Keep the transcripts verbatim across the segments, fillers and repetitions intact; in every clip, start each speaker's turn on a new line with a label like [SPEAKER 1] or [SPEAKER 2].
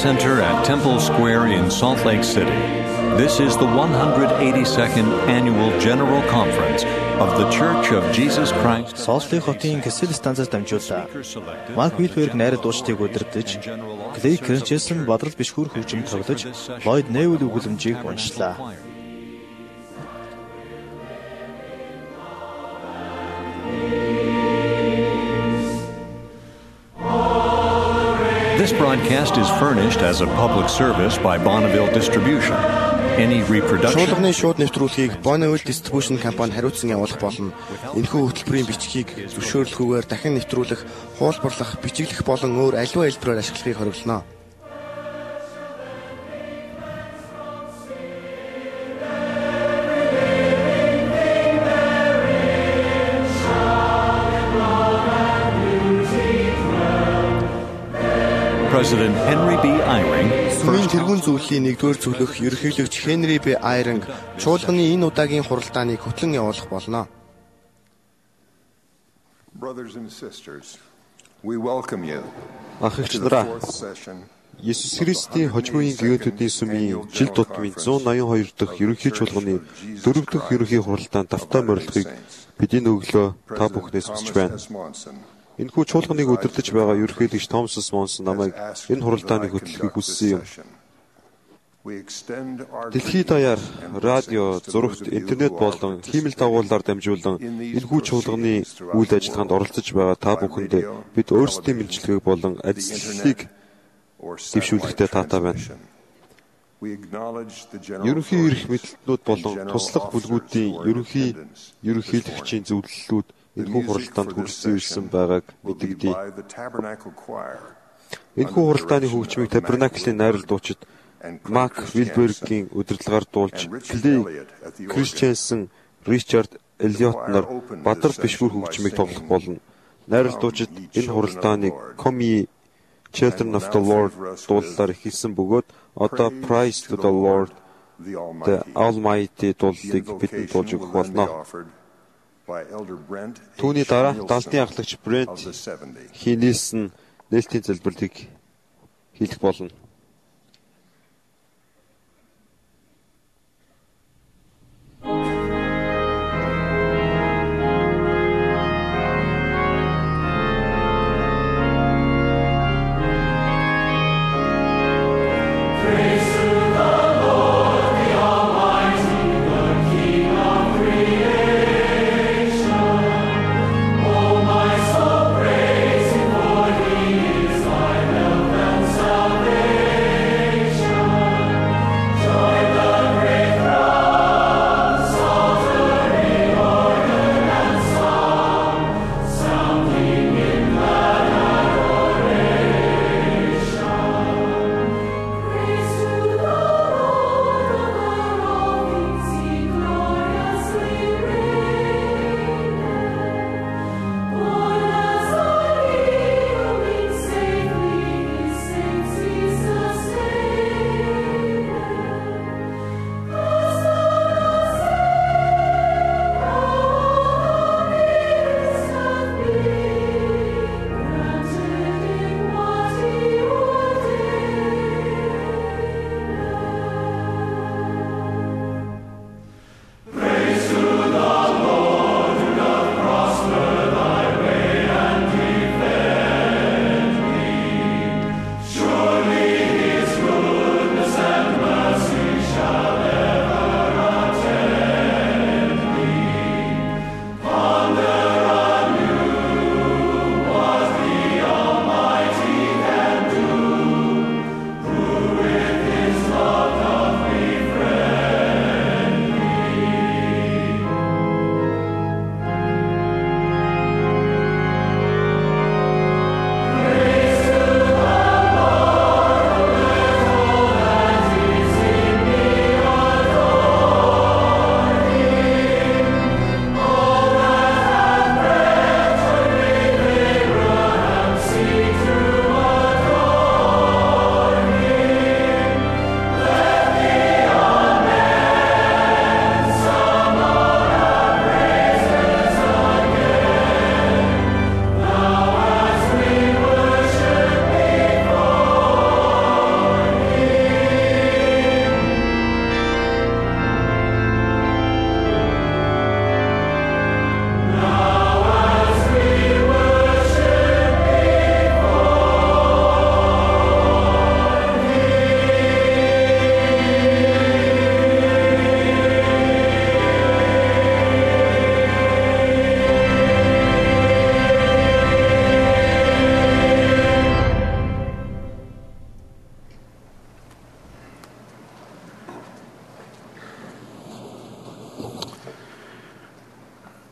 [SPEAKER 1] Center at Temple Square in Salt Lake City. This is the one hundred eighty-second Annual General Conference of the Church of Jesus Christ.
[SPEAKER 2] Salt Lake хотын Кэсэл станцаас дамжуулан Марк Вилберг найрад дуучдыг удирдах, Клей Кринчесэн бодрол бишгүүр хөгжим тоглож, Ллойд Нэвэл өгүүлэмжийг уншлаа.
[SPEAKER 1] This broadcast is furnished as a public service by Bonneville Distribution. Any reproduction
[SPEAKER 3] Шуулганы шууд нэвтрүүлгийг Bonneville Distribution компани хариуцсан явуулах болно. Энэхүү хөтөлбөрийн бичгийг зөвшөөрлөхгүйгээр дахин нэвтрүүлэх, хуулбарлах, бичиглэх болон өөр аливаа хэлбэрээр ашиглахыг хориглоно.
[SPEAKER 1] President Henry B. Eyring,
[SPEAKER 3] Сүмийн тэргүүн зөвлөлийн нэгдүгээр зөвлөх ерөнхийлөгч Henry B. Eyring чуулганы энэ удаагийн хуралдааныг хөтлөн явуулах болно.
[SPEAKER 4] Brothers and sisters, we welcome you.
[SPEAKER 5] Ах эгчнараа, Есүс Христийн хожимын гинэтүүдийн сүмийн жил тутмын зуун ноён хоёр дахь ерөнхий чуулганы дөрөв дэх ерөнхий хуралдаанд давтаа морилохыг бидний өглөө та бүхнээс хүсэж байна. Энэхүү чуулганыг удирдах байгаа ерөнхийлөгч Томас Монсон намайг энэ хуралдааны хөтлөхийг хүссэн юм. Дэлхийд даяар радио, зурагт, интернет болон хиймэл дагуулаар дамжуулан энэхүү чуулганы үйл ажиллагаанд оролцож байгаа та бүхэнд бид өөрсдийн мэдлэгийг болон ажиллалыг дэвшүүлэхдээ таатай байна. Ерөнхий эрх мэдэлтнүүд болон туслах бүлгүүдийн ерөнхий ерөнхийлөгчийн зөвлөлүүд энэхүү хуралдаанд хүрсэн ирсэн байгааг мэдэгдэе. Энэхүү хуралдааны хөгжмийг Табернаклийн найрал дуучид Марк Вилбергийн удирдлагаар дуулж, Клей Кринчесэн, Ричард Эллиот нар бадар бишгүүр хөгжмийг тоглох болно. Найрал дуучид энэ хуралдааныг Come Ye Children of the Lord дуулалаар эхэлсэн бөгөөд одоо Praise to the Lord the Almighty дуулалыг бидэнд дуулж өгөх болно. Түүний дараа Далтын ахлагч Брент Хинилсэн нээлтийн залбирлыг хийх болно.
[SPEAKER 6] Praise him, for he is thy help and salvation.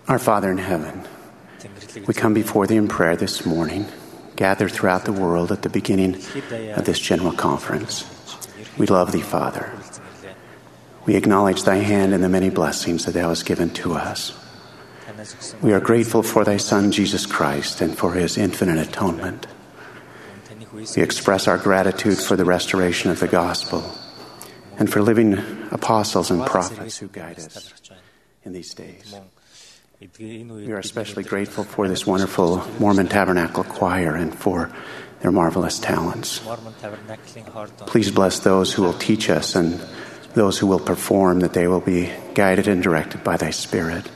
[SPEAKER 6] Our Father in heaven, we come before thee in prayer this morning, gathered throughout the world at the beginning of this general conference. We love thee, Father. We acknowledge thy hand in the many blessings that thou hast given to us. We are grateful for thy Son, Jesus Christ, and for his infinite atonement. We express our gratitude for the restoration of the gospel and for living apostles and prophets who guide us in these days. We are especially grateful for this wonderful Mormon Tabernacle Choir and for their marvelous talents. Please bless those who will teach us and those who will perform, that they will be guided and directed by thy Spirit.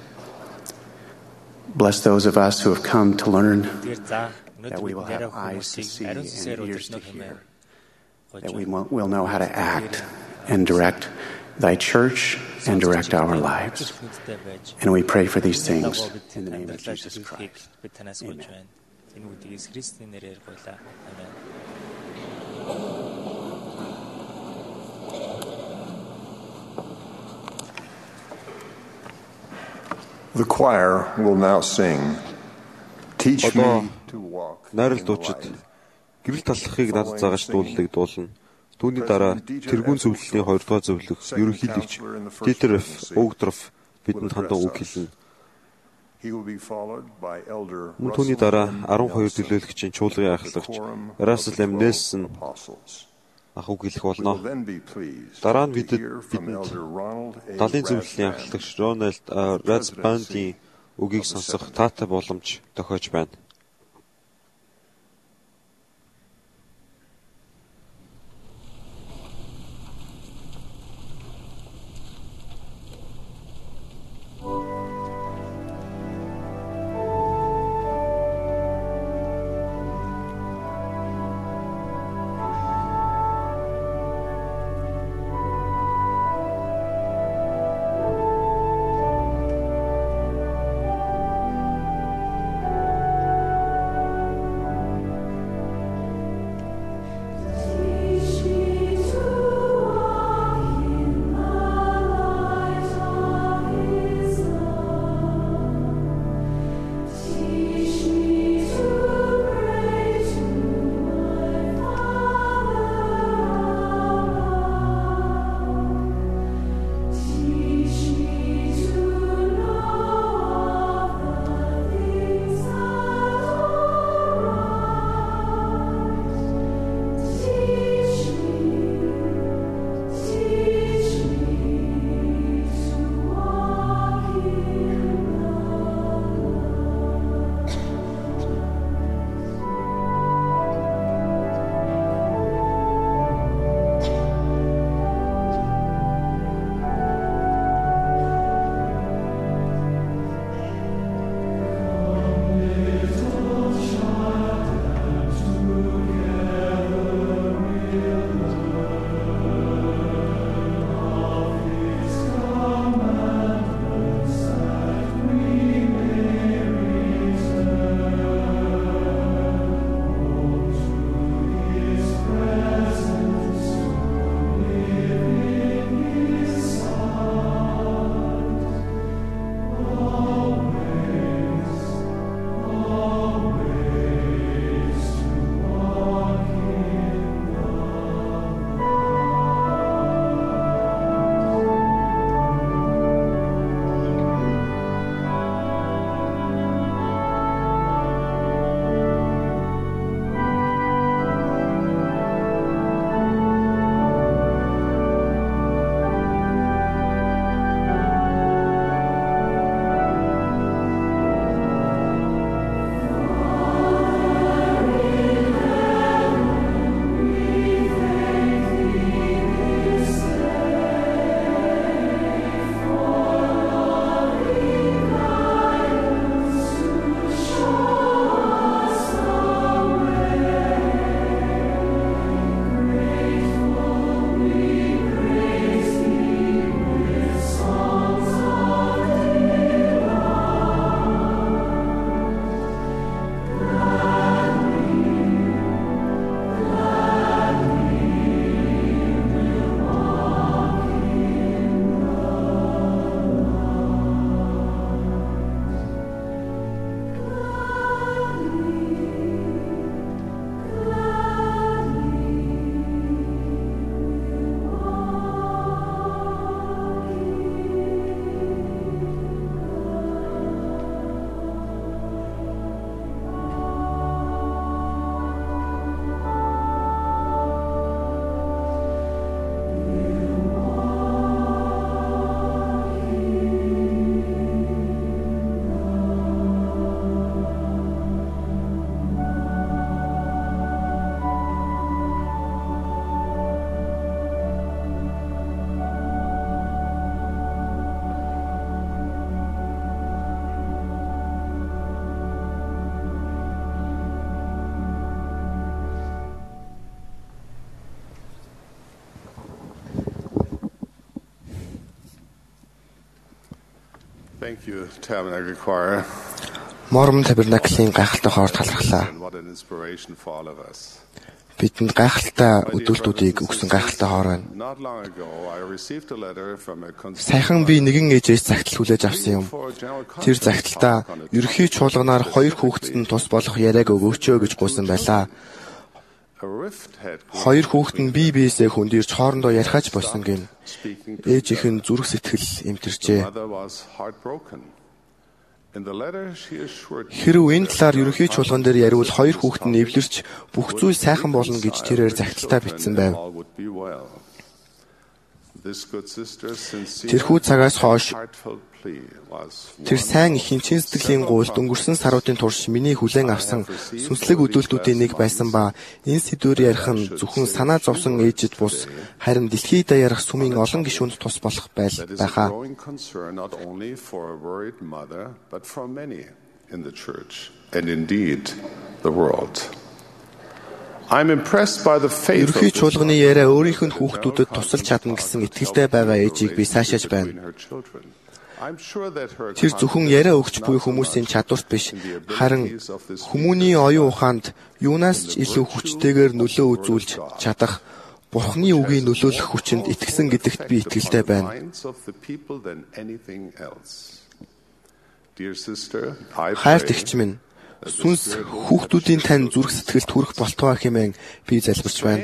[SPEAKER 6] Bless those of us who have come to learn, that we will have eyes to see and ears to hear, that we will know how to act and direct thy church and direct our lives. And we pray for these things in the name of Jesus Christ. Amen.
[SPEAKER 4] The choir will now sing, Teach me to walk.
[SPEAKER 5] Найрал дуучид гэрэл талхахыг надад зааж дууллыг дуулна. Түүний дараа тэргүүн зөвлөлийн хоёрдугаар зөвлөх ерөнхийлөгч Дитер Ф. Угдров бидэнд хандан үг хэлнэ. Мөн түүний дараа арван хоёр төлөөлөгчийн чуулгын ахлагч Russell M. Nelson ах үг хэлэх болно. Дараа нь бидэд бидэнд далайн зөвлөлийн ахлагч Ronald Rathband-ийн үгийг сонсох таатай боломж тохиож байна.
[SPEAKER 4] Thank you, Tabernacle Choir.
[SPEAKER 3] Мормон Табернаклын гайхалтай хоорт талархлаа.
[SPEAKER 4] What an inspiration for all of us.
[SPEAKER 3] Бидэнд гайхалтай өдөлтүүдийг өгсөн гайхалтай хоор байна.
[SPEAKER 4] Not long ago, I received a letter from a
[SPEAKER 3] Саяхан би нэгэн ээжээс загтал хүлээж авсан юм. Тэр загталтаа ерөнхий чуулганаар хоёр хүүхэдтэй нь тус болох яриаг өгөөч гэж гуйсан байлаа. Хоёр хүүхэд нь бие биесээ хөндөрч хоорондоо ярихаж болсон гин. Ээжийнх нь зүрх сэтгэл эмтэрчээ. Хэрв энэ талаар ерөнхий чуулган дээр яриул хоёр хүүхэд нь эвлэрч бүх зүйл сайхан болно гэж тэрээр загталтаа бичсэн байв. Тэрхүү цагаас хойш тэр сайн ихийн чин сэтгэлийн гуйлд өнгөрсөн саруудын турш миний хүлээн авсан сүнслэг өдөөлтүүдийн нэг байсан ба энэ сэдвээр ярих нь зөвхөн санаа зовсон ээжэд бус харин дэлхийд daярах сүмийн олон гишүүнд тус болох байл байхаа. Ерөнхий чуулганы яриа өөрийнх нь хүүхдүүдэд тусалж чадна гэсэн итгэлтэй байгаа ээжийг би сайшааж байна. Тэр зөвхөн яриа өгч буй хүмүүсийн чадварт биш, харин хүмүүний оюун ухаанд юунаас ч илүү хүчтэйгээр нөлөө үзүүлж чадах Бурхны үгийн нөлөөлөх хүчинд итгэсэн гэдэгт би итгэлтэй байна. Хайрт эгч минь, сүнс хүүхдүүдийн тань зүрх сэтгэлд хүрэх болтугай хэмээн би залбирч байна.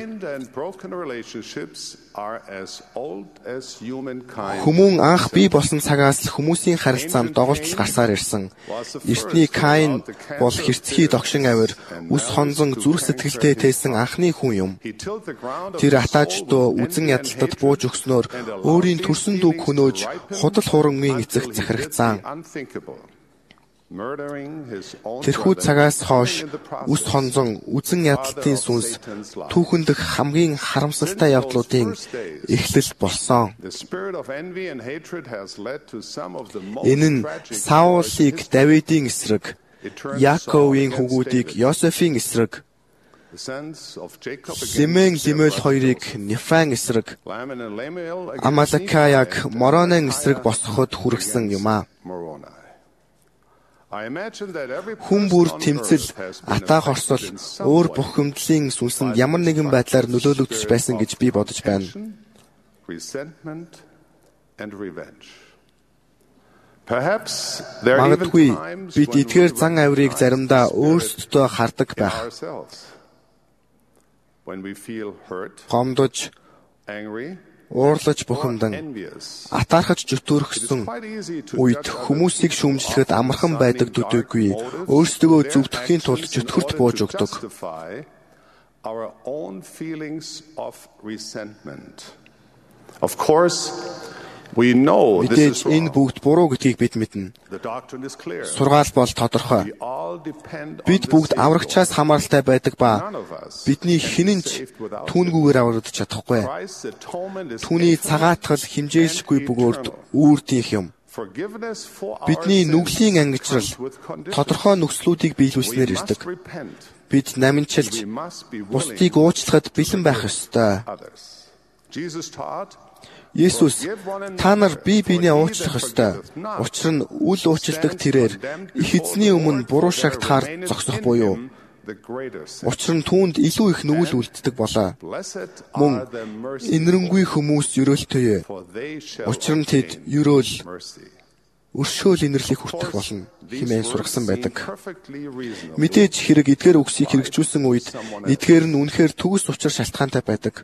[SPEAKER 3] Хүмүүн анх бий болсон цагаас л хүмүүсийн харилцаанд доголдол гарсаар ирсэн. Эртний Каин бол хэрцгий догшин авир, үс хонзон зүрх сэтгэлтэй тээсэн анхны хүн юм. Тэр атааждоо үзэн ядалтад бууж өгснөөр өөрийн төрсөн дүүг хөнөөж худал хурангийн эцэгт захирагцсан. Тэрхүү цагаас хойш үс хонзон үзэн ядалтын сүнс түүхэндх хамгийн харамсалтай явдлуудын эхлэл болсон. Энэ нь Саулыг Давидын эсрэг, Яаковын хөгүүдийг Йосефийн эсрэг, Лемен Лемел хоёрыг Нефан эсрэг, Амалакаяг Моронын эсрэг босгоход хүргэсэн юм а. Хүн бүр тэмцэл, атаа хорсол, өөр бухимдлын сүнсэнд ямар нэгэн байдлаар нөлөөлөгдөж байсан гэж би бодож байна. Магадгүй бид эдгээр зан авирыг заримдаа өөрсдөө хардаг байх. Гомдож, уурлаж бухимдан, атаархаж зүтүүрхсэн үед хүмүүсийг шүүмжлэхэд амархан байдаг төдийгүй өөрсдөө зөвдөхийн тулд зүтгэрт бууж өгдөг. Мэдээж энэ бүгд буруу гэдгийг бид мэднэ. Сургаал бол тодорхой. Бид бүгд аврагчаас хамааралтай байдаг ба бидний хэн ч түүнгүүгээр аврагдаж чадахгүй. Түүний цагаатгал хэмжээлшгүй бөгөөд үүрдийнх юм. Бидний нүглийн ангижрал тодорхой нөхцлүүдийг биелүүлснээр ирдэг. Бид намынчилж бусдыг уучлахад бэлэн байх ёстой. Есүс та нар бие биенээ уучлах ёстой. Учир нь үл уучлалдаг тэрээр их эзний өмнө буруу шагтахаар зогсох буюу. Учир нь түүнд илүү их нүгэл үлддэг болоо. Мөн инэрэнгүй хүмүүс ерөөлтөе. Учир нь тэд ерөөл өршөөл инэрлийг хүртэх болно хэмээн сургасан байдаг. Мэдээж хэрэг эдгээр үгсийг хэрэгжүүлсэн үед эдгээр нь үнэхээр төгс учир шалтгаантай байдаг.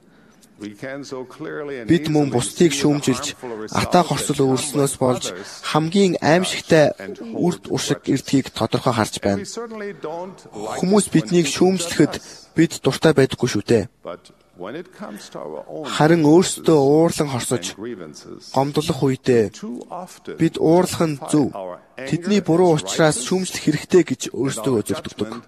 [SPEAKER 3] Бид мөн бусдыг шүүмжилж, атаа хорсол өвөрснөөс болж хамгийн аимшигтай үрд уршиг эрдгийг тодорхой харж байна. Хүмүүс биднийг шүүмжлэхэд бид дуртай байдаггүй шүү дээ. Харин өөрсдөө уурлан хорсож, гомдлох үедээ бид уурлах нь зөв, тэдний буруу учраас шүүмжлэх хэрэгтэй гэж өөрсдөө зөвтгдөг.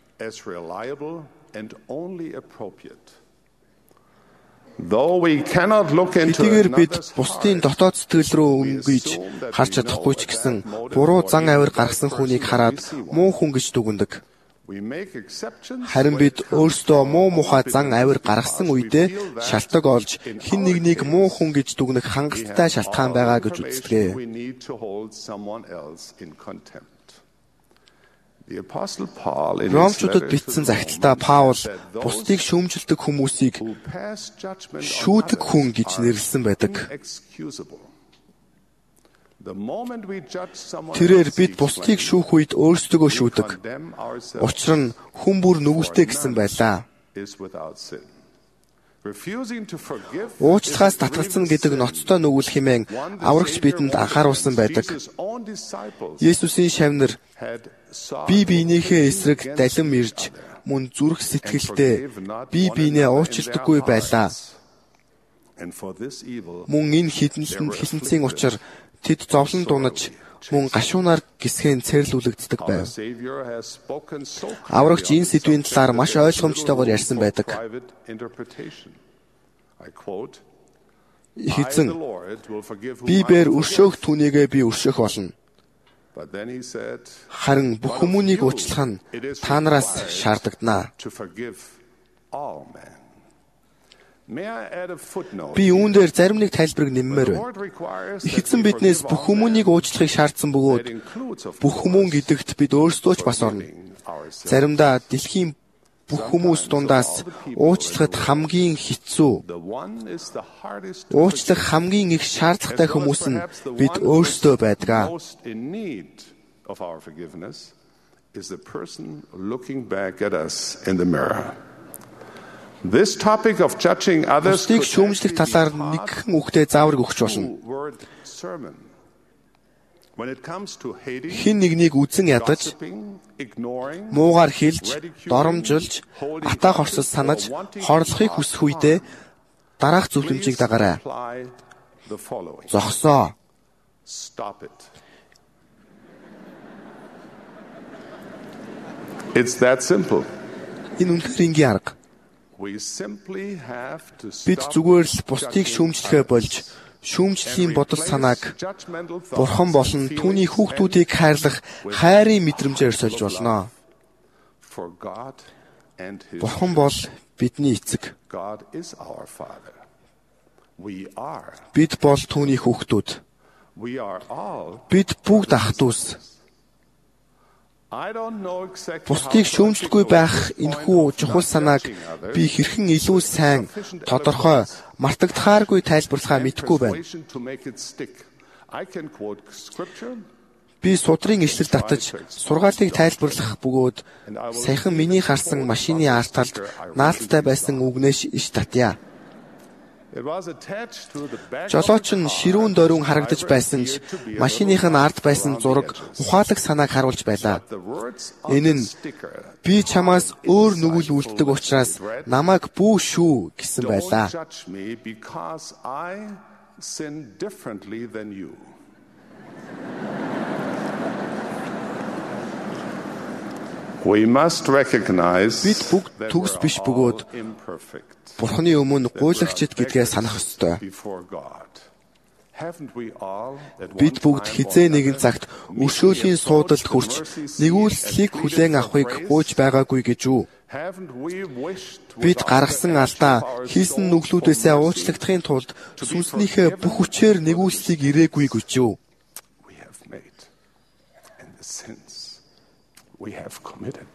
[SPEAKER 3] Хэдийгээр бид бусдын дотоод сэтгэл рүү өнгөж харж чадахгүй ч гэсэн буруу зан авир гаргасан хүнийг хараад муу хүн гэж дүгнэдэг. Харин бид өөрсдөө муу мухай зан авир гаргасан үедээ шалтгаан олж хэн нэгнийг муу хүн гэж дүгнэх хангалттай шалтгаан байгаа гэж үздэг. Ромчуудад бичсэн захидалтаа Паул бусдыг шүүмжилдэг хүмүүсийг шүүдэг хүн гэж нэрлсэн байдаг. Тэрээр бид бусдыг шүүх үед өөрсдөө шүүдэг. Учир нь хүн бүр нүгэлтэй гэсэн байлаа. Уучлахаас татгалзсан гэдэг ноцтой нүгэл хэмээн аврагч бидэнд анхааруулсан байдаг. Есүсийн шавнар бие биенийхээ эсрэг далин ирж мөн зүрх сэтгэлдээ бие биенээ уучилдаггүй байлаа. Мөн энэ хідэнлэнд хилэнцгийн учир тэд зовлон дунаж мөн гашуунаар гисгэн цэрлүүлэгддэг байв. Аврагч энэ сэдвийн талаар маш ойлгомжтойгоор ярьсан байдаг. Эзэн Бибээр өршөөх түүнийгээ би өршөөх болно. Харин бүх хүмүүнийг уучлах нь та нараас шаардагдана. Би үүн дээр зарим нэг тайлбарыг нэммээр байна. Эзэн биднээс бүх хүмүүнийг уучлахыг шаардсан бөгөөд бүх хүмүүн гэдэгт бид өөрсдөө ч бас орно. Заримдаа дэлхийн бүх хүмүүс дундаас уучлахад хамгийн хэцүү, уучлах хамгийн их шаардлагатай хүмүүс нь бид өөрсдөө байдаг. Бусдыг шүүмжлэх талаар нэгэн үгтэй заавар өгч болно. Хин нэгнийг үзэн ядаж, муугаар хэлж, доромжилж, атаа хорсож санаж, хорлохыг хүсэх үедээ дараах зөвлөмжийг дагараа. Зогсоо.
[SPEAKER 4] It's that simple.
[SPEAKER 3] Энэ үнэхээр энгийн арга. Бид зүгээр л бусдыг шүүмжлэхээ болж шүүмжлэлийн бодол санааг Бурхан болон түүний хүүхдүүдийг хайрлах хайрын мэдрэмжээр сольж болно. Бурхан бол бидний эцэг. Бид бол түүний хүүхдүүд. Бид бүгд ах дүүс. Бусдыг шүүмжлэхгүй байх энэхүү чухал санааг би хэрхэн илүү сайн, тодорхой, мартагдахааргүй тайлбарлахаа мэдэхгүй байна. Би судрын ишлэл татаж, сургаалыг тайлбарлах бөгөөд саяхан миний харсан машины арт талд наалттай байсан үгнээс иш татъя. Жолооч нь ширүүн дөрвөн харагдаж байсан ч машиных нь ард байсан зураг ухаалаг санааг харуулж байлаа. Энэ нь би чамаас өөр нүгэл үлддэг учраас намайг бүү шүү гэсэн байлаа. Бид бүгд төгс биш бөгөөд Бурханы өмнө гуйлагчид гэдгээ санах ёстой. Бид бүгд хизээ нэгэн цагт өршөөлийн суудалд хүрч нэгүүлслийг хүлээн авахыг гуйж байгаагүй гэж үү? Бид гаргасан алдаа хийсэн нүглүүдээсээ уучлагдахын тулд сүнснийхээ бүх хүчээр нэгүүлслийг ирээгүй гэж үү?
[SPEAKER 4] We have committed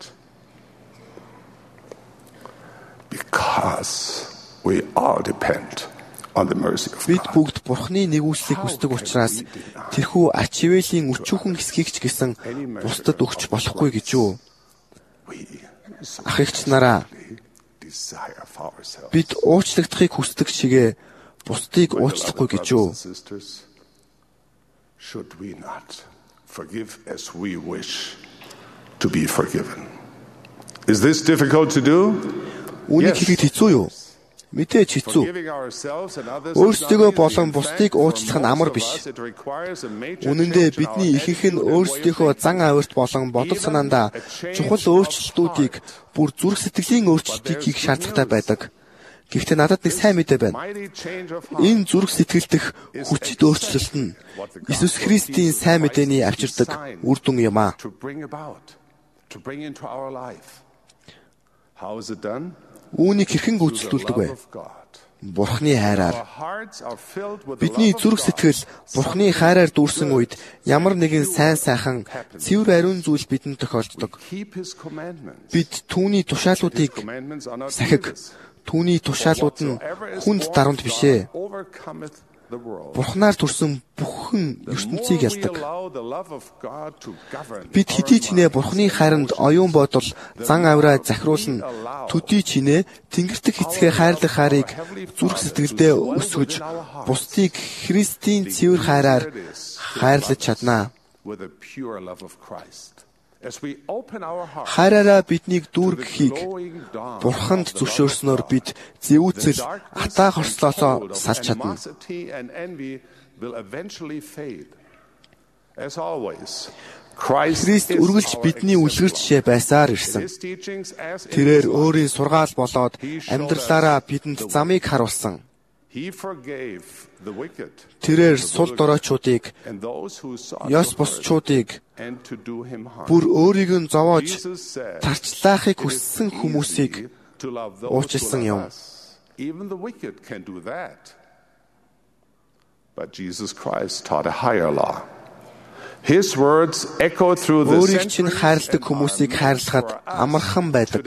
[SPEAKER 4] because we all depend on the mercy of God.
[SPEAKER 3] Бид бүгд Бурханы нэгүслийг хүсдэг учраас тэрхүү ач хивээлийн өчүүхэн хэсгийг ч гэсэн бусдад өгч болохгүй гэж үү? Ах эгч нараа, бид уучлагдахыг хүсдэг шигээ бусдыг уучлахгүй гэж үү?
[SPEAKER 4] Should we not forgive as we wish to be forgiven? Is this difficult to do?
[SPEAKER 3] Үүнийг хийхэд хэцүү юу? Мэдээж хэцүү. Өөрсдөө болон бусдыг уучлах нь амар биш. Үнэн дээр бидний ихэнх нь өөрсдийнхөө зан авирт болон бодол санаандаа чухал өөрчлөлтүүдийг бүр зүрх сэтгэлийн өөрчлөлтийг хийх шаардлагатай байдаг. Гэхдээ надад нэг сайн мэдээ байна. Энэ зүрх сэтгэлдэх хүчит өөрчлөлт нь Иесус Христийн сайн мэдээний авчирдаг үр дүн юм аа.
[SPEAKER 4] to bring into our life. How is it done?
[SPEAKER 3] Үүнийг хэрхэн гүйцэтгүүлдэг вэ? Бурхны хайраар. Бидний зүрх сэтгэл Бурхны хайраар дүүрсэн үед ямар нэгэн сайн сайхан цэвэр ариун зүйл бидэнд тохиолддог. Бид түүний тушаалуудыг сахиг, түүний тушаалууд нь хүнд дарамт бишээ. Бурхнаар төрсөн бүхэн ертөнцийг ялдаг. Бид хэдий ч нэ Бурхны хайранд оюун бодол зан авираа захируулна. Төдий ч нэ тэнгэртэг эцгээ хайрлах хайрыг зүрх сэтгэлдээ өсгөж, бусдыг Христийн цэвэр хайраар хайрлаж чаднаа. Хайраараа биднийг дүүргэхийг Бурханд зөвшөөрснөөр бид зэвүүцэл атаа хорслоосоо салж чадна. Христ үргэлж бидний үлгэр жишээ байсаар ирсэн. Тэрээр өөрийн сургаал болоод амьдралаараа бидэнд замыг харуулсан. Тэрээр сул дороочуудыг, ёс бусчуудыг, бүр өөрийг нь зовоож тарчлаахыг хүссэн хүмүүсийг уучлсан юм. Өөрийг чинь хайрладаг хүмүүсийг хайрлахад амархан байдаг.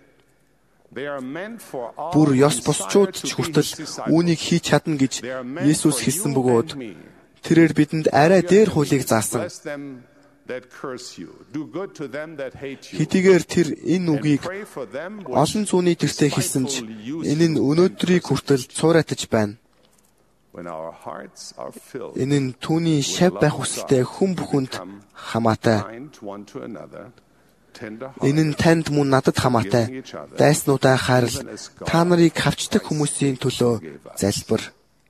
[SPEAKER 3] Бүр ёс бусчууд ч хүртэл үүнийг хийж чадна гэж Есүс хэлсэн бөгөөд тэрээр бидэнд арай дээр хуулийг заасан. Хэдийгээр тэр энэ үгийг олон зууны тэртээ хэлсэн ч энэ нь өнөөдрийг хүртэл цуурайтаж байна. Энэ нь түүний шав байх хүсэлтэй хүн бүхэнд хамаатай. Энэ нь танд мөн надад хамаатай. Дайснуудаа хайрл, та нарыг хавчдаг хүмүүсийн төлөө залбир.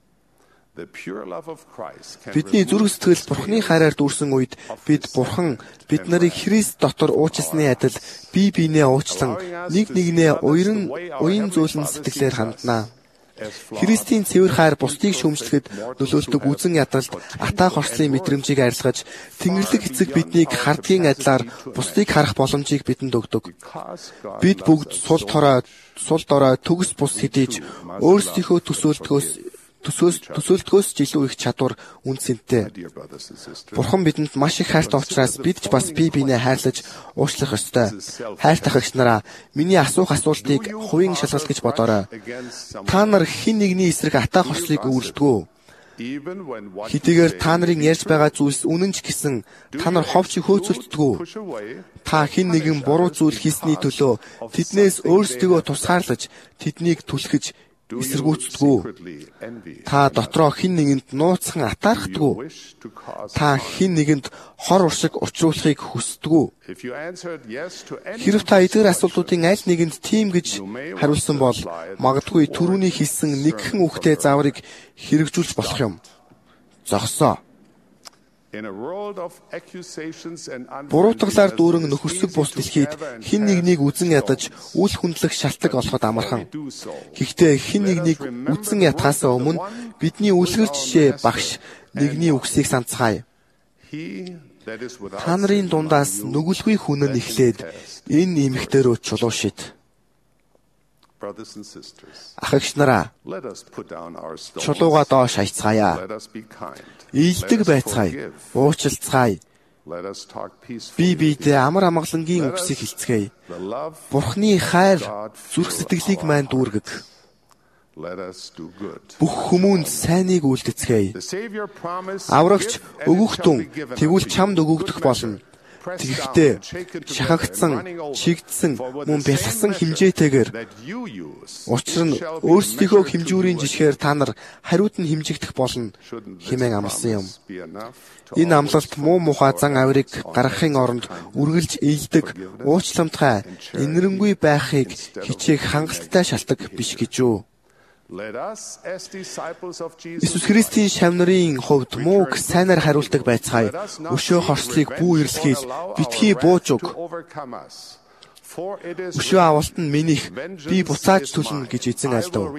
[SPEAKER 3] Бидний зүрх сэтгэл Бурхны хайраар дүүрсэн үед бид Бурхан бид нарыг Христ дотор уучлсны адил бие биенээ уучлан нэг нэгнээ уян уян зөөлөн сэтгэлээр ханднаа. Христийн цэвэр хайр бусдыг шүүмжлэхэд нөлөөлдөг үзэн ядалт атаа хорслын мэдрэмжийг арилгаж Тэнгэрлэг эцэг биднийг хардгийн адилаар бусдыг харах боломжийг бидэнд өгдөг. Бид бүгд сул торой сул дорой төгс бус хэдийж өөрсдийнхөө төсөөлтгөөс төсөөс төсөөлтгөөс ч илүү их чадвар үнцэнтэй. Бурхан бидэнд маш их хайртай учраас бид ч бас бие биенээ хайрлаж уучлах ёстой. Хайртай эгч нараа, миний асуух асуултыг хувийн шалгалт гэж бодоорой. Та нар хэн нэгний эсрэг атаа хорслыг өвөрлөдгөө? Хэдийгээр та нарын ярьж байгаа зүйлс үнэн ч гэсэн та нар ховч хөөцөлддөгөө. Та хэн нэгэн буруу зүйл хийсний төлөө тэднээс өөрсдөө тусгаарлаж тэднийг түлхэж эсэргүүцдэггүй. Та дотроо хэн нэгэнд нууцхан атаархдаггүй. Та хэн нэгэнд хор уршиг учруулахыг хүсдэггүй. Хэрв та эдгээр асуултуудын аль нэгэнд тийм гэж хариулсан бол магадгүй түрүүний хэлсэн нэгхэн үгтэй зааврыг хэрэгжүүлж болох юм. Зогсоо. Буруутгалаар дүүрэн нөхөрсөг бус дэлхийд хэн нэгнийг үзэн ядаж үл хүндлэх шалтгаан олоход амархан. Гэхдээ хэн нэгнийг үзэн ятхаасаа өмнө бидний үлгэр жишээ багш нэгний үгсийг санацгаая. Та нарын дундаас нүгэлгүй хүн нь эхлээд энэ эмэгтэйрөө чулуу шид. Ах эгч нараа, чулууга доош хаяцгаая. Ийдэг байцгаая, уучлалцгаая. Бие биедээ амар амгалангийн үгсийг хэлцгээе. Бурхны хайр зүрх сэтгэлийг маань дүүргэг. Бүх хүмүүнд сайныг үлдэцгээе. Аврагч өгөхдөн тэгвэл чамд өгөгдөх болно. Тэгэхдээ шахагдсан, чигдсэн, мөн бясалсан хэмжээтэйгээр учир нь өөрсдийнхөө хэмжүүрийн жишгээр та нар хариуд нь хэмжигдэх болно хэмээн амласан юм. Энэ амлалт муу мухай зан авирыг гаргахын оронд үргэлж ийдэг, уучламтгай, инэрэнгүй байхыг хичээх хангалттай шалтгаан биш гэж юу? Иесус Христийн шав нарын хувьд мууг сайнаар хариулдаг байцгаая. Өшөө хорслыг бүү ирлхийл, битгий бууж өг. Өшөө авалт нь минийх, би буцааж төлнө гэж эзэн альдав.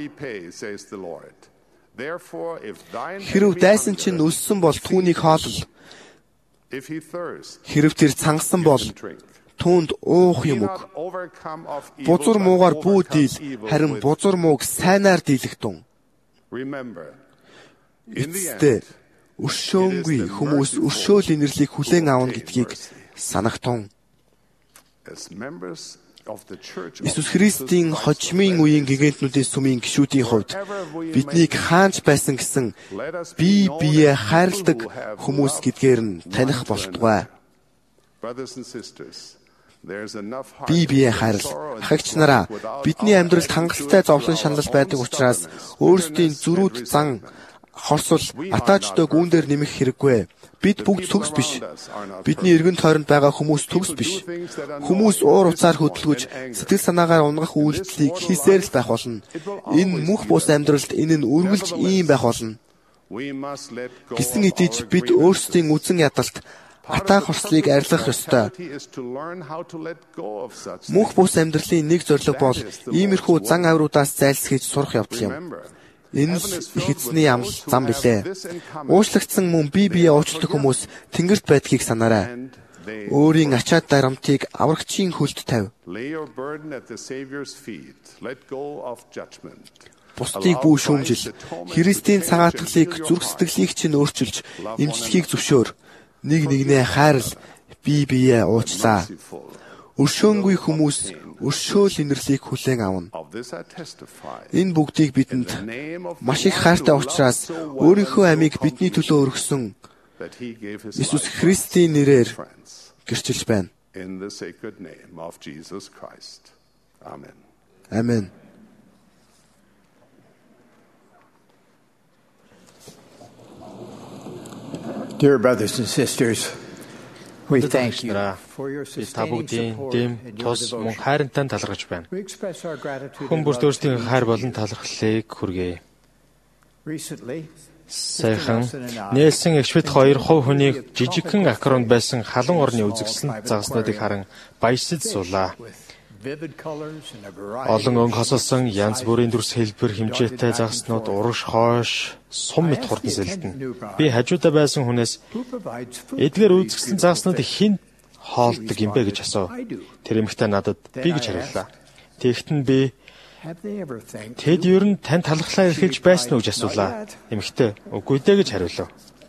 [SPEAKER 3] Хэрв дайсан чинь өлсөн бол түүнийг хоолол. Хэрв тэр цангасан бол түүнд уух юм үг. Бузар муугаар бүү дийл, харин бузар мууг сайнаар дийлэх тун. Эцэстээ өршөөнгүй хүмүүс өршөөл инэрлийг хүлээн аавна гэдгийг санагтун. Иесус Христийн хожимын үеийн гигантнүүдийн сүмийн гишүүдийн хувьд биднийг хаанч байсан гэсэн бие биеэ хайрладаг хүмүүс гэдгээр нь таних болтугай. Бие биеэ хайрл. Ахигч нараа, бидний амьдралд хангалттай зовлон шанал байдаг учраас өөрсдийн зүрүүд зан хорсол атаачтай гүүн дээр нэмэх хэрэггүй. Бид бүгд төгс биш. Бидний эргэн тойронд байгаа хүмүүс төгс биш. Хүмүүс уур уцаар хөдөлгөж, сэтгэл санаагаар унгах үйлдэлийг хийсээр л байх болно. Энэ мөнх бус амьдралд энэ нь үргэлж ийм байх болно. Гэсэн хэдий бид өөрсдийн үзэн ядалт атаа хорслыг арилгах ёстой. Мөнх бус амьдралын нэг зорилго бол иймэрхүү зан авируудаас зайлсхийж сурах явдал юм. Энэ л их эзний амл зам билээ. Уучлагдсан мөн бие биеэ уучлах хүмүүс тэнгэрт байдгийг санаарай. Өөрийн ачаад дарамтыг аврагчийн хөлд тавь. Бусдыг бүү шүүмжил. Христийн цагаатгалыг зүрх сэтгэлийг чинь өөрчилж, эмчлэхийг зөвшөөр. Нэг нэгнээ хайрл, бие биеэ уучлаа. Өршөөнгүй хүмүүс өршөөл инэрлийг хүлээн авна. Энэ бүгдийг бидэнд маш их хайртай учраас өөрийнхөө амийг бидний төлөө өргөсөн Иесус Христийн нэрээр гэрчилж байна. Амен.
[SPEAKER 7] Dear brothers and sisters, we thank you for your
[SPEAKER 2] Табуудын
[SPEAKER 7] sustaining support
[SPEAKER 2] дэм
[SPEAKER 7] and your
[SPEAKER 2] тус мөн
[SPEAKER 7] devotion.
[SPEAKER 2] хайрантайг талархаж байна.
[SPEAKER 7] We express our gratitude
[SPEAKER 2] Хүн
[SPEAKER 7] and
[SPEAKER 2] бүр
[SPEAKER 7] love to
[SPEAKER 2] өөрсдийн
[SPEAKER 7] you.
[SPEAKER 2] хайр болон талархлыг хүргэе.
[SPEAKER 7] Recently,
[SPEAKER 2] Саяхан Нельсон Экшвит хоёр хувь хүнийг жижигхэн акронд байсан халуун орны үзэгсэлд загаснуудыг харан баясаж суулаа.
[SPEAKER 7] vivid colors and a variety
[SPEAKER 2] Олон
[SPEAKER 7] of
[SPEAKER 2] өнгө хосолсон янз бүрийн дүрс хэлбэр хэмжээтэй загаснууд урагш хойш сум мэт хурдан сэлдэн. Би хажуудаа байсан хүнээс
[SPEAKER 7] who provides food
[SPEAKER 2] эдгээр
[SPEAKER 7] for these
[SPEAKER 2] үзэгсэлэн
[SPEAKER 7] beautiful
[SPEAKER 2] загаснуудыг
[SPEAKER 7] fish.
[SPEAKER 2] хэн хоолдог юм бэ гэж асуув. Тэр эмэгтэй надад би гэж хариуллаа. Тэгэхэд нь би
[SPEAKER 7] Have they ever thanked
[SPEAKER 2] тэд
[SPEAKER 7] you?
[SPEAKER 2] ер нь тань талхлаа эрхэлж байсан уу гэж асуулаа. Эмэгтэй үгүй дээ гэж хариулав.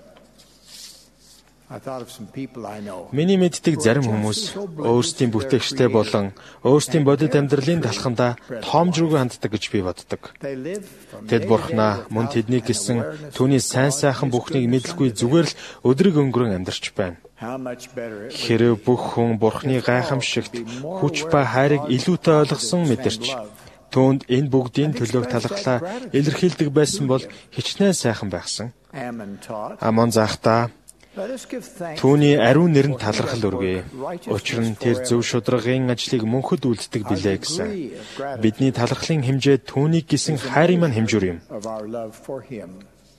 [SPEAKER 7] I thought of some people I know.
[SPEAKER 2] Миний мэддэг зарим хүмүүс өөрсдийн бүтээгчтэй болон өөрсдийн бодит амьдралын талхандаа тоомжруугүй ханддаг гэж би боддог.
[SPEAKER 7] They live from
[SPEAKER 2] Тэд
[SPEAKER 7] day to
[SPEAKER 2] бурхнаа
[SPEAKER 7] day
[SPEAKER 2] мөн
[SPEAKER 7] without
[SPEAKER 2] тэдний
[SPEAKER 7] an
[SPEAKER 2] гэсэн
[SPEAKER 7] awareness
[SPEAKER 2] түүний
[SPEAKER 7] of
[SPEAKER 2] сайн
[SPEAKER 7] God
[SPEAKER 2] сайхан
[SPEAKER 7] and
[SPEAKER 2] бүхнийг
[SPEAKER 7] His
[SPEAKER 2] мэдлгүй
[SPEAKER 7] goodness.
[SPEAKER 2] зүгээр л өдрөг өнгөрөн амьдарч байна.
[SPEAKER 7] How much better it would
[SPEAKER 2] Хэрэв
[SPEAKER 7] be
[SPEAKER 2] бүх хүн бурхны гайхамшигт хүч ба хайрыг илүүтэй ойлгосон мэдэрч түүнд энэ бүгдийн төлөөх талархлаа илэрхийлдэг байсан бол хичнээн сайхан байхсан.
[SPEAKER 7] Ammon taught.
[SPEAKER 2] Амон заахта
[SPEAKER 7] Let us give thanks
[SPEAKER 2] түүний
[SPEAKER 7] to
[SPEAKER 2] ариун
[SPEAKER 7] God
[SPEAKER 2] нэрэнд
[SPEAKER 7] for
[SPEAKER 2] талархал
[SPEAKER 7] his
[SPEAKER 2] өргөе.
[SPEAKER 7] work,
[SPEAKER 2] Учир нь
[SPEAKER 7] righteousness
[SPEAKER 2] тэр зөв
[SPEAKER 7] forever.
[SPEAKER 2] шударгын ажлыг мөнхөд үлддэг билээ гэсэн.
[SPEAKER 7] Our degree of gratitude
[SPEAKER 2] Бидний талархлын хэмжээ түүнийг гисэн хайрын маань хэмжүүр юм.
[SPEAKER 7] of our love for him.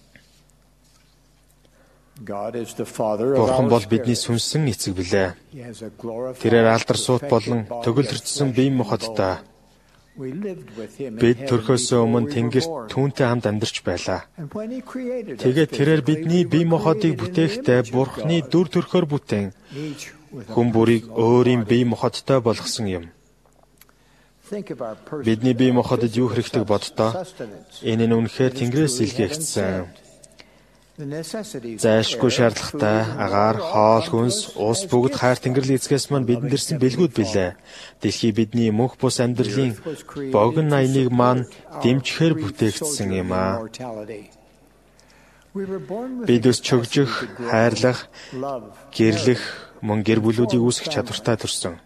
[SPEAKER 7] God is the Father of
[SPEAKER 2] Бурхан
[SPEAKER 7] our
[SPEAKER 2] бол бидний
[SPEAKER 7] spirit.
[SPEAKER 2] сүнсэн эцэг билээ.
[SPEAKER 7] He has a glorified,
[SPEAKER 2] Тэрээр алдар суут болон
[SPEAKER 7] perfected body
[SPEAKER 2] төгөлрчсөн
[SPEAKER 7] of
[SPEAKER 2] бие
[SPEAKER 7] flesh and
[SPEAKER 2] махбодтой.
[SPEAKER 7] bone. We lived with him in
[SPEAKER 2] Бид
[SPEAKER 7] heaven
[SPEAKER 2] төрхөөсөө
[SPEAKER 7] before
[SPEAKER 2] өмнө
[SPEAKER 7] we were
[SPEAKER 2] тэнгэрт
[SPEAKER 7] born.
[SPEAKER 2] түүнтэй хамт амьдарч байлаа.
[SPEAKER 7] And when he created us
[SPEAKER 2] Тэгээд тэрээр
[SPEAKER 7] physically,
[SPEAKER 2] бидний
[SPEAKER 7] we
[SPEAKER 2] бие
[SPEAKER 7] were
[SPEAKER 2] махбодыг
[SPEAKER 7] created in the
[SPEAKER 2] бүтээхдээ
[SPEAKER 7] image of
[SPEAKER 2] Бурханы
[SPEAKER 7] God,
[SPEAKER 2] дүр төрхөөр бүтээн
[SPEAKER 7] each with a
[SPEAKER 2] хүн бүрийг
[SPEAKER 7] personal
[SPEAKER 2] өөрийн
[SPEAKER 7] body.
[SPEAKER 2] бие махбодтой болгосон юм.
[SPEAKER 7] Think of our personal
[SPEAKER 2] Бидний бие
[SPEAKER 7] and
[SPEAKER 2] махбодод юу
[SPEAKER 7] physical
[SPEAKER 2] хэрэгтэй боддоо
[SPEAKER 7] sustenance.
[SPEAKER 2] энэ нь үнэхээр
[SPEAKER 7] It is
[SPEAKER 2] Тэнгэрээс
[SPEAKER 7] truly
[SPEAKER 2] илгээгдсэн.
[SPEAKER 7] heaven-sent. The necessities of
[SPEAKER 2] Зайлшгүй
[SPEAKER 7] air,
[SPEAKER 2] шаардлагатай
[SPEAKER 7] food, and
[SPEAKER 2] агаар,
[SPEAKER 7] water
[SPEAKER 2] хоол,
[SPEAKER 7] all come to
[SPEAKER 2] хүнс,
[SPEAKER 7] us
[SPEAKER 2] ус
[SPEAKER 7] as
[SPEAKER 2] бүгд
[SPEAKER 7] gifts
[SPEAKER 2] хайр
[SPEAKER 7] from
[SPEAKER 2] Тэнгэрлэг эцгээс маань
[SPEAKER 7] loving
[SPEAKER 2] бидэнд ирсэн
[SPEAKER 7] Heavenly
[SPEAKER 2] бэлгүүд
[SPEAKER 7] Father.
[SPEAKER 2] билээ. Дэлхий бидний мөнх бус амьдралын
[SPEAKER 7] The earth was created
[SPEAKER 2] богино
[SPEAKER 7] to
[SPEAKER 2] аяныг маань
[SPEAKER 7] support our
[SPEAKER 2] дэмжихээр
[SPEAKER 7] brief
[SPEAKER 2] бүтээгдсэн
[SPEAKER 7] sojourn
[SPEAKER 2] юм
[SPEAKER 7] in
[SPEAKER 2] аа.
[SPEAKER 7] mortality. We were born with
[SPEAKER 2] Бид
[SPEAKER 7] the
[SPEAKER 2] өс чөгжих,
[SPEAKER 7] capacity to grow,
[SPEAKER 2] хайрлах,
[SPEAKER 7] love,
[SPEAKER 2] гэрлэх, мөн гэр бүлүүдийг үүсгэх чадвартай төрсөн.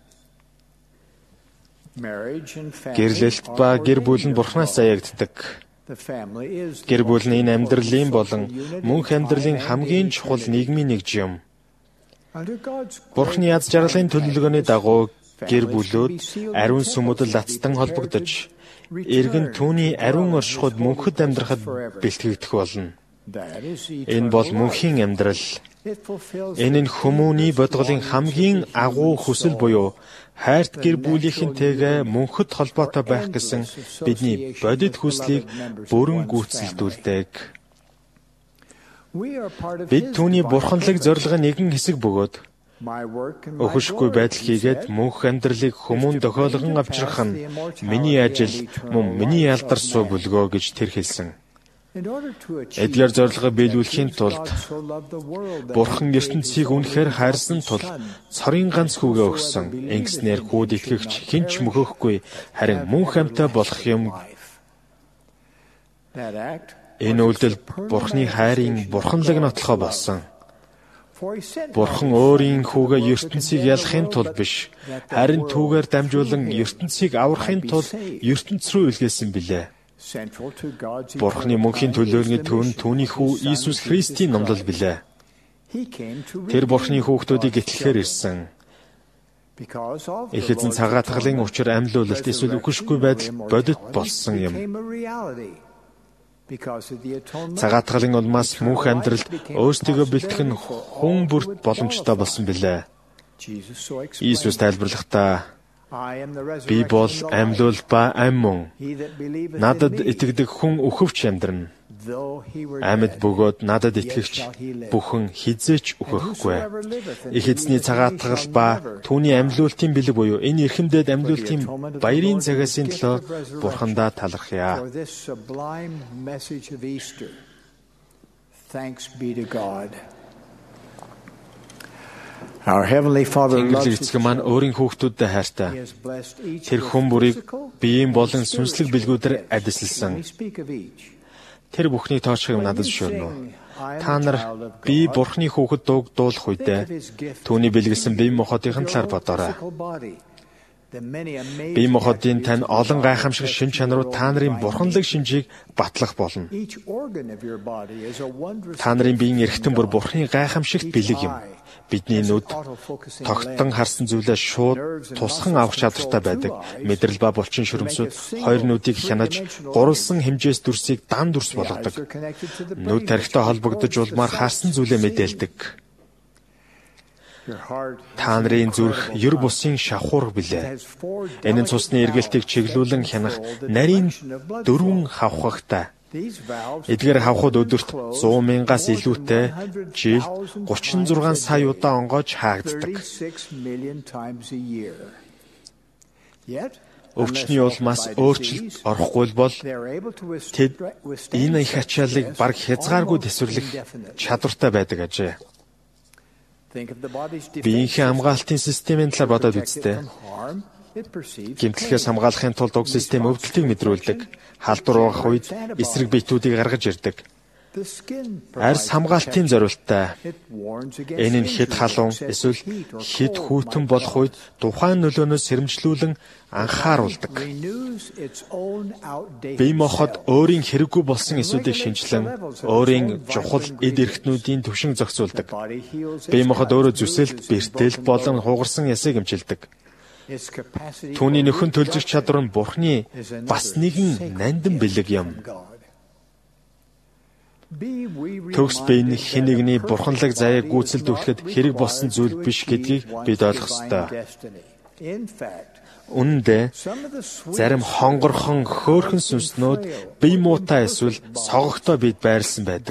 [SPEAKER 7] marriage and family
[SPEAKER 2] Гэрлэлт
[SPEAKER 7] are
[SPEAKER 2] ба гэр бүл нь
[SPEAKER 7] ordained of
[SPEAKER 2] Бурханаас
[SPEAKER 7] God.
[SPEAKER 2] заягддаг.
[SPEAKER 7] The family is the
[SPEAKER 2] Гэр бүл нь энэ
[SPEAKER 7] most
[SPEAKER 2] амьдралын
[SPEAKER 7] important
[SPEAKER 2] болон
[SPEAKER 7] social unit
[SPEAKER 2] мөнх
[SPEAKER 7] in
[SPEAKER 2] амьдралын
[SPEAKER 7] time and
[SPEAKER 2] хамгийн
[SPEAKER 7] in
[SPEAKER 2] чухал
[SPEAKER 7] eternity.
[SPEAKER 2] нийгмийн нэгж юм.
[SPEAKER 7] Under God's
[SPEAKER 2] Бурхны
[SPEAKER 7] great
[SPEAKER 2] яз жаргалын төлөвлөгөөний
[SPEAKER 7] kindness,
[SPEAKER 2] дагуу гэр
[SPEAKER 7] families
[SPEAKER 2] бүлүүд
[SPEAKER 7] can be sealed in
[SPEAKER 2] ариун
[SPEAKER 7] temples
[SPEAKER 2] сүмөдөл
[SPEAKER 7] and be
[SPEAKER 2] лацтан
[SPEAKER 7] prepared
[SPEAKER 2] холбогдож,
[SPEAKER 7] to
[SPEAKER 2] эргэн
[SPEAKER 7] return
[SPEAKER 2] түүний
[SPEAKER 7] to
[SPEAKER 2] ариун
[SPEAKER 7] dwell in
[SPEAKER 2] оршихуйд
[SPEAKER 7] His
[SPEAKER 2] мөнхөд
[SPEAKER 7] holy
[SPEAKER 2] амьдрахад
[SPEAKER 7] presence forever.
[SPEAKER 2] бэлтгэгдэх болно.
[SPEAKER 7] That is
[SPEAKER 2] Энэ бол
[SPEAKER 7] eternal
[SPEAKER 2] мөнхийн
[SPEAKER 7] life.
[SPEAKER 2] амьдрал.
[SPEAKER 7] It fulfills
[SPEAKER 2] Энэ нь
[SPEAKER 7] the
[SPEAKER 2] хүмүүний
[SPEAKER 7] deepest
[SPEAKER 2] бодголын
[SPEAKER 7] longings
[SPEAKER 2] хамгийн
[SPEAKER 7] of the
[SPEAKER 2] агуу
[SPEAKER 7] human
[SPEAKER 2] хүсэл
[SPEAKER 7] soul.
[SPEAKER 2] буюу хайрт гэр бүлийнхэнтэйгээ мөнхөд холбоотой байх гэсэн бидний бодит хүслийг бүрэн гүйцэлдүүлдэг.
[SPEAKER 7] We are part of
[SPEAKER 2] Бид
[SPEAKER 7] His
[SPEAKER 2] түүний
[SPEAKER 7] divine
[SPEAKER 2] бурханлаг
[SPEAKER 7] purpose.
[SPEAKER 2] зорилгын нэгэн хэсэг бөгөөд Өхөшгүй байдал хийгээд мөнх амьдралыг хүмүүн тохиолгон авчрах нь миний ажил, мөн миний алдар суу бүлгөө гэж тэр хэлсэн. Эдгээр зорилгоо биелүүлэхийн тулд Бурхан ертөнцийг үнэхээр хайрсан тул цорын ганц хүүгээ өгсөн. Ингэснээр хүүд итгэгч хэн ч мөхөхгүй харин мөнх амьтаа болох юм. Энэ үйлдэл Бурханы хайрын бурханлаг нотлохоо болсон. Бурхан өөрийн хүүгээ ертөнцийг ялахын тулд биш, харин түүгээр дамжуулан ертөнцийг аврахын тулд ертөнц рүү илгээсэн билээ. Бурханы мөнхийн төлөөлний түн түүний хүү Иесус Христийн номлол билээ. Тэр Бурханы хүүхдүүдийг итгэхээр ирсэн. Их эзэн цагаатгалын учир амьлуулалт эсвэл үхшгүй байдал бодит болсон юм. Цагаатгалын улмаас мөнх амьдралд өөрсдийгөө бэлтгэх нь хүн бүрт боломжтой болсон билээ. Иесус тайлбарлахдаа би бол амьлуул ба ам мөн. Надад итгэдэг хүн үхвч амьдрна. Амьд бөгөөд надад итгэгч бүхэн хизээч үхэхгүй. Их эзний цагаатгал ба түүний амьлуултын бэлэг буюу энэ эрхэмдэд амьлуултын баярын цагаасын төлөө Бурхандаа талархъя. Тэнгэрийн эцэг маань өөрийн хүүхдүүдтэй хайртай. Тэр хүн бүрийг биеийн болон сүнслэг бэлгүүдээр адислсан. Тэр бүхний тоочхыг надад зөвшөөрнө. Та нар би Бурханы хүүхэд дууг дуулах үедээ түүний бэлгэлсэн бие махбодын талаар бодоорой. Бие махбодын тань олон гайхамшиг шин чанарууд та нарын бурханлаг шинжийг батлах болно. Та нарын биеийн эрхтэн бүр Бурханы гайхамшигт бэлэг юм. Бидний нүд тогтон харсан зүйлээ шууд тусхан авах чадвартай байдаг. Мэдрэл ба булчин шүрмсүүд хоёр нүдийг хянаж, гурвалсан хэмжээс дүрсийг дан дүрс болгодог. Нүд тархитай холбогдож улмаар харсан зүйлээ мэдээлдэг. Та нарын зүрх ер бусын шавхуурга билээ. Энэ нь цусны эргэлтийг чиглүүлэн хянах нарийн дөрвөн хавхагтай. Эдгээр хавхууд өдөрт сто мянгаас илүүтэй жил гучин зургаан сая удаа онгойж хаагддаг. Өвчний улмаас өөрчлөлт орохгүй бол тэд энэ их ачааллыг бараг хязгааргүй тэсвэрлэх чадвартай байдаг ажээ. Биеийнхээ хамгаалтын системийн талаар бодоод үзтээ. Гэмтлэхээс хамгаалахын тулд уг систем өвдөлтийг мэдрүүлдэг. Халдвар угах үед эсрэг биетүүдийг гаргаж ирдэг. Арьс хамгаалтын зорилттой. Энэ нь хэд халуун эсвэл хэд хүйтэн болох үед тухайн нөлөөнөөс сэрэмжлүүлэн анхааруулдаг. Бие махбод өөрийн хэрэггүй болсон эсүүдийг шинжилэн өөрийн чухал эд эрхтнүүдийн төвшин зохицуулдаг. Бие махбод өөрөө зүсэлт, бэртэл болон хугарсан ясыг эмчилдэг. Түүний нөхөн төлжих чадвар нь Бурханы бас нэгэн нандин бэлэг юм. Төгс биеийн хэн нэгний бурханлаг заяаг гүйцэлдүүлэхэд хэрэг болсон зүйл биш гэдгийг бид ойлгох ёстой. Үнэндээ зарим хонгорхон хөөхөн сүнснүүд бие муутай эсвэл согогтой бид байрлсан байдаг.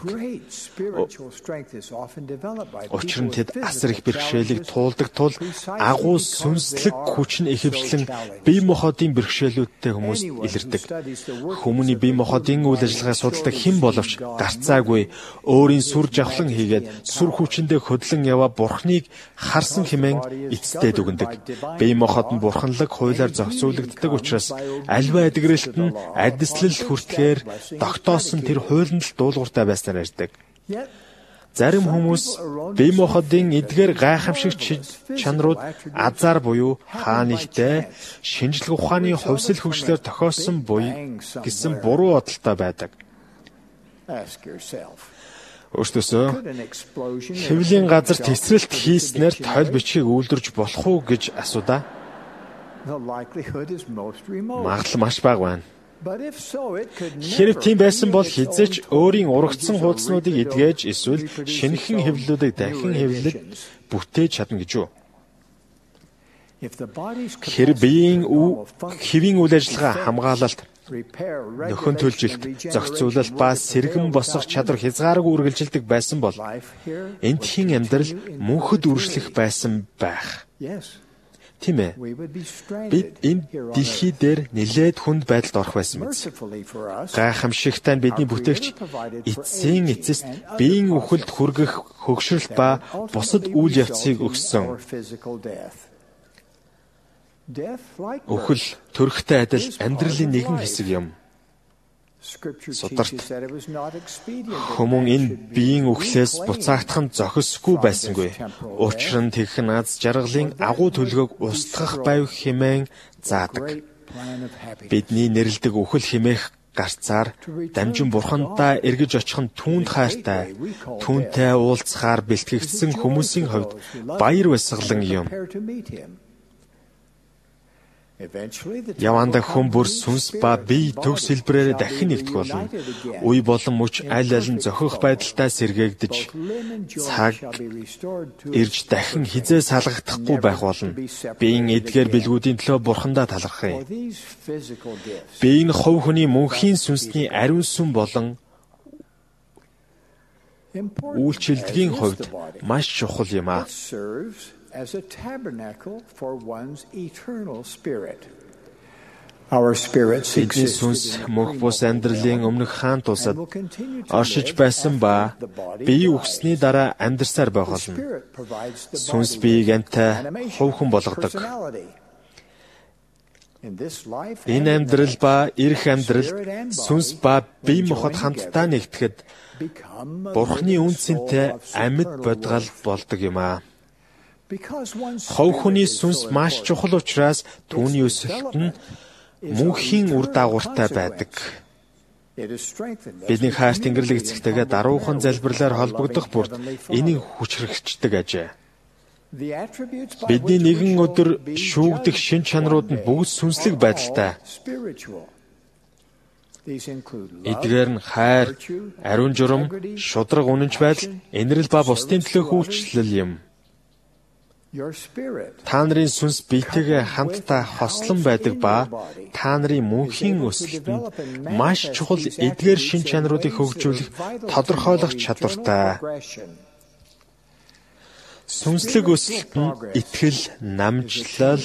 [SPEAKER 2] Учир нь тэд асар их бэрхшээлийг туулдаг тул агуу сүнслэг хүч нь ихэвчлэн бие махбодын бэрхшээлүүдтэй хүмүүст илэрдэг. Хүмүүний бие махбодын үйл ажиллагааг судалдаг хэн боловч гарцаагүй өөрийн сүр жавхлан хийгээд сүр хүчиндээ хөдлөн яваа Бурхныг харсан хэмээн эцэстээ дүгнэдэг. Бие махбод нь бурханлаг хуулиар зохицуулагддаг учраас альва эдгэрэлт нь адислал хүртгээр тогтоосон тэр хуулинд л дуулууртай байснаар ярьдаг. Зарим хүмүүс бие махбодын эдгээр гайхамшиг чанарууд азар буюу хаанигтай шинжлэх ухааны хувьсэл хөгжлөөр тохиосон буй гэсэн буруу бодолтой байдаг. Өөртөөсөө хэвлийн газар тэсрэлт хийснээр тойл бичгийг үйлдвэрж болох уу гэж асуудаа. Магадлал маш бага байна. Хэрэг тийм байсан бол хизээч өөрийн урагдсан хуудаснуудыг эдгэж эсвэл шинэхэн хэвлэлүүдийг дахин хэвлэж бүтээж чадна гэж үү? Хэрэг биеийн хэвийн үйл ажиллагаа хамгаалалт нөхөн төлжилт, зохицуулалт ба сэргэн босох чадвар хязгааргүй үргэлжилдэг байсан бол эндхийн амьдрал мөнхөд үржлэх байсан байх. Тийм ээ. Бид энэ дэлхий дээр нэлээд хүнд байдалд орох байсан биз. Гайхамшигтай нь бидний бүтээгч эцсийн эцэст биеийн үхэлд хүргэх хөгшрөл ба бусад үйл явцыг өгсөн. Үхэл төрхтэй адил амьдралын нэгэн хэсэг юм. Сударт хүмүүн энэ биеийн үхлээс буцаагдах нь зохисгүй байсангүй. Учир нь тэгэх наз жаргалын агуу төлгөөг устгах байв хэмээн заадаг. Бидний нэрлдэг үхэл хэмээх гарцаар дамжин бурхандаа эргэж очих нь түүнд хайртай, түүнтэй уулзахаар бэлтгэгдсэн хүмүүсийн хувьд баяр баясгалан юм. Явандаа хүн бүр сүнс ба бие төгс хэлбэрээр дахин нэгдэх болно. Үе болон мөч аль аль нь зохих байдалтай сэргээгдэж цаг ирж дахин хизээ салгагдахгүй байх болно. Биеийн эдгээр бэлгүүдийн төлөө бурхандаа талархъя. Бие нь хувь хүний мөнхийн сүнсний ариун сүм болон үйлчилдэгийн хувьд маш чухал юм аа.
[SPEAKER 7] As a tabernacle for one's eternal spirit. Our spirits exist.
[SPEAKER 2] Сүнс мөнх бус амьдралын өмнөх хаан тусад оршиж байсан ба бие үхсний дараа амьдарсаар байх болно. Сүнс биеийг амьтаа хувьхан болгодог. Энэ амьдрал ба ирэх амьдрал сүнс ба бие махбод хамтдаа нэгдэхэд Бурхны үнцэнтэй амьд бодгал болдог юм аа. Хувь хүний сүнс маш чухал учраас түүний өсөлт нь мөнхийн үр дагавартай байдаг. Бидний хайрт Тэнгэрлэг эцэгтэйгээ даруухан залбирлаар холбогдох бүрд энийг хүчрхэгчдэг ажээ. Бидний нэгэн өдөр шүүгдэх шин чанарууд нь бүгд сүнслэг байдалтай. Эдгээр нь хайр, ариун журам, шударга үнэнч байдал, инрэл ба бусдын төлөөх үйлчлэл юм. Та нарын сүнс биетэйгээ хамтдаа хослон байдаг ба та нарын мөнхийн өсөлтөнд маш чухал эдгээр шин чанаруудыг хөгжүүлэх тодорхойлох чадвартай. Сүнслэг өсөлт нь итгэл, намжлал,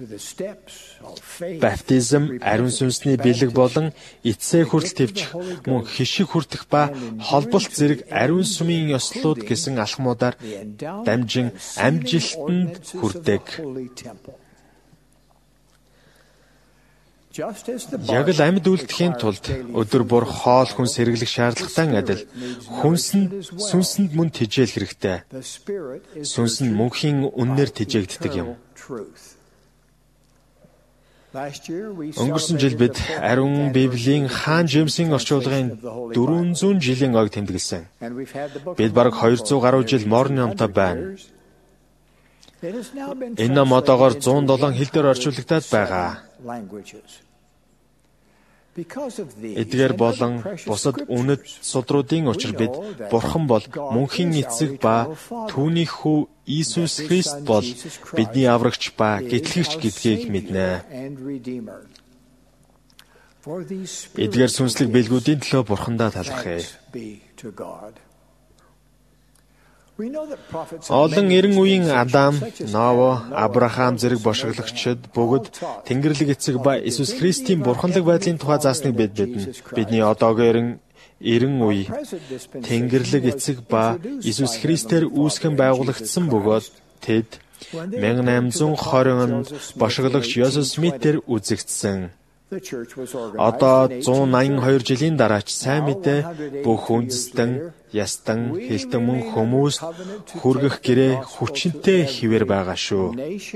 [SPEAKER 2] баптизм, ариун сүнсний бэлэг болон эцсээ хүртэл твчих, мөн хишиг хүртэх ба холболт зэрэг ариун сүмийн ёслолууд гэсэн алхмуудаар дамжин амжилтанд хүрдэг. Яг л амьд үлдэхийн тулд өдөр бүр хоол хүнс хэрэглэх шаардлагатай адил хүнс нь сүнсэнд мөн тэжээл хэрэгтэй. Сүнс нь мөнхийн үннээр тэжээгддэг юм. Өнгөрсөн жил бид ариун Библийн хаан Жеймсийн орчуулгын дөрвөн зуун жилийн ойг тэмдэглэсэн. Бид бараг хоёр зуун гаруй жил морны номтой байна. Энэ ном одоогоор зуун долоон хэл дээр орчуулагдаад байгаа. Эдгээр болон бусад үнэт судруудын учир бид Бурхан бол мөнхийн эцэг ба түүний хүү Иесус Христ бол бидний аврагч ба гэтлэгч гэдгийг мэднэ. Эдгээр сүнслэг бэлгүүдийн төлөө Бурхандаа талархъя. Олон эрен үеийн Адам, Ново, Абрахам зэрэг бошиглагчид бүгд Тэнгэрлэг эцэг ба Иесус Христийн бурханлаг байдлын тухай заасныг бид мэднэ. Бидний одоогийн эрен үе Тэнгэрлэг эцэг ба Иесус Христээр үүсгэн байгуулагдсан бөгөөд тэд мянга намын зуун хорин онд бошиглагч Йозеф Смитээр үзэгдсэн. Одоо зуун наян хоёр жилийн дараач сайн мэдээ бүх үндэстэн, ястан, хэлтэн мөн хүмүүс хүргэх гэрээ хүчинтэй хിവэр байгаа шүү.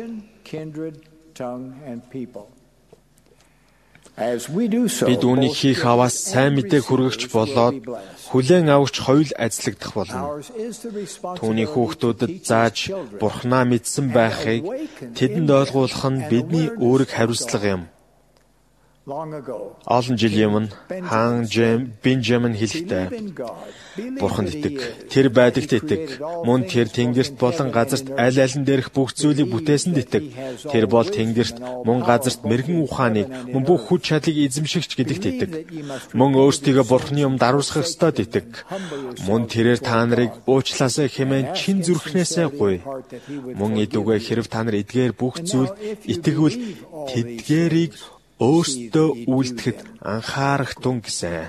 [SPEAKER 2] Бид үүнийг хийх аваас сайн мэдээ хүргэгч болоод хүлээн авагч хоёул ажиллагдах болно. Түүний хүүхдүүдэд зааж Бурхнаа мэдсэн байхыг тэдэнд ойлгуулах нь бидний үүрэг хариуцлага юм. Олон жилийн өмнө хаан Бенжамин хэлэхдээ Бурханд итэг, тэр байдагт итэг, мөн тэр тэнгэрт болон газарт аль алин дээрх бүх зүйлийг бүтээсэнд итэг. Тэр бол тэнгэрт мөн газарт мэрэгэн ухааныг, мөн бүх хүч чадлыг эзэмшигч гэдэгт итэг. Мөн өөрсдийгөө Бурханы өмнө даруусгах ёстойд итэг. Мөн тэрээр та нарыг уучлаасаа хэмээн чин зүрхнээсээ гуй. Мөн идүгэ хэрв та нар эдгээр бүх зүйл итгэвэл тэдгээрийг өөрсдөө үйлдэхэд анхаарах тун гэсэн.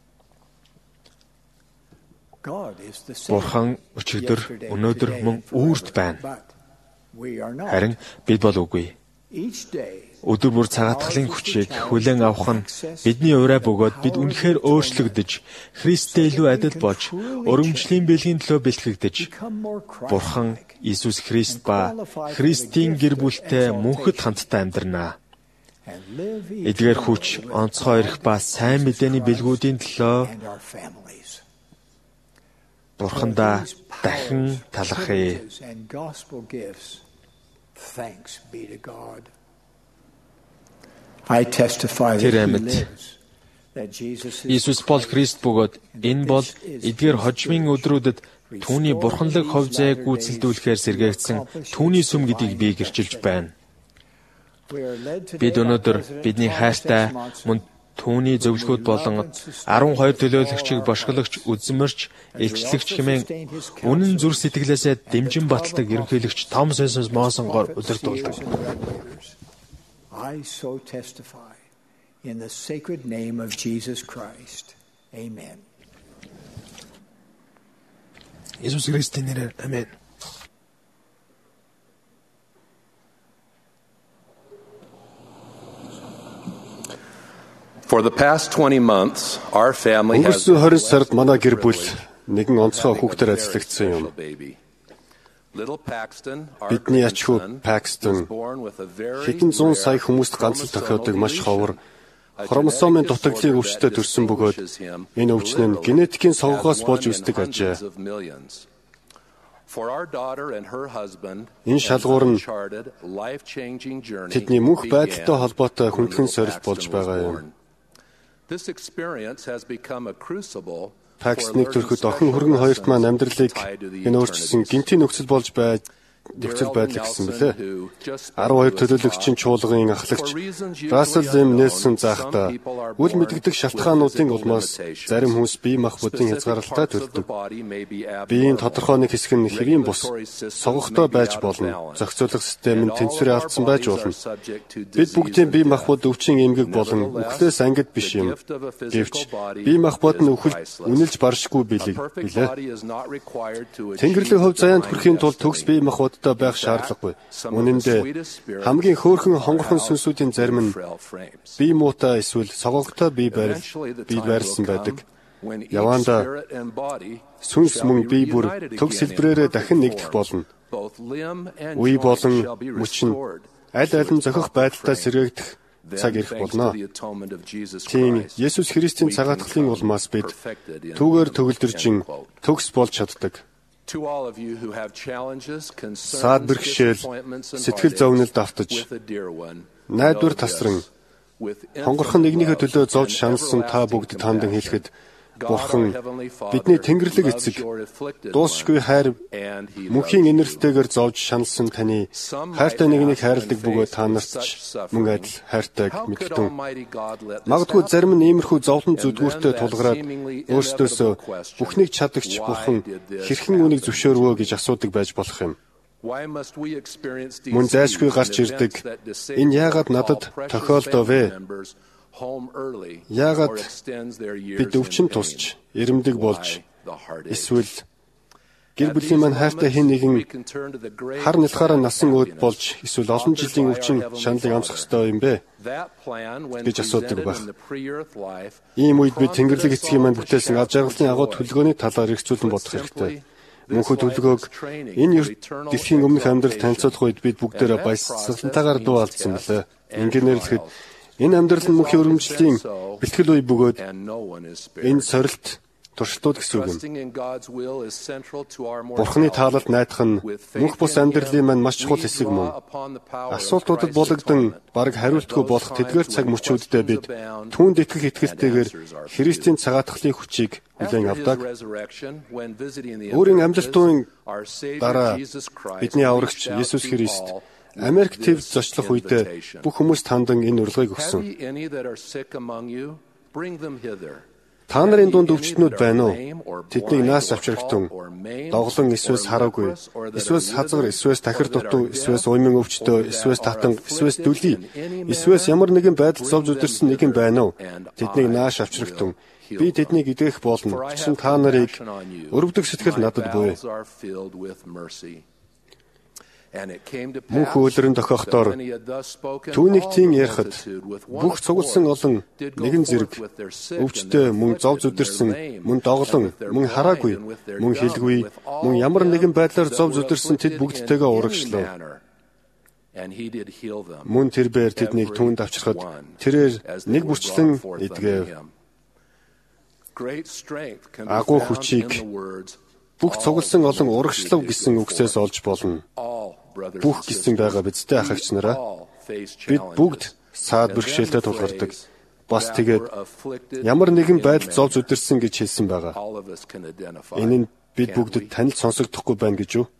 [SPEAKER 2] Бурхан өчигдөр, өнөөдөр мөн үрд байна. Харин бид бол үгүй. Өдөр бүр цагаатгалын хүчийг хүлээн авах нь бидний ураа бөгөөд бид үнэхээр өөрчлөгдөж, Христтэй илүү адил болж, өргөмжлийн бэлгийн төлөө бэлтгэгдэж, Бурхан Иесус Христ ба Христийн гэр бүлтэй мөнхөд хамтдаа амьдрнаа. Эдгээр хүч, онцгой эрх ба сайн мэдээний бэлгүүдийн төлөө Бурхандаа дахин талархъя. Тэр амьд Иесус бол Христ бөгөөд энэ бол эдгээр хожмын өдрүүдэд түүний бурханлаг хов зээг гүйцэлдүүлэхээр сэргээгдсэн түүний сүм гэдгийг би гэрчилж байна. Бид өнөөдөр бидний хайртай мөн түүний зөвлөгөөд болон арван хоёр төлөөлөгчийг бошгологч, үзмэрч, илчлэгч хэмээн үнэн зүр сэтгэлээсээ дэмжин баталдаг ерөнхийлөгч Том Сенсенс Моосонгоор удирдуулдаг.
[SPEAKER 7] I so testify in the sacred name of Jesus Christ. Amen.
[SPEAKER 2] Иесус Христийн нэрээр амен.
[SPEAKER 8] For the past twenty months, our family has
[SPEAKER 9] өнгөрсөн twenty сард манай гэр бүл нэгэн онцгой хүүхдээр ажиллагдсан юм. Бидний ач хүү Пакстон хэдэн зуун сая хүмүүст ганц л тохиодог маш ховор хромосомын дутагдлыг өвчтөд төрсөн бөгөөд энэ өвчин нь генетикийн сонгогоос болж үүсдэг ажээ. Энэ шалгуур нь тэдний мөнх байдалтай холбоотой хүндхэн сорилт болж байгаа юм. Пакстныг төрөхөд охин хөргөн хоёрт маань амьдралыг энэ өөрчилсөн гинтийн нөхцөл болж байж нөхцөл байдал гэсэн бэлээ. арван хоёр төлөөлөгчийн чуулгын ахлагч Рассел Эм Нельсон заахта үл мэдэгдэх шалтгаануудын улмаас зарим хүмүүс бие махбодын хязгаарлалтаа төлдөг. Биеийн тодорхой нэг хэсэг нь хэвийн бус, согогтой байж болно. Зохицуулах систем нь тэнцвэрээ алдсан байж болно. Бид бүгдийн бие махбод өвчин эмгэг болон үхлээс ангид биш юм. Гэвч бие махбод нь үхэл үнэлж баршгүй билээ. Тэнгэрлэг хөв заяанд хүрэхийн тулд төгс бие махбод байх шаардлагагүй. Үнэн дээр хамгийн хөөрхөн хонгорхон сүнсүүдийн зарим нь бие муутай эсвэл согогтой бие барил бие барилсан байдаг. Яванда сүнс мөн бие бүр төгс хэлбрээрээ дахин нэгдэх болно. Үе болон мөч нь аль аль нь зохих байдалтай сэргээгдэх цаг ирэх болно. Тийм Есүс Христийн цагаатгалын улмаас бид түүгээр төгөлдржин төгс болж чаддаг. Саад бэрхшээл, сэтгэл зовнилд автаж, найдвар тасран, хонгорхон нэгнийхээ төлөө зовж шаналсан та бүгд тандан хэлэхэд Бурхан бидний Тэнгэрлэг эцэг дуусшгүй хайр мөнхийн инэрлтэйгээр зовж шаналсан таны хайртай нэгнийг хайрладаг бөгөөд та нарт ч мөн адил хайртайг мэдтэн. Магадгүй зарим нь иймэрхүү зовлон зүдгүүртэй тулгараад өөрсдөөсөө бүхнийг чадагч Бурхан хэрхэн үнийг зөвшөөрвөө гэж асуудаг байж болох юм. Мөн зайлшгүй гарч ирдэг энэ яагаад надад тохиолдов вэ? Яагаад бид өвчин тусч, ирэмдэг болж, эсвэл гэр бүлийн маань хайртай хэн нэгэн хар нэлхаараа насан өөд болж, эсвэл олон жилийн өвчин шаналыг амсах ёстой юм бэ гэж асуудаг байх. Ийм үед бид Тэнгэрлэг эцгийн маань бүтээсэн аж аргалын агуу төлөвлөгөөний талаар эргцүүлэн бодох хэрэгтэй. Мөнхөд төлөвлөгөөг энэ дэлхийн өмнөх амьдрал танилцуулах үед бид бүгдээрээ баясгалантайгаар дуу алдсан билээ. Ингээд нэрлэхэд энэ амьдрал нь мөнхийн өргөмжлийн бэлтгэл үе бөгөөд энэ сорилт туршилтууд гэсэн үг юм. Бурхны таалалд найдах нь мөнх бус амьдралын маань маш чухал хэсэг мөн. Асуултуудад булагдсан бараг хариултгүй болох тэдгээр цаг мөчүүддээ бид түүнд итгэх итгэлтэйгээр Христийн цагаатгалын хүчийг хүлээн авдаг. Өөрийн амлалтын дараа бидний аврагч Есүс Христ Америк твд зочлох үедээ бүх хүмүүст хандан энэ урилгыг өгсөн. Та нарын дунд өвчтнүүд байна уу? Тэднийг наас авчрагтун, доголон эсвэл хараагүй, эсвэл хазар, эсвэл тахир дутуу, эсвэл уйман өвчтөө, эсвэл татан, эсвэл дүлий, эсвэл ямар нэгэн байдал зовж үдэрсэн нэгэн байна уу? Тэднийг нааш авчрагтун. Би тэднийг идэх болно. Гэсэн та нарыг өрөвдөг сэтгэл надад буй. Мөнх үйлрэн тохиохдоор түүнийг тийм ярихад бүх цугласан олон нэгэн зэрэг өвчтөе мөн зов зүдэрсэн мөн доголон мөн хараагүй мөн хэлгүй мөн ямар нэгэн байдлаар зов зүдэрсэн тэд бүгдтэйгээ урагшлав. Мөн тэр бээр тэднийг түүнд авчрахад тэрээр нэг бүрчлэн идгээв. Агуу хүчийг бүх цугласан олон урагшлав гэсэн үгсээс олж болно. Бүх гэсэн байгаа бидтэй ах эгч нараа. Бид бүгд саад бэрхшээлтэй тулгардаг. Бас тэгээд ямар нэгэн байдал зовж үдэрсэн гэж хэлсэн байгаа. Энэ нь бид бүгдэд танил сонсогдохгүй байна гэж юу?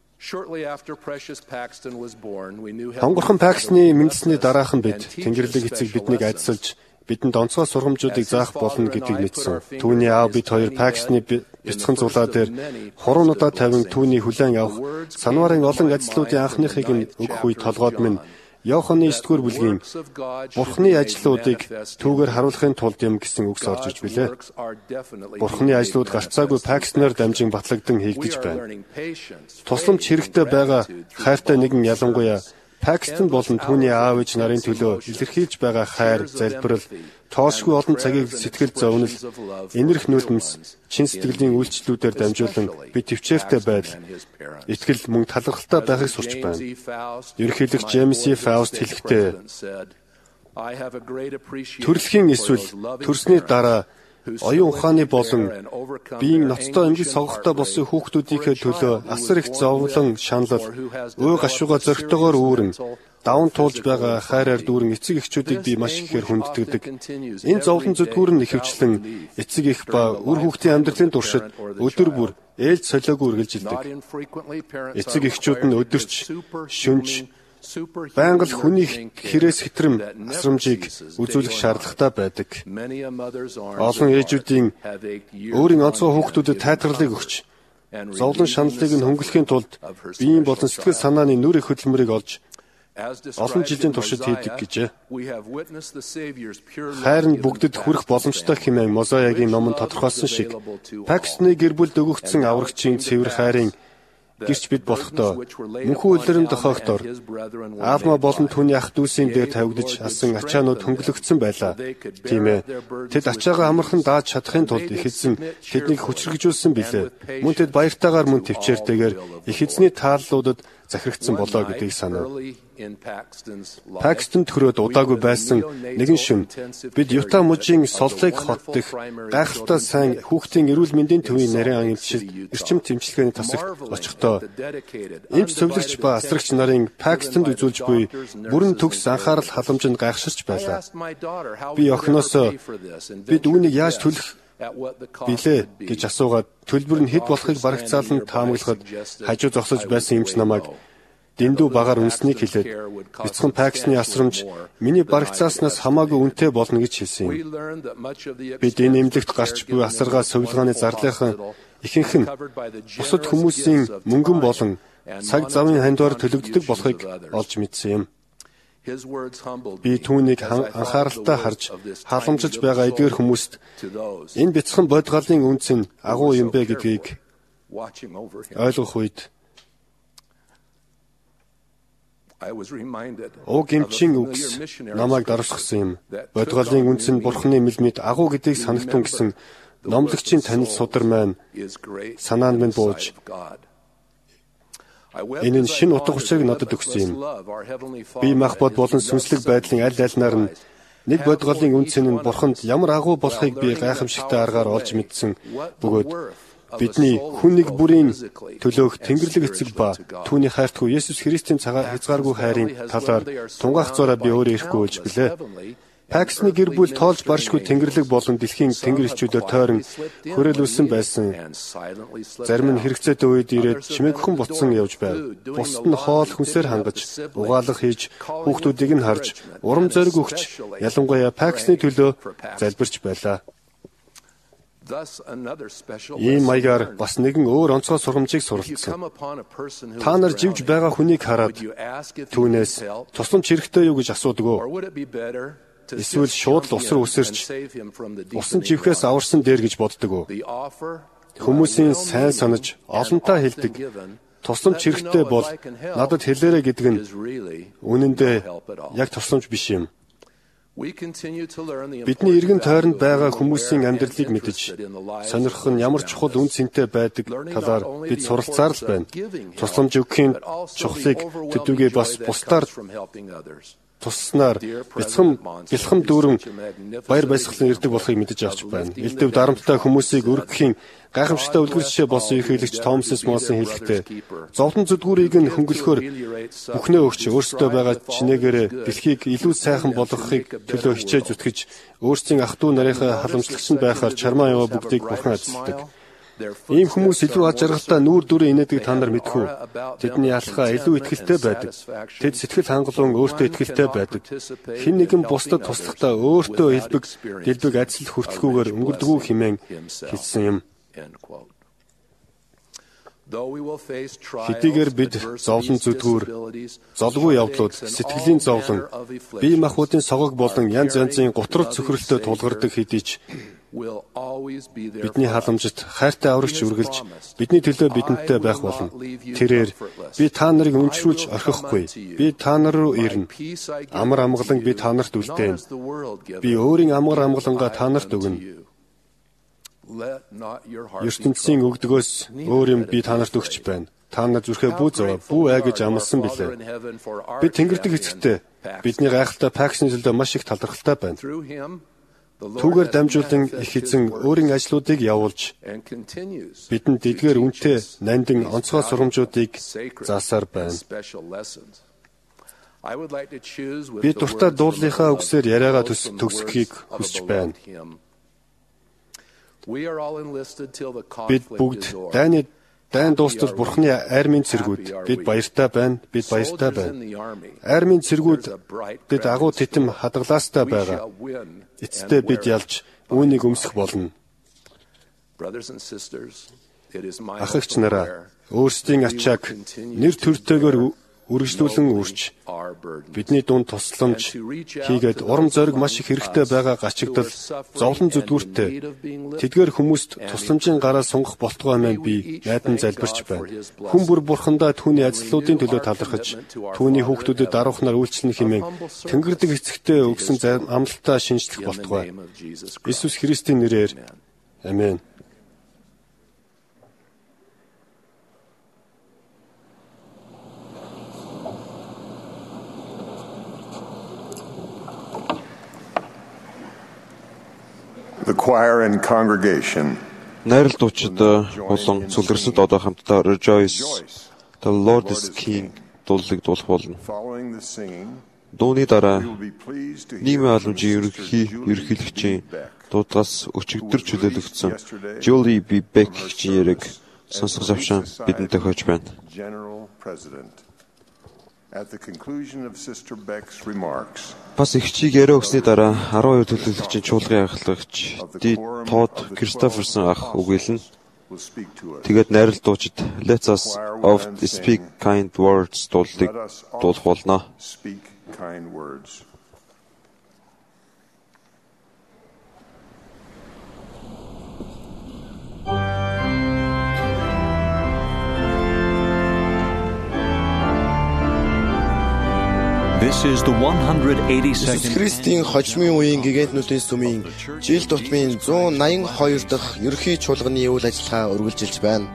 [SPEAKER 9] Хонгорхон Пакстны мэндэлсний дараахан бид Тэнгэрлэг эцэг биднийг адсалж бидэнд онцгой сургамжуудыг заах болно гэдгийг мэдсэн. Түүний аав бид хоёр Пакстны бяцхан зулаа дээр хуруунуудаа тавин түүний хүлээн авах санварын олон ажлуудын анхныхыг нь өгөх үе толгойд минь Иоханны эсдүгээр бүлгийн Бурхны ажлуудыг түүгээр харуулахын тулд юм гэсэн үгс орж иж билээ. Бурхны ажлууд гарцаагүй Пакстнаар дамжин батлагдсан хийгдэж байна. Тусламж хэрэгтэй байгаа хайртай нэгэн ялангуяа Пакстан болон түүний аав ээж нарын төлөө илэрхийлж байгаа хайр, залбирал, тоошгүй олон цагийг сэтгэл зовнил, энэрх нүлэмс, чин сэтгэлийн үйлчлэлүүдээр дамжуулан би төвчээртэй байдал, итгэл мөн талархалтай байхыг сурч байна. Ерөнхийлөгч Джеймс И. Фауст хэлэхдээ төрөлхийн эсвэл төрсний дараа оюун ухааны болон биеийн ноцтой эмгэг согогтой болсон хүүхдүүдийнхээ төлөө асар их зовлон шаналл, ой гашууга зөргтөгөөр үүрэн, даван туулж байгаа хайраар дүүрэн эцэг эхчүүдийг би маш ихээр хүндэтгдэг. Энэ зовлон зүтгүүр нь ихэвчлэн эцэг эх ба үр хүүхдийн амьдралын туршид өдөр бүр ээлж солиогүй үргэлжилдэг. Эцэг эхчүүд нь өдөрч, шөнөж байнга л хүний хэрээс хэтрэм асрамжийг үзүүлэх шаардлагатай байдаг. Олон ээжүүдийн өөрийн онцгой хүүхдүүдэд тайлбарлыг өгч, зовлон шаналлыг нь хөнгөлөхийн тулд биеийн болон сэтгэл санааны нүрийн хөдөлмөрийг олж олон жилийн туршид хийдэг гэжээ. Хайр нь бүгдэд хүрэх боломжтой хэмээн Мозаягийн номонд тодорхойлсон шиг, Пакстны гэр бүлд өгөгдсөн аврагчийн цэвэр хайрын гэрч бид болохдоо мөнхөө үйлрэн тохиогдоор Аалма болон түүний ах дүүсийн дээр тавигдж алсан ачаанууд хөнгөлөгдсөн байлаа. Тийм ээ. Тэд ачаагаа амархан дааж чадахын тулд их эзэн тэднийг хүчрхэгжүүлсэн билээ. Мөн тэд баяртайгаар мөн төвчээртэйгээр их эзний тааллуудад захирагдсан болоо гэдгийг санав. Пакстанд төрөөд удаагүй байсан нэгэн шөнө бид Юта мужийн Соллейк хот дэх гайхалтай сайн хүүхдийн эрүүл мэндийн төвийн нарийн ангилалчид эрчим тэмчилгээний тасагт очихдоо эмч цовлогч ба асрагч нарын Пакстанд үзүүлж буй бүрэн төгс анхаарал халамжинд гайхширч байлаа. Би охиноосоо бид үүнийг яаж төлөх билээ гэж асуугаад төлбөр нь хэд болохыг барагцаалан таамаглахад хажуу зогсож байсан эмч намайг дэндүү багаар үнснийг хэлээд бяцхан Пакстны асрамж миний барагцааснаас хамаагүй үнэтэй болно гэж хэлсэн юм. Бид энэ эмнэлэгт гарч буй асаргаа сувилгааны зарлынхан ихэнх нь бусад хүмүүсийн мөнгөн болон цаг завын хандвар төлөгддөг болохыг олж мэдсэн юм. Би түүнийг анхааралтай харж халамжилж байгаа эдгээр хүмүүст энэ бяцхан бодгалын үнц нь агуу юм бэ гэдгийг ойлгох үед Уг эмчийн үгс намайг дарамсгсан юм. Бодгалын үнц нь Бурхны мэлмид агуу гэдгийг санагтун гэсэн номлогчийн танил судар маань санаанд минь бууж энэ нь шинэ утга учирыг надад өгсөн юм. Би мах бод болон сүнслэг байдлын аль альнаар нь Нэг бодголын үнц нь бурханд ямар агуу болохыг би гайхамшигтай аргаар олж мэдсэн бөгөөд бидний хүн нэг бүрийн төлөөх Тэнгэрлэг эцэг ба түүний хайртгүй Есүс Христийн хязгааргүй хайрын талаар тунгаах зураа би өөрөө ирэхгүй гэж билээ. Паксны гэр бүл тоолж баршгүй Тэнгэрлэг болон дэлхийн тэнгэр элчүүдээр тойрон хөрөөлүүлсэн байсан. Зарим нь хэрэгцээтэй үед ирээд чимээгхэн буцсан явж байв. Бусад нь хоол хүнсээр хангаж, угаалга хийж, хүүхдүүдийг нь харж, урам зориг өгч, ялангуяа Паксны төлөө залбирч байлаа. Ийм маягаар бас нэгэн өөр онцгой сургамжийг суралцсан. Та нар живж байгаа хүнийг хараад түүнээс тусламж хэрэгтэй юу гэж асуудаг. Эсвэл шууд л усар үсэрч усан живхээс аварсан дээр гэж боддог уу? Хүмүүсийн сайн санаж олонтаа хэлдэг. Тусламж хэрэгтэй бол надад хэлээрэй гэдэг нь үнэн дээр яг тусламж биш юм. Бидний эргэн тойронд байгаа хүмүүсийн амьдралыг мэдэж, сонирхох нь ямар чухал үн цэнтэй байдаг талаар бид суралцаар л байна. Тусламж өгөхийн чухлыг төдийгүй бас бусдаар туснаар бяцхан бэлхэм дүүрэн баяр баясгалан ирдэг болохыг мэдэж авч байна. Элдэв дарамттай хүмүүсийг өргөхийн гайхамшигтай үлгэр жишээ болсон ихийлэгч Томас Смолсон хэлэхдээ зовлон зүдгүүрийг нь хөнгөлөхөөр бүхнээ өгч өөрсдөө байгаа чинээгээрээ дэлхийг илүү сайхан болгохыг төлөө хичээж зүтгэж өөрсдийн ах дүү нарынхаа халамжлагч нь байхаар чармаа яваа бүгдийг бурхан эзэлдэг. Ийм хүмүүс илүү аж аргалтай нүүр дүрээ инээдэг та нар мэдхүү. Тэдний ялхаа илүү ихтэй байдаг. Тэд сэтгэл хангалуун өөртөө ихтэй байдаг. Хэн нэгэн бусдад туслахдаа өөртөө элбэг, дэлбэг ажил хүртэлгүйгээр өнгөрдгүү хэмээн хэлсэн юм. Хэдийгээр бид зовлон зүдгүүр, золгүй явдлууд, сэтгэлийн зовлон, бие махбодын согог болон янз янзын гутрал цөхрөлтөд тулгардаг хэдий ч бидний халамжит хайртай аврагч үргэлж бидний төлөө бидэнтэй байх болно. Тэрээр би та нарыг өмчрүүлж орхихгүй. Би та нар руу ирнэ. Амар амгалан би та нарт үлдээн. Би өөрийн амар амгалангаа та нарт өгнө. ертөнцийн өгдгөөс өөр юм би та нарт өгч байна. Та нар зүрхээ бүү зовоо, бүү аа гэж амласан билээ. Би Тэнгэрдэг эцэгтэй бидний гайхалтай Паксны төлөө маш их талархалтай байна. Түүгээр дамжуулан их эзэн өөрийн ажлуудыг явуулж бидэнд эдгээр үнэтэй нандин онцгой сургамжуудыг заасаар байна. Би дуртай дуулынхаа үгсээр яриагаа төгсөхийг хүсэж байна. Бид бүгд дайны дайн дуустал Бурхны армийн цэргүүд. Бид баяртай байна. Бид баяртай байна. Армийн цэргүүд бид агуу титэм хадгалаастай байгаа. Эцэстээ бид ялж үүнийг өмсөх болно. Ах эгч нараа, өөрсдийн ачааг нэр төртэйгээр үргэлжлүүлэн үрж бидний дунд тусламж хийгээд урам зориг маш их хэрэгтэй байгаа гачигдал зовлон зүдгүүртээ тэдгээр хүмүүст тусламжийн гараа сунгах болтугай мэн би найдан залбирч байна. Хүн бүр бурхандаа түүний ажлуудын төлөө талархаж түүний хүүхдүүдэд даруухнаар үйлчлэн хэмээн Тэнгэрдэг эцэгтэй өгсөн амлалтаа шинжлэх болтугай. Иесус Христийн нэрээр амен.
[SPEAKER 4] The choir and congregation
[SPEAKER 5] найралтуучид болон сүлгэрсэд одоо хамтдаа Rejoice, the Lord is King дуулыг дуулах болно. Дууны дараа нийгмийн халамжийн ерөнхий ерөнхийлөгчийн дуудаас өчигдөр чөлөөлөгдсөн Julie B. Beck хичээн яриг сонсох завшаан бидэнтэй хойж байна.
[SPEAKER 4] At the conclusion of Sister Beck's remarks,
[SPEAKER 5] бас ихчийг яриа өгсөний дараа арван хоёр төлөөлөгчийн чуулган ахлагч Ди Тод Кристоферсон ах үгэлэн тэгээд найралтуучид Let us oft speak kind words дуулыг дуулах болно.
[SPEAKER 4] Speak kind words.
[SPEAKER 1] This is the one hundred eighty-second
[SPEAKER 3] Христийн хожмын үеийн гигантнуудын сүмийн жил тутмын зуун наян хоёр дахь ерөнхий чуулганы үйл ажиллагаа үргэлжилж байна.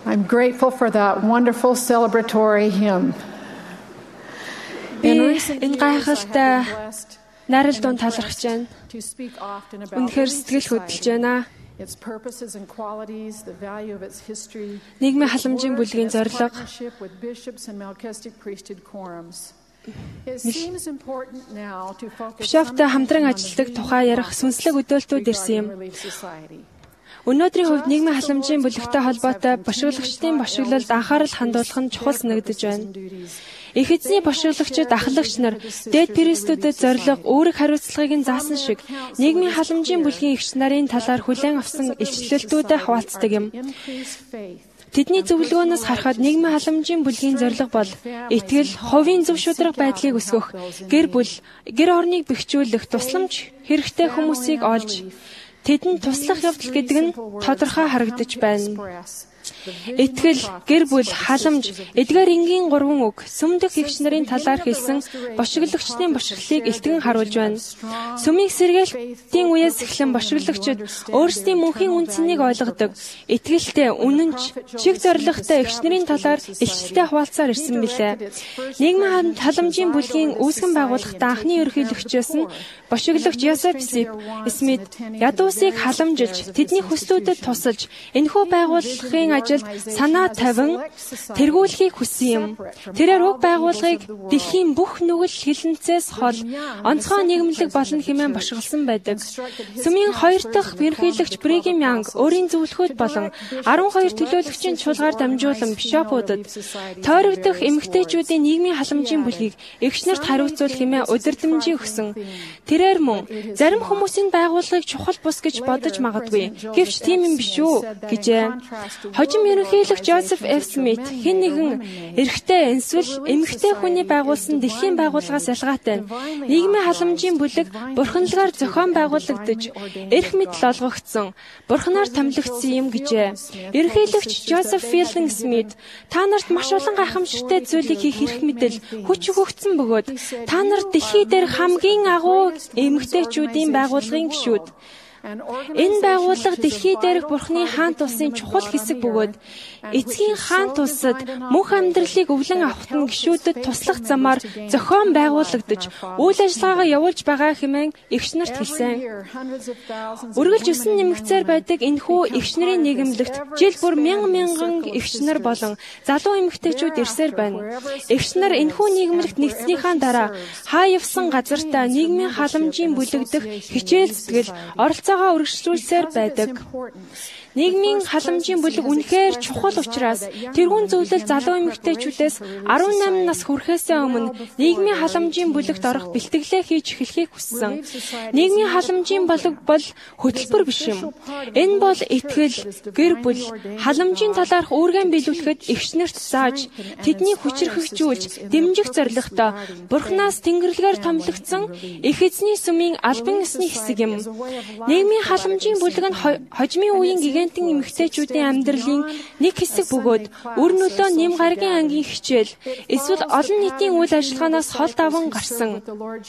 [SPEAKER 10] I'm grateful for that wonderful celebratory hymn.
[SPEAKER 11] Энэ гайхалтай нарийн дунд талархаж байна. Үнэхээр сэтгэл хөдлөж байна. Нийгмийн халамжийн бүлгийн зорилго бишофтой хамтран ажилладаг тухай ярих сүнслэг өдөөлтүүд ирсэн юм. Өнөөдрийн хувьд нийгмийн халамжийн бүлэгтэй холбоотой бошиглагчдын бошиглолд анхаарал хандуулах нь чухал санагдаж байна. Их эзний бошиглагчид ахлагч нар дээд престүүдэд зорилго үүрэг хариуцлагыг нь заасан шиг нийгмийн халамжийн бүлгийн эгч нарын талаар хүлээн авсан илчлэлтүүдэд хаваалцдаг юм. Тэдний зөвлөгөөнөөс харахад нийгмийн халамжийн бүлгийн зорилго бол итгэл, хувийн зөв шударга байдлыг өсгөх, гэр бүл, гэр орныг бэхжүүлэх, тусламж хэрэгтэй хүмүүсийг олж тэдэнд туслах явдал гэдэг нь тодорхой харагдаж байна. Итгэл, гэр бүл, халамж, эдгээр энгийн гурван үг сүмдөх эгч нарын талаар хэлсэн бошиглагчдын бошиглыг илтгэн харуулж байна. Сүмийг сэргээлтийн үеэс эхлэн бошиглагчид өөрсдийн мөнхийн үндсэнийг ойлгодог, итгэлтэй, үнэнч, чиг зоригтой эгч нарын талаар илчлэлтэй хаваалцаар ирсэн билээ. Нийгмийн халамжийн бүлгийн үүсгэн байгуулахдаа анхны ерөнхийлөгчөөс нь бошиглагч Йосеф Смит ядуусыг халамжилж, тэдний хүслүүдэд тусалж, энэхүү байгууллагын ажилд санаа тавин тэргүүлэхийг хүссэн юм. Тэрээр уг байгууллагыг дэлхийн бүх нүгэл хилэнцээс хол онцгой нийгэмлэг болно хэмээн бошигласан байдаг. Сүмийн хоёр дахь ерөнхийлөгч Бригем Янг өөрийн зөвлөхөд болон арван хоёр төлөөлөгчийн чуулгаар дамжуулан бишопуудад тойрогдох эмэгтэйчүүдийн нийгмийн халамжийн бүлгийг эгч нарт хариуцуул хэмээн удирдамжийг өгсөн. Тэрээр мөн зарим хүмүүсийн байгууллагыг чухал бус гэж бодож магадгүй. Гэвч тийм юм биш үү гэжээ. Хожим ерөнхийлөгч Жозеф Ф. Смит хэн нэгэн эрэгтэй эсвэл эмэгтэй хүний байгуулсан дэлхийн байгууллагаас ялгаатай нийгмийн халамжийн бүлэг бурханлагаар зохион байгуулагдаж эрх мэдэл олгогдсон бурханаар томилогдсон юм гэжээ. Ерөнхийлөгч Жозеф Филдинг Смит та нарт маш олон гайхамшигтай зүйлийг хийх эрх мэдэл хүч өгөгдсөн бөгөөд та нар дэлхий дээр хамгийн агуу эмэгтэйчүүдийн байгууллагын гишүүд. Энэ байгууллага дэлхий дээрх Бурхны хаант улсын чухал хэсэг бөгөөд эцгийн хаант улсад мөнх амьдралыг өвлөн авахт нь гишүүдэд туслах замаар зохион байгуулагдаж үйл ажиллагаагаа явуулж байгаа хэмээн эгч нарт хэлсэн. Үргэлж өсөн нэмэгцээр байдаг энэхүү эгч нарын нийгэмлэгт жил бүр мянган мянган эгч нар болон залуу эмэгтэйчүүд ирсээр байна. Эгч нар энэхүү нийгэмлэгт нэгдснийхаа дараа хаа явсан газартаа нийгмийн халамжийн бүлэгдэх хичээл зүтгэл оролцоогоо үргэлжлүүлсээр байдаг. Нийгмийн халамжийн бүлэг үнэхээр чухал учраас тэрүүн зөвлөл залуу эмэгтэйчүүдээс арван найман нас хүрэхээс өмнө нийгмийн халамжийн бүлэгт орох бэлтгэлээ хийж эхлэхийг хүссэн. Нийгмийн халамжийн бүлэг бол хөтөлбөр биш юм. Энэ бол итгэл, гэр бүл, халамжийн талаарх үүргэн биелүүлэхэд эгч нарт зааж, тэднийг хүчрхэгжүүлж, дэмжих зорилготой Бурханаас тэнгэрлэгээр томилогдсон их эзний сүмийн албан ёсны хэсэг юм. Нийгмийн халамжийн бүлэг нь хожимын үеийн гигантын эмэгтэйчүүдийн амьдралын нэг хэсэг бөгөөд өр нөлөө нэм гарагийн ангийн хичээл эсвэл олон нийтийн үйл ажиллагаанаас хол даван гарсан.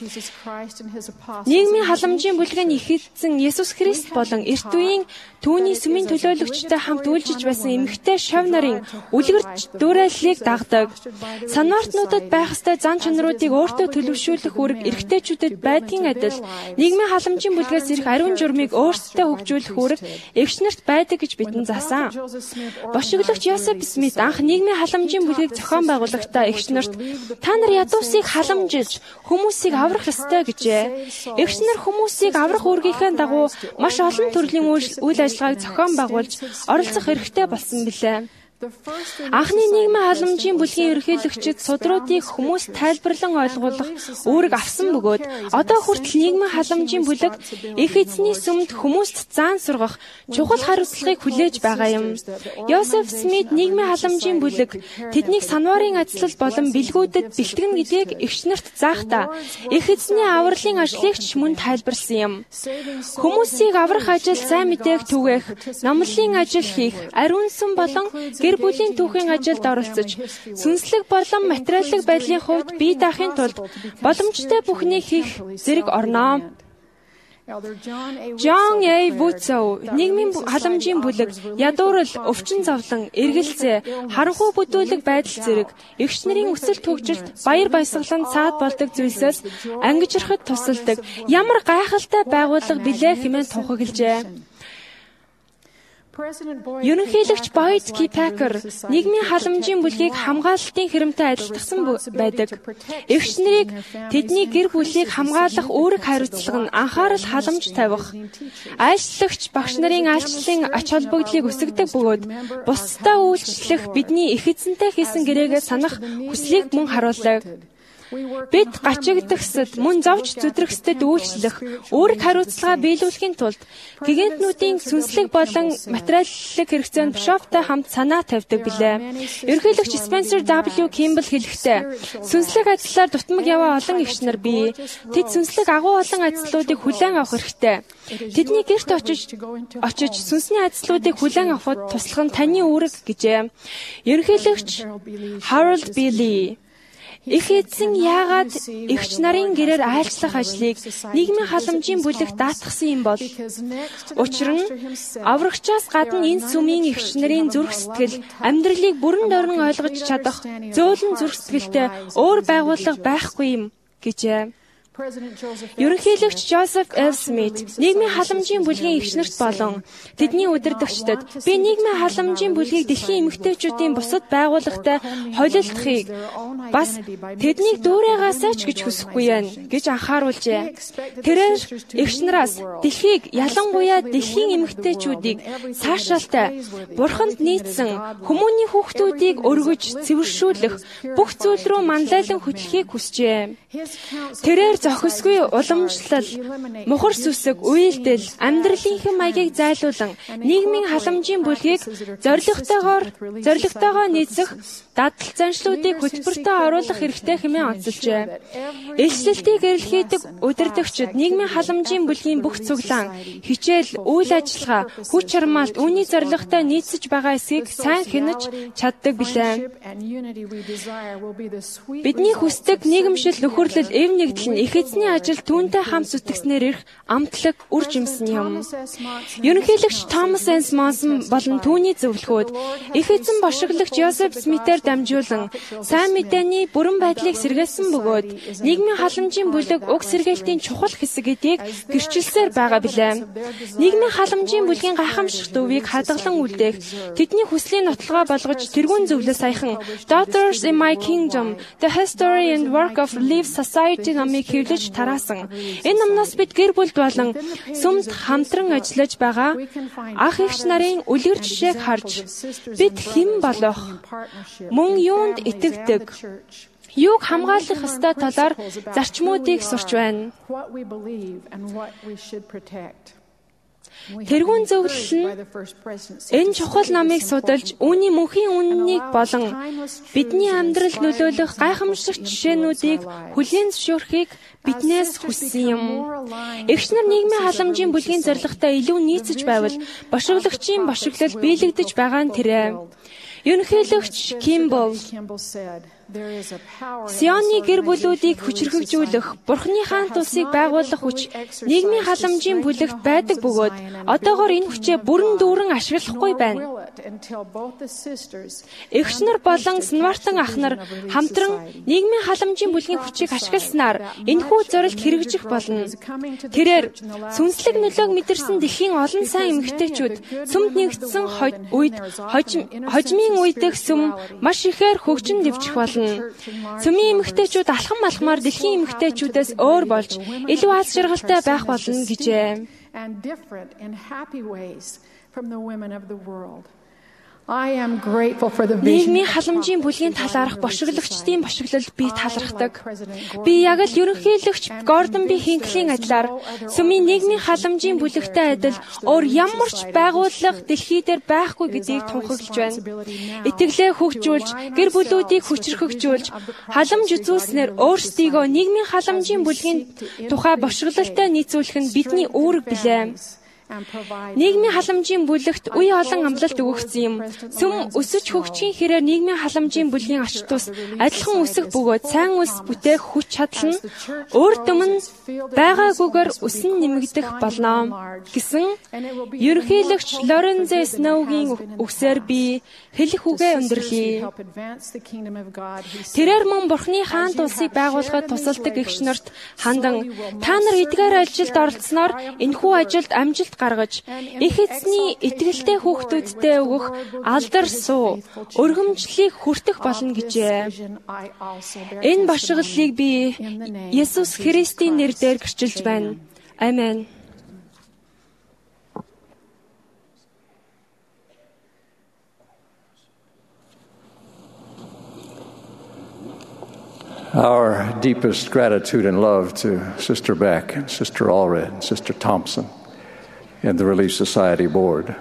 [SPEAKER 11] Нийгмийн халамжийн бүлгийн их эзэн Есүс Христ болон эрт үеийн түүний сүмийн төлөөлөгчтэй хамт үйлжиж байсан эмэгтэй шав нарын үлгэрч дүүрэллийг дагдаг. Санвартнуудад байх ёстой зан чанаруудыг өөртөө төлөвшүүлэх үүрэг эрэгтэйчүүдэд байдгийн адил нийгмийн халамжийн бүлгээс ирэх ариун журмыг өөрсдөө хөгжүүлэх үүрэг эгч нарт байдаг гэж бидэн заасан. Бошиглагч Йосеф Смит анх нийгмийн халамжийн бүлгийг зохион байгуулагчдаа эгч нарт та нар ядуусыг халамжилж хүмүүсийг аврах ёстой гэжээ. Эгч нар хүмүүсийг аврах үүргийнхээ дагуу маш олон төрлийн үйл ажиллагааг зохион байгуулж оролцох хэрэгтэй болсон билээ. Анхны нийгмийн халамжийн бүлгийн ерөнхийлөгчид судруудыг хүмүүс тайлбарлан ойлгуулах үүрэг авсан бөгөөд одоо хүртэл нийгмийн халамжийн бүлэг их эзний сүмд хүмүүст заан сургах чухал хариуцлагыг хүлээж байгаа юм. Йосеф Смит нийгмийн халамжийн бүлэг тэднийг санварын ажиллал болон бэлгүүдэд бэлтгэн гэдгийг эгч нарт заахдаа их эзний авралын ажлыг ч мөн тайлбарлсан юм. Хүмүүсийг аврах ажил сайн мэдээг түгээх, номлолын ажил хийх, ариун сүм болон гэр бүлийн түүхийн ажилд оролцож, сүнслэг болон материалын байдлын хувьд бие даахын тулд боломжтой бүхнийг хийх зэрэг орноо. John A. Woodsow нийгмийн халамжийн бүлэг, ядуурл, өвчин зовлон, эргэлзээ, харанхуй бүдүүлэг байдал зэрэг эгч нарын өсөлт хөгжилд баяр баясгалан цаад болдог зүйлсээс ангижрахад тусалдаг ямар гайхалтай байгууллага билээ хэмээн тунхаглажээ. Ерөнхийлөгч Boyd K. Packer нийгмийн халамжийн бүлгийг хамгаалалтын хэрэмтэй адилтгсан байдаг. Эгч нарыг тэдний гэр бүлийг хамгаалах үүрэг хариуцлага нь анхаарал халамж тавих. Айлчлагч багш нарын айлчлалын ач холбогдлыг өсгөдөг бөгөөд бусдаа үйлчлэх бидний их эзэнтэй хийсэн гэрээгээ санах хүслийг мөн харуулдаг. Бид гачигдахсад мөн зовж зүдрэхсэд үйлчлэх, үүрэг хариуцлага биелүүлэхийн тулд гигантнуудын сүнслэг болон материаллык хэрэгцээнд бишофтой хамт санаа тавьдаг билээ. Ерөнхийлөгч Spencer W. Kimball хэлэхдээ сүнслэг ажлаар дутмаг яваа олон эгч нар бий. Тэд сүнслэг агуу олон ажлуудыг хүлээн авах хэрэгтэй. Тэдний гэрт очиж очиж сүнсний ажлуудыг хүлээн авахд туслах нь таны үүрэг гэжээ. Ерөнхийлөгч Harold B. Lee их эзэн яагаад эгч нарын гэрээр айлчлах ажлыг нийгмийн халамжийн бүлэгт даатгсан юм бол? Учир нь аврагчаас гадна энэ сүмийн эгч нарын зүрх сэтгэл амьдралыг бүрэн дорн ойлгож чадах зөөлөн зүрх сэтгэлтэй өөр байгууллага байхгүй юм гэжээ. Ерөнхийлөгч Joseph L. Smith нийгмийн халамжийн бүлгийн эгчнэрт болон тэдний удирдагчдад би нийгмийн халамжийн бүлгийг дэлхийн эмэгтэйчүүдийн бусад байгууллагатай холилдохыг бас тэднийг дүүрээгаасаач гэж хүсэхгүй байна гэж анхааруулжээ. Тэрээр эгчнараас дэлхийг ялангуяа дэлхийн эмэгтэйчүүдийг цаашаалтай бурханд нийцсэн хүмүүний хүүхдүүдийг өргөж цэвэршүүлэх бүх зүйл рүү манлайлан хөтлөхийг хүсжээ. Тэрээр зохисгүй уламжлал, мухар сүсэг, үйлдэл, амьдралынхан маягийг зайлуулан нийгмийн халамжийн бүлгийг зорилготойгоор зорилготойгоо нийцэх дадал заншлуудыг хөтөлбөртөө оруулах хэрэгтэй хэмээн онцолжээ. Илчлэлтийг эрэл хийдэг удирдагчид нийгмийн халамжийн бүлгийн бүх цуглаан, хичээл, үйл ажиллагаа, хүч хармаалт үүний зорилготой нийцэж байгаа эсэхийг сайн хянаж чаддаг билээ. Бидний хүсдэг нийгэмшил нөхөрлөл эв нэгдэл нь их эзний ажил түүнтэй хамт зүтгэснээр ирэх амтлаг үр жимсэн юм. Ерөнхийлөгч Thomas S. Monson болон түүний зөвлөхүүд их эзэн бошиглогч Joseph Smith-ээр дамжуулан сайн мэдээний бүрэн байдлыг сэргээсэн бөгөөд нийгмийн халамжийн бүлэг уг сэргээлтийн чухал хэсэг гэдгийг гэрчилсээр байгаа билээ. Нийгмийн халамжийн бүлгийн гайхамшигт өвийг хадгалан үлдээх, тэдний хүслийн нотолгоо болгож тэргүүн зөвлөө саяхан Daughters in My Kingdom: The History and Work of Live Society номыг хэвлэж тараасан. Энэ номноос бид гэр бүлд болон сүмд хамтран ажиллаж байгаа ах эгч нарын үлгэр жишээг харж бид хэн болох, мөн юунд итгэдэг, юуг хамгаалах ёстой талаар зарчмуудыг сурч байна. Тэргүүн зөвлөл нь энэ чухал намыг судалж үүний мөнхийн үннийг болон бидний амьдралд нөлөөлөх гайхамшигт жишээнүүдийг хүлээн зөвшөөрөхийг биднээс хүссэн юм. Эгч нар нийгмийн халамжийн бүлгийн зорилготой илүү нийцэж байвал бошиглогчийн бошиглол биелэгдэж байгаа нь тэрэ. Ерөнхийлөгч Kimball Сионы гэр бүлүүдийг хүчрхэгжүүлэх, Бурхны хаант улсыг байгуулах хүч нийгмийн халамжийн бүлэгт байдаг бөгөөд одоогоор энэ хүчээ бүрэн дүүрэн ашиглахгүй байна. Эгч нар болон Санвартан ах нар хамтран нийгмийн халамжийн бүлгийн хүчийг ашигласнаар энэхүү зорилт хэрэгжих болно. Тэрээр сүнслэг нөлөөг мэдэрсэн дэлхийн олон сайн эмэгтэйчүүд сүмд нэгдсэн үед хожимын үедэх сүм маш ихээр хөгжин дэвжих болно. Сүмийн эмэгтэйчүүд алхам алхмаар дэлхийн эмэгтэйчүүдээс өөр болж илүү аз жаргалтай байх болно гэжээ. Нийгмийн халамжийн бүлгийн талаарх бошиглогчдын бошиглол би талархдаг. Би яг л ерөнхийлөгч Гордон Би Хинклийн адилаар сүмийн нийгмийн халамжийн бүлэгтэй адил өөр ямар ч байгууллага дэлхий дээр байхгүй гэдгийг тунхаглаж байна. Итгэлээ хөгжүүлж, гэр бүлүүдийг хүчрхэгжүүлж, халамж үзүүлснээр өөрсдийгөө нийгмийн халамжийн бүлгийн тухай бошиглолтой нийцүүлэх нь бидний үүрэг билээ. Нийгмийн халамжийн бүлэгт үе олон амлалт өгөгдсөн юм. Сүм өсөж хөгжихийн хэрээр нийгмийн халамжийн бүлгийн ач тус адилхан өсөх бөгөөд сайн үлс бүтээх хүч чадал нь өөр дөмн байгаагүйгээр өсөн нэмэгдэх болно гэсэн ерөнхийлөгч Лорензо Сноугийн үгсээр би хэлэх үгээ өндөрлөе. Тэрээр мөн Бурхны хаант улсыг байгуулахад тусалдаг эгч нарт хандан та нар эдгээр ажилд оролцсноор энэхүү ажилд амжилт гаргаж их эзний итгэлтэй хүүхдүүдтэй өгөх алдар суу өргөмжлөлийг хүртэх болно гэжээ. Энэ башиглалыг би Есүс Христийн нэрээр гэрчилж байна. Амен.
[SPEAKER 12] Our deepest gratitude and love to Sister Beck and Sister Allred and Sister Thompson and the Relief Society Board.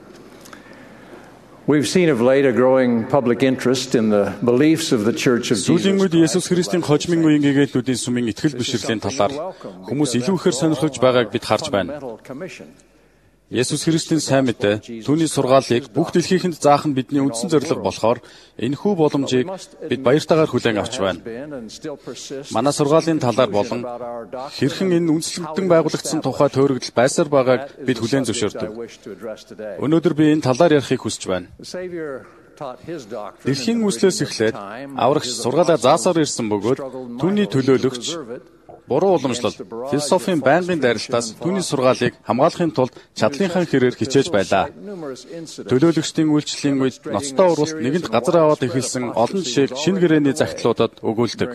[SPEAKER 12] We've seen of late a growing public interest in the beliefs of the Church of Jesus.
[SPEAKER 13] Сүүлийн үед Есүс Христийн хожмын үеийн гэгээлүүдийн сүмийн итгэл бишрэлийн талаар хүмүүс илүү ихээр сонирхож байгааг бид харж байна. Есүс Христийн сайн мэдээ, түүний сургаалыг бүх дэлхийхэнд заах нь бидний үндсэн зорилго болохоор энэхүү боломжийг бид баяртайгаар хүлээн авч байна. Манай сургаалын талаар болон хэрхэн энэ үндэслэгдэн байгуулагдсан тухай төөрөгдөл байсаар байгааг бид хүлээн зөвшөөрдөг. Өнөөдөр би энэ талаар ярихыг хүсэж байна. Дэлхийн үслээс эхлээд аврагч сургаалаа заасаар ирсэн бөгөөд түүний төлөөлөгч буруу уламжлал, философийн байнгын дайралтаас түүний сургаалыг хамгаалахын тулд чадлынхаа хэрээр хичээж байлаа. Төлөөлөгчдийн үйлчлэлийн үед ноцтой уралт нэгэнд газар аваад эхэлсэн олон жишээг шинэ гэрээний загтлуудад өгүүлдэг.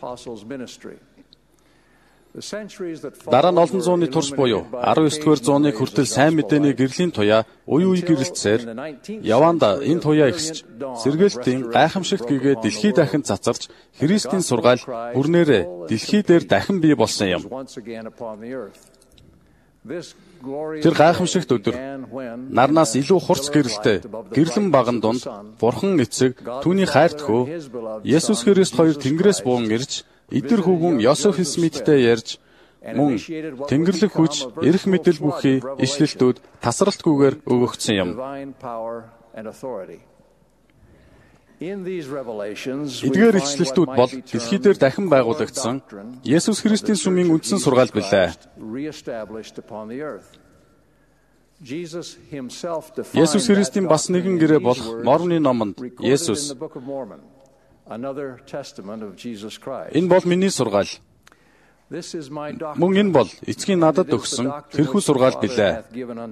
[SPEAKER 13] Дараа нь олон зууны турш буюу арван есдүгээр зууны хүртэл сайн мэдээний гэрлийн туяа уй уй гэрэлтсээр Яванда энэ туяа ихсэж сэргээлтийн гайхамшигт гэгээ дэлхий дахинд цацарч Христийн сургаал бүрнээрээ дэлхий дээр дахин бий болсон юм. Тэр гайхамшигт өдөр нарнаас илүү хурц гэрэлтэй гэрлэн баган дунд Бурхан эцэг түүний хайртхүү Есүс Христ хоёр Тэнгэрээс буун ирж Идэр хүүгэн Йосеф Смиттэй ярьж мөн Тэнгэрлэг хүч, эрх мэдэл бүхий ишлэлтүүд тасралтгүйгээр өгөгдсөн юм. Эдгээр ишлэлтүүд бол дэлхий дээр дахин байгуулагдсан Есүс Христийн сүмийн үндсэн сургаал билээ. Есүс Христийн бас нэгэн гэрээ болох Мормоны номонд Есүс энэ бол миний сургаал. Мөн энэ бол эцгийн надад өгсөн тэрхүү сургаал билээ.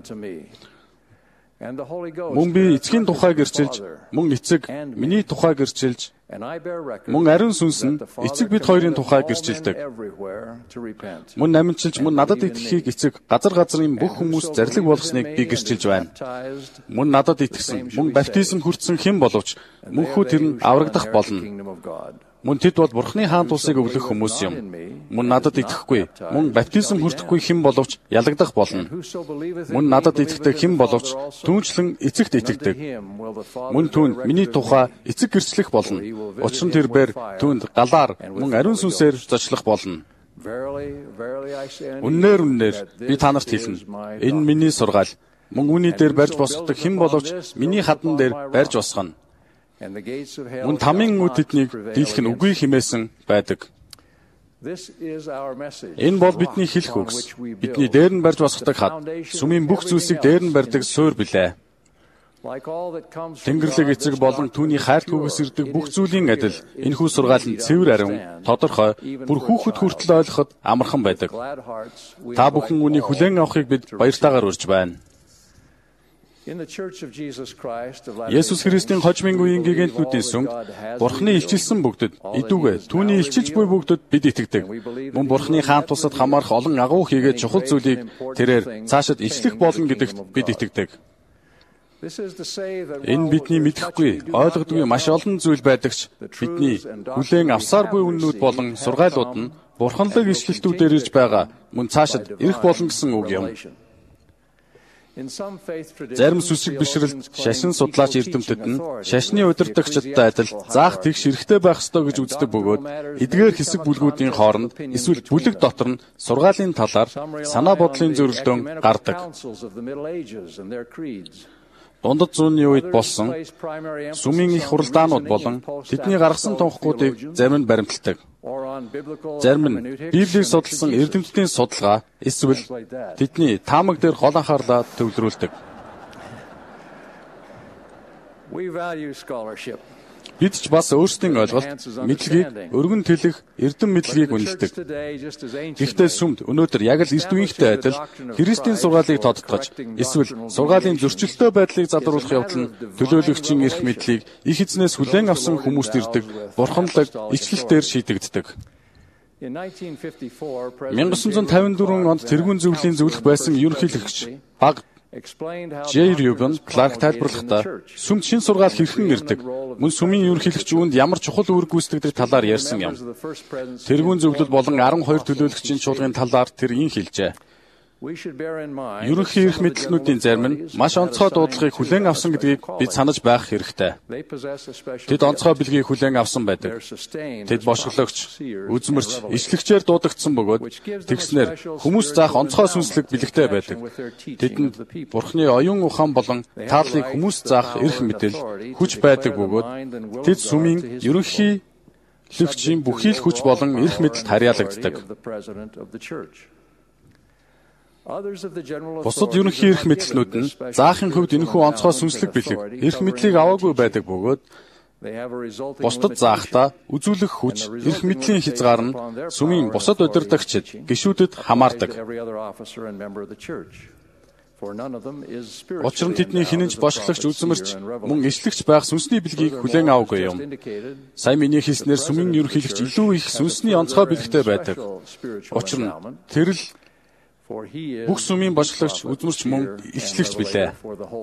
[SPEAKER 13] Мөн би эцгийн тухай гэрчилж, мөн эцэг миний тухай гэрчилж, мөн ариун сүнс нь эцэг бид хоёрын тухай гэрчилдэг. Мөн намынчилж, мөн надад итгэхийг эцэг газар газрын бүх хүмүүс зарлиг болгосныг би гэрчилж байна. Мөн надад итгэсэн, мөн баптизм хүртсэн хэн боловч мөнхөө тэр нь аврагдах болно. Мөн тэд бол Бурхны хаант улсыг өвлөх хүмүүс юм. Мөн надад итгэхгүй, мөн баптизм хүртэхгүй хэн боловч ялагдах болно. Мөн надад итгэдэг хэн боловч түүнчлэн эцэгт итгэдэг. Мөн түүнд миний тухай эцэг гэрчлэх болно. Учир нь тэр бээр түүнд галаар мөн ариун сүнсээр зочлох болно. Үннээр үннээр би та нарт хэлнэ. Энэ миний сургаал. Мөн үүний дээр барьж босгодог хэн боловч миний хадан дээр барьж босгоно. Мөн тамийн үд тэднийг дийлэх нь үгүй хэмээсэн байдаг. Энэ бол бидний хэлэх үгс. Бидний дээр нь барьж босгодог хад, сүмийн бүх зүйлсийг дээр нь барьдаг суурь билээ. Тэнгэрлэг эцэг болон түүний хайрт хүүгээс ирдэг бүх зүйлийн адил энэхүү сургаал нь цэвэр ариун, тодорхой, бүр хүүхэд хүртэл ойлгоход амархан байдаг. Та бүхэн үүнийг хүлээн авахыг бид баяртайгаар урьж байна. Есүс Христийн хожмын үеийн гэгээлтнүүдийн сүмд Бурхны илчилсэн бүгдэд идүүгээ түүний илчилж буй бүгдэд бид итгэдэг. Мөн Бурхны хаант тусад хамаарах олон агуу хийгээд чухал зүйлийг тэрээр цаашид илчлэх болно гэдэгт бид итгэдэг. Энэ бидний мэдэхгүй, ойлгодгүй маш олон зүйл байдагч бидний хүлээн авсаар буй үннүүд болон сургаалууд нь Бурханлаг ишлэлтүүдээр ирж байгаа мөн цаашид ирэх болно гэсэн үг юм. Зарим сүсэг бишрэлд шашин судлаач эрдэмтэд нь шашны удирдагчдтай адил заах тэгш эрэхтэй байх ёстой гэж үздэг бөгөөд эдгээр хэсэг бүлгүүдийн хооронд эсвэл бүлэг дотор нь сургаалын талаар санаа бодлын зөрөлдөөн гардаг. Дундад зууны үед болсон сүмийн их хуралдаанууд болон тэдний гаргасан тунхагуудыг зарим нь баримталдаг. Зарим нь Библийг судалсан эрдэмтдийн судалгаа эсвэл тэдний таамаг дээр гол анхаарлаа төвлөрүүлдэг. Бид ч бас өөрсдийн ойлголт, мэдлэгийг өргөн тэлэх эрдэм мэдлэгийг үнэлдэг. Гэхдээ сүмд өнөөдөр яг л эрт үеийнхтэй адил Христийн сургаалыг тодтогч, эсвэл сургаалын зөрчилтэй байдлыг залруулах явдал нь төлөөлөгчийн эрх мэдлийг их эзнээс хүлээн авсан хүмүүст ирдэг, бурханлаг ичлэлтээр шийдэгддэг. 천구 тавин дөрвөн онд тэргүүн зөвлөлийн зөвлөх байсан ерөнхийлөгч баг Джей Рюбен Кларк тайлбарлахдаа сүмд шин сургаал хэрхэн ирдэг, мөн сүмийн ерөнхийлөгч үүнд ямар чухал үүрэг гүйцэтгэдэг талаар ярьсан юм. Тэргүүн зөвлөл болон арван хоёр төлөөлөгчийн чуулганы талаар тэр ийм хэлжээ. Ерөнхий эрх мэдлэлнүүдийн зарим нь маш онцгой дуудлагыг хүлээн авсан гэдгийг бид санаж байх хэрэгтэй. Тэд онцгой бэлгийг хүлээн авсан байдаг. Тэд бошглогч, үзмэрч, ичлэгчээр дуудагдсан бөгөөд тэгснээр хүмүүс заах онцгой сүнслэг бэлэгтэй байдаг. Тэдэнд Бурхны оюун ухаан болон тааллыг хүмүүс заах эрх мэдэл, хүч байдаг бөгөөд тэд сүмийн ерөнхий лөгчийн бүхий л хүч болон эрх мэдэлд харьяалагддаг. Бусад ерөнхий эрх мэдлэлнүүд нь заахын хувьд энэхүү онцгой сүнслэг бэлэг, эрх мэдлийг аваагүй байдаг бөгөөд бусдад заахтаа үзүүлэх хүч, эрх мэдлийн хязгаар нь сүмийн бусад удирдагчид, гишүүдэд хамаардаг. Учир нь тэдний хинэнч бошголагч, үзмэрч, мөн ишлэгч байх сүнсний бэлгийг хүлээн аваагүй юм. Сайн миний хэлснээр сүмийн ерөнхийлөгч илүү их сүнсний онцгой бэлэгтэй байдаг. Учир нь тэр л бүх сүмийн бошголагч, үзмэрч мөн ичлэгч билээ.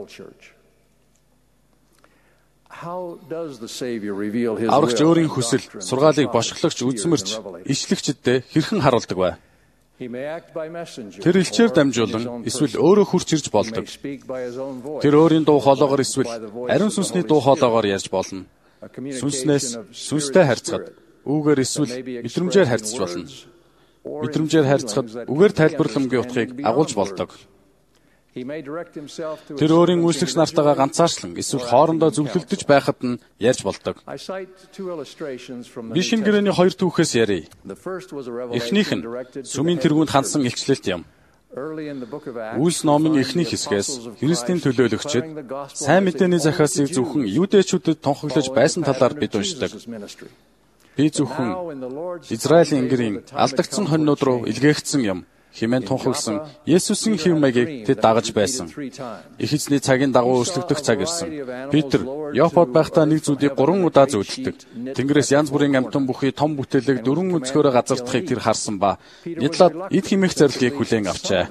[SPEAKER 13] Аврагч өөрийн хүсэл, сургаалыг бошголагч, үзмэрч, ичлэгчдэд хэрхэн харуулдаг вэ? Тэр элчээр дамжуулан эсвэл өөрөө хурц ирж болдог. Тэр өөрийн дуу хоолоогоор эсвэл ариун сүнсний дуу хоолоогоор ярьж болно. Сүнснээс сүнстэй харьцахад, үүгээр эсвэл мэдрэмжээр харьцаж болно. Мэдрэмжээр харьцахад үгээр тайлбарламгийн утгыг агуулж болдог. Тэр өөрийн үйлчлэгч нартайгаа ганцаарчлан эсвэл хоорондоо зөвлөлдөж байхад нь ярьж болдог. Би шинэ гэрээний хоёр түүхээс ярив. Эхнийх нь сүмийн тэргүүнд хандсан илчлэлт юм. Үйлс номын эхний хэсгээс Христийн төлөөлөгчид сайн мэдээний захиасыг зөвхөн юудэчүүдэд тунхаглаж байсан талаар бид уншдаг. Би зөвхөн Израилийн гэрийн алдагдсан хоньнууд руу илгээгдсэн юм хэмээн тунхагласан Есүсийн хэв маягийг тэд дагаж байсан. Их эзний цагийн дагуу өрсөлдөх цаг ирсэн. Петр Ёппод байхдаа нэг зүйлийг гурван удаа зөвлөдөг. Тэнгэрээс янз бүрийн амьтан бүхий том бүтээлэг дөрвөн өнцгөөрөө газардахыг тэр харсан ба нядлаад эд химэх зарилгыг хүлээн авчээ.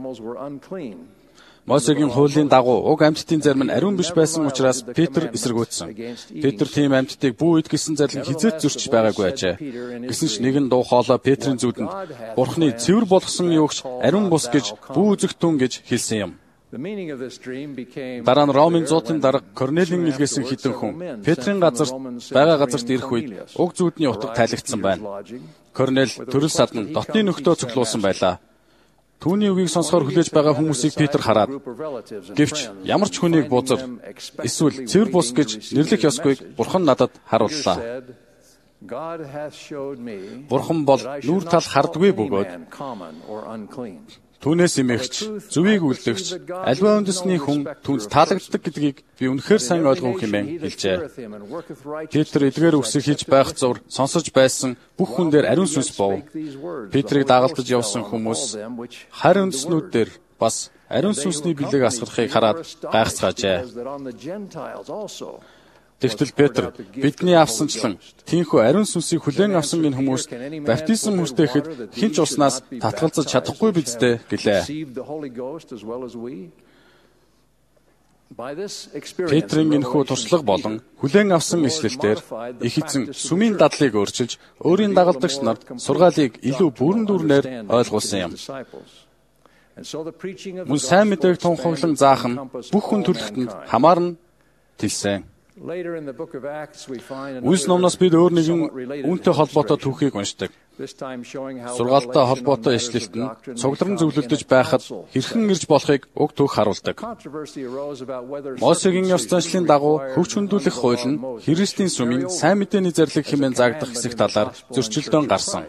[SPEAKER 13] Мосегийн хуулийн дагуу уг амьтдын зарим нь ариун биш байсан учраас Петр эсэргүүцсэн. Петр тийм амьтдыг бүү ид гэсэн зарлиг хизээч зөрчиж байгаагүй ажээ. Гэсэн ч нэгэн дуу хоолой Петрийн зүудэнд Бурхны цэвэр болгосон юугч ариун бус гэж бүү үзэгтэн гэж хэлсэн юм. Дараа нь Ромын зуутын дарга Корнелийн илгээсэн хитэн хүн Петрийн газарт байгаа газарт ирэх үед уг зүудний утга тайлагдсан байна. Корнел төрөл садан дотны нөхдөө цуглуулсан байлаа. Түүний үгийг сонсохоор хүлээж байгаа хүмүүсийг Петр хараад гэвч ямар ч хүнийг бузар эсвэл цэвэр бус гэж нэрлэх ёсгүйг Бурхан надад харууллаа. Бурхан бол нүүр тал хардгүй бөгөөд түүнээс эмээгч, зүвийг үлдэгч, аливаа үндэсний хүн түүнд таалагддаг гэдгийг би үнэхээр сайн ойлгов хэмээн хэлжээ. Петр эдгээр үгсийг хийж байх зур сонсож байсан бүх хүн дээр ариун сүнс бов. Петрийг дагалдаж явсан хүмүүс харь үндэснүүд дээр бас ариун сүнсний бэлэг асгарахыг хараад гайхацгаажээ. Тэгтэл Петр бидний авсанчлан тийхүү ариун сүнсийг хүлээн авсан энэ хүмүүст баптизм хүртээхэд хэн ч уснаас татгалзаж чадахгүй биз дээ гэлээ. Петрийн энэхүү туршлага болон хүлээн авсан ишлэлээр их эзэн сүмийн дадлыг өөрчилж өөрийн дагалдагч нарт сургаалыг илүү бүрэн дүрнээр ойлгуулсан юм. Мөн сайн мэдээг тунхаглан заах нь бүх хүн төрөлхтөнд хамаарна хэлсэн. Үлс номноос бид өөр нэгэн үүнтэй холбоотой түүхийг уншдаг. Сургаалтай холбоотой ишлэлт нь цугларн зөвлөлдөж байхад хэрхэн ирж болохыг уг түүх харуулдаг. Мосегийн ёс заншлын дагуу хөвч хөндүүлэх хууль нь Христийн сүмийн сайн мэдээний зарлиг хэмээн заагдах хэсэг талаар зөрчилдөөн гарсан.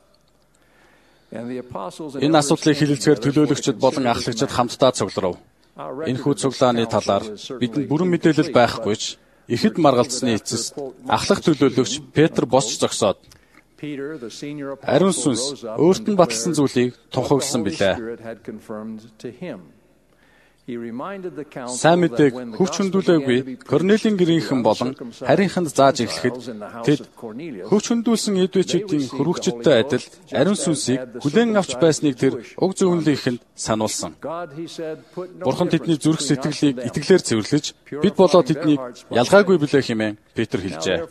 [SPEAKER 13] Энэ асуудлыг хилэлцгээр төлөөлөгчд болон ахлагчид хамтдаа цугларав. Энэхүү цуглааны талаар бидэнд бүрэн мэдээлэл байхгүй ч ихэд маргалдсны эцэст ахлах төлөөлөгч Петр босч зогсоод ариун сүнс өөрт нь баталсан зүйлийг тунхагласан билээ. Сайн мэдээг хөвч хөндүүлээгүй Корнелийн гэрийнхэн болон харийнханд зааж эхлэхэд тэд хөвч хөндүүлсэн эдвэчүүдийн хөрвөгчдтэй адил ариун сүнсийг хүлээн авч байсныг тэр уг зөвнөлийнхэнд сануулсан. Бурхан тэдний зүрх сэтгэлийг итгэлээр цэвэрлэж бид болоо тэднийг ялгаагүй билээ хэмээн Петр хэлжээ.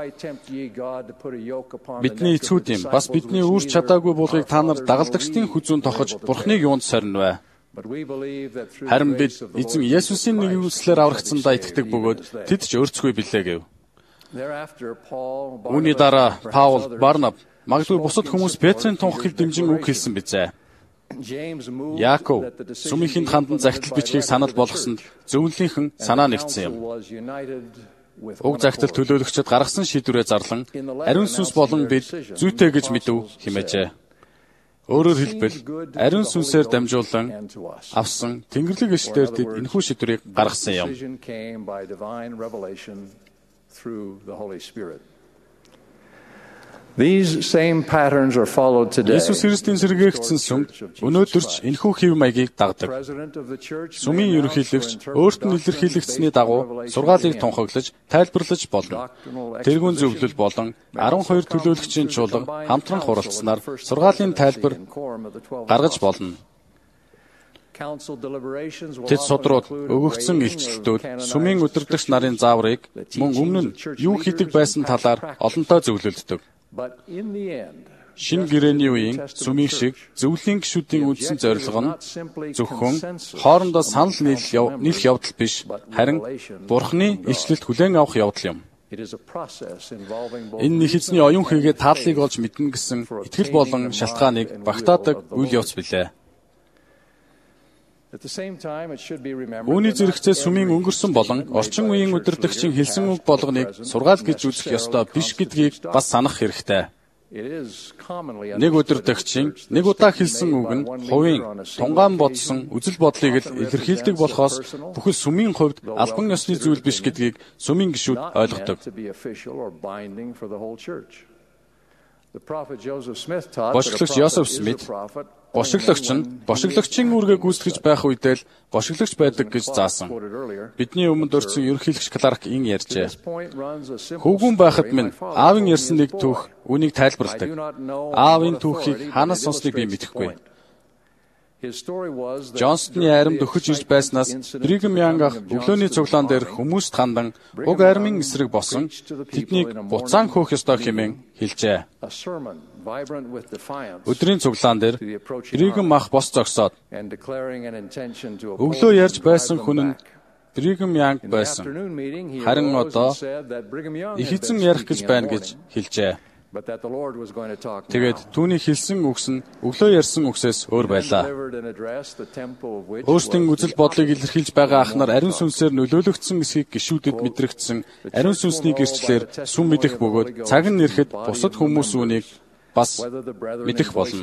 [SPEAKER 13] Бидний эцгүүдийн бас бидний үүрч чадаагүй булгыг та нар дагалдагчдын хүзүүн тохож Бурханыг юунд соринвэ? Харин бид эзэн Есүсийн нэгүслээр аврагдсандаа итгэдэг бөгөөд тэд ч өөрцгүй билээ гэв. Үүний дараа Паул, Барнаб, магадгүй бусад хүмүүс Петрийн тунхаглыг дэмжин үг хэлсэн бизээ. Яаков сүмийнхэнд хандан загтал бичгийг санал болгосонд зөвнөлийнхэн санаа нэгдсэн юм. Уг загтал төлөөлөгчд гаргасан шийдвэрээ зарлан ариун сүнс болон бид зүйтэй гэж мэдв хэмээжээ. Өөрөөр хэлбэл ариун сүнсээр дамжуулан авсан Тэнгэрлэг ишлэлээр тэд энэхүү шийдвэрийг гаргасан юм.
[SPEAKER 12] These same patterns are followed today.
[SPEAKER 13] Есүс Христийн сэргээгдсэн сүм өнөөдөр ч энэхүү хэв маягийг дагдаг. Сүмийн ерөнхийлөгч өөрт нь илэрхийлэгдсэний дагуу сургаалыг тунхаглаж, тайлбарлаж болно. Тэргүүн зөвлөл болон арван хоёр төлөөлөгчийн чуулга хамтран хуралдсанаар сургаалын тайлбар гаргаж болно. Тэд судрууд өгөгдсөн илчлэлтүүд сүмийн удирдагч нарын зааврыг мөн өмнө нь юу хийдэг байсан талаар олонтоо зөвлөлддөг. Шинэ гэрээний үеийн сүмийн шиг зөвлөлийн гишүүдийн үндсэн зорилго нь зөвхөн хоорондоо санал нийлэх явдал биш, харин Бурханы илчлэлт хүлээн авах явдал юм. Энэ нэг эзний оюун хийгээ тааллыг олж мэднэ гэсэн итгэл болон шалтгааныг багтаадаг үйл явц билээ. Үүний зэрэгцээ сүмийн өнгөрсөн болон орчин үеийн удирдагчийн хэлсэн үг болгоныг сургаал гэж үзэх ёстой биш гэдгийг бас санах хэрэгтэй. Нэг удирдагчийн нэг удаа хэлсэн үг нь хувийн тунгаан бодсон үзэл бодлыг л илэрхийлдэг болохоос бүхэл сүмийн хувьд албан ёсны зүйл биш гэдгийг сүмийн гишүүд ойлгодог. Бошиглагч Йосеф Смит бошиглагч нь бошиглагчийн үүргээ гүйцэтгэж байх үедээ л бошиглагч байдаг гэж заасан. Бидний өмнөд өртсөн ерөнхийлөгч Кларк ин ярьжээ. Хөвгүн байхад минь аавын ярьсан нэг түүх үнийг тайлбарладаг. Аавын түүхийг хаанаас сонсныг би мэдэхгүй. Джонстны аримд өгөж ирж байснаас Бригхэм Янг ах өглөөний цуглаан дээр хүмүүст хандан уг аримын эсрэг босон тэднийг буцаан хөөх ёстой хэмээн хэлжээ. Өдрийн цуглаан дээр Бригхэм ах бос зогсоод өглөө ярьж байсан хүн нь Бригхэм Янг байсан. Харин одоо их эзэн ярих гэж байна гэж хэлжээ. Тэгээд түүний хэлсэн үгс нь өглөө ярьсан үгсээс өөр байлаа. Өөрсдийн үзэл бодлыг илэрхийлж байгаа ахнаар ариун сүнсээр нөлөөлөгдсөн эсхийг гишүүдэд мэдрэгдсэн ариун сүнсний гэрчлэлээр сүм мэдэх бөгөөд цаг нь ирэхэд бусад хүмүүс үүнийг бас мэдэх болно.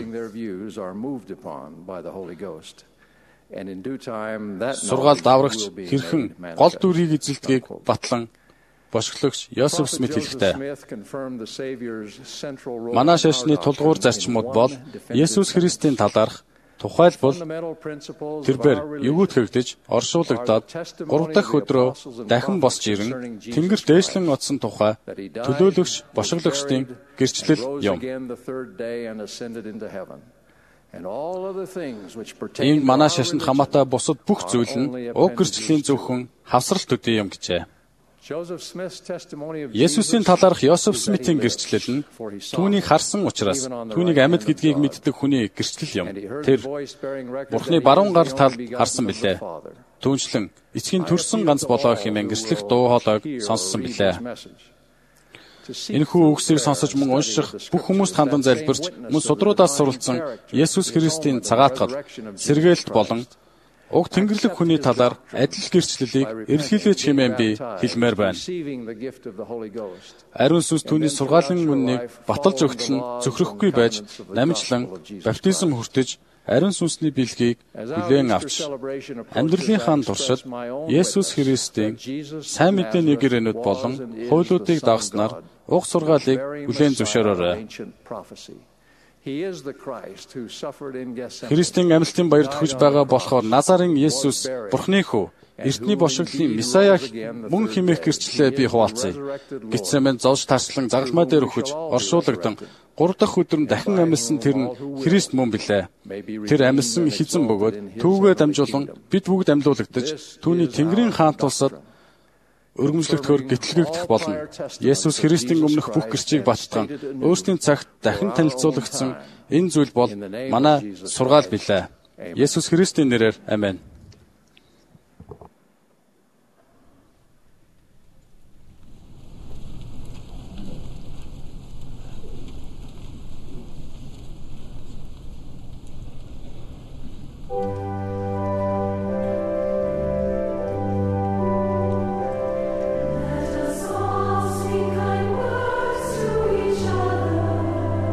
[SPEAKER 13] Сургаалд аврагч хэрхэн гол дүрийг эзэлдгийг батлан бошиглагч Йосеф Смит хэлэхдээ манай шашны тулгуур зарчмууд бол Есүс Христийн талаарх тухайлбал тэрээр өгөөтгөгдөж оршуулгадаад гурав дахь өдрөө дахин босч ирэн тэнгэр дээшлэн оцсон тухай төлөөлөгч бошиглагчдын гэрчлэл юм. Энэ манай шашинд хамаатай бусад бүх зүйл нь уг гэрчлийн зөвхөн хавсралт төдий юм гэжээ. Есүсийн талаарх Йосеф Смитийн гэрчлэл нь түүнийг харсан учраас түүнийг амьд гэдгийг мэддэг хүний гэрчлэл юм. Тэр Бурхны баруун гар талд харсан билээ. Түүнчлэн эцгийн төрсөн ганц болоо хэмээн гэрчлэх дуу хоолойг сонссон билээ. Энэхүү үгсийг сонсож мөн унших бүх хүмүүст хандан залбирч мөн судруудаас суралцсан Есүс Христийн цагаатгал, сэргээлт болон уг Тэнгэрлэг хүний талаар адил гэрчлэлийг эрэлхийлээч хэмээн би хэлмээр байна. Ариун сүнс түүний сургаалын үннийг баталж өгтөл нь зөвхөхгүй байж намжлан баптизм хүртэж ариун сүнсний бэлгийг хүлээн авч амьдралынхаа туршид Есүс Христийн сайн мэдээний гэрээнүүд болон хуулиудыг дагахснаар уг сургаалыг хүлээн зөвшөөрөөрэй. Христийн амьлтын баярт хүж байгаа болохоор Назарын Есүс Бурхны хүү, эртний бошиглын Месая мөн хэмээх гэрчлэлээ би хуваалцъя. Гитсемэн зовж тарчлан загалмай дээр өгч оршуулгадсан гурав дахь өдөр нь дахин амьлсан тэр нь Христ мөн билээ. Тэр амьлсан их эзэн бөгөөд түүгээ дамжуулан бид бүгд амьлуулагдаж түүний Тэнгэрийн хаан тулсад өргөмжлөгдөхөөр гэтлэгдэх болно. Есүс Христийн өмнөх бүх гэрчийг баттган өөрсдийн цагт дахин танилцуулагдсан энэ зүйл бол манай сургаал билээ. Есүс Христийн нэрээр амен.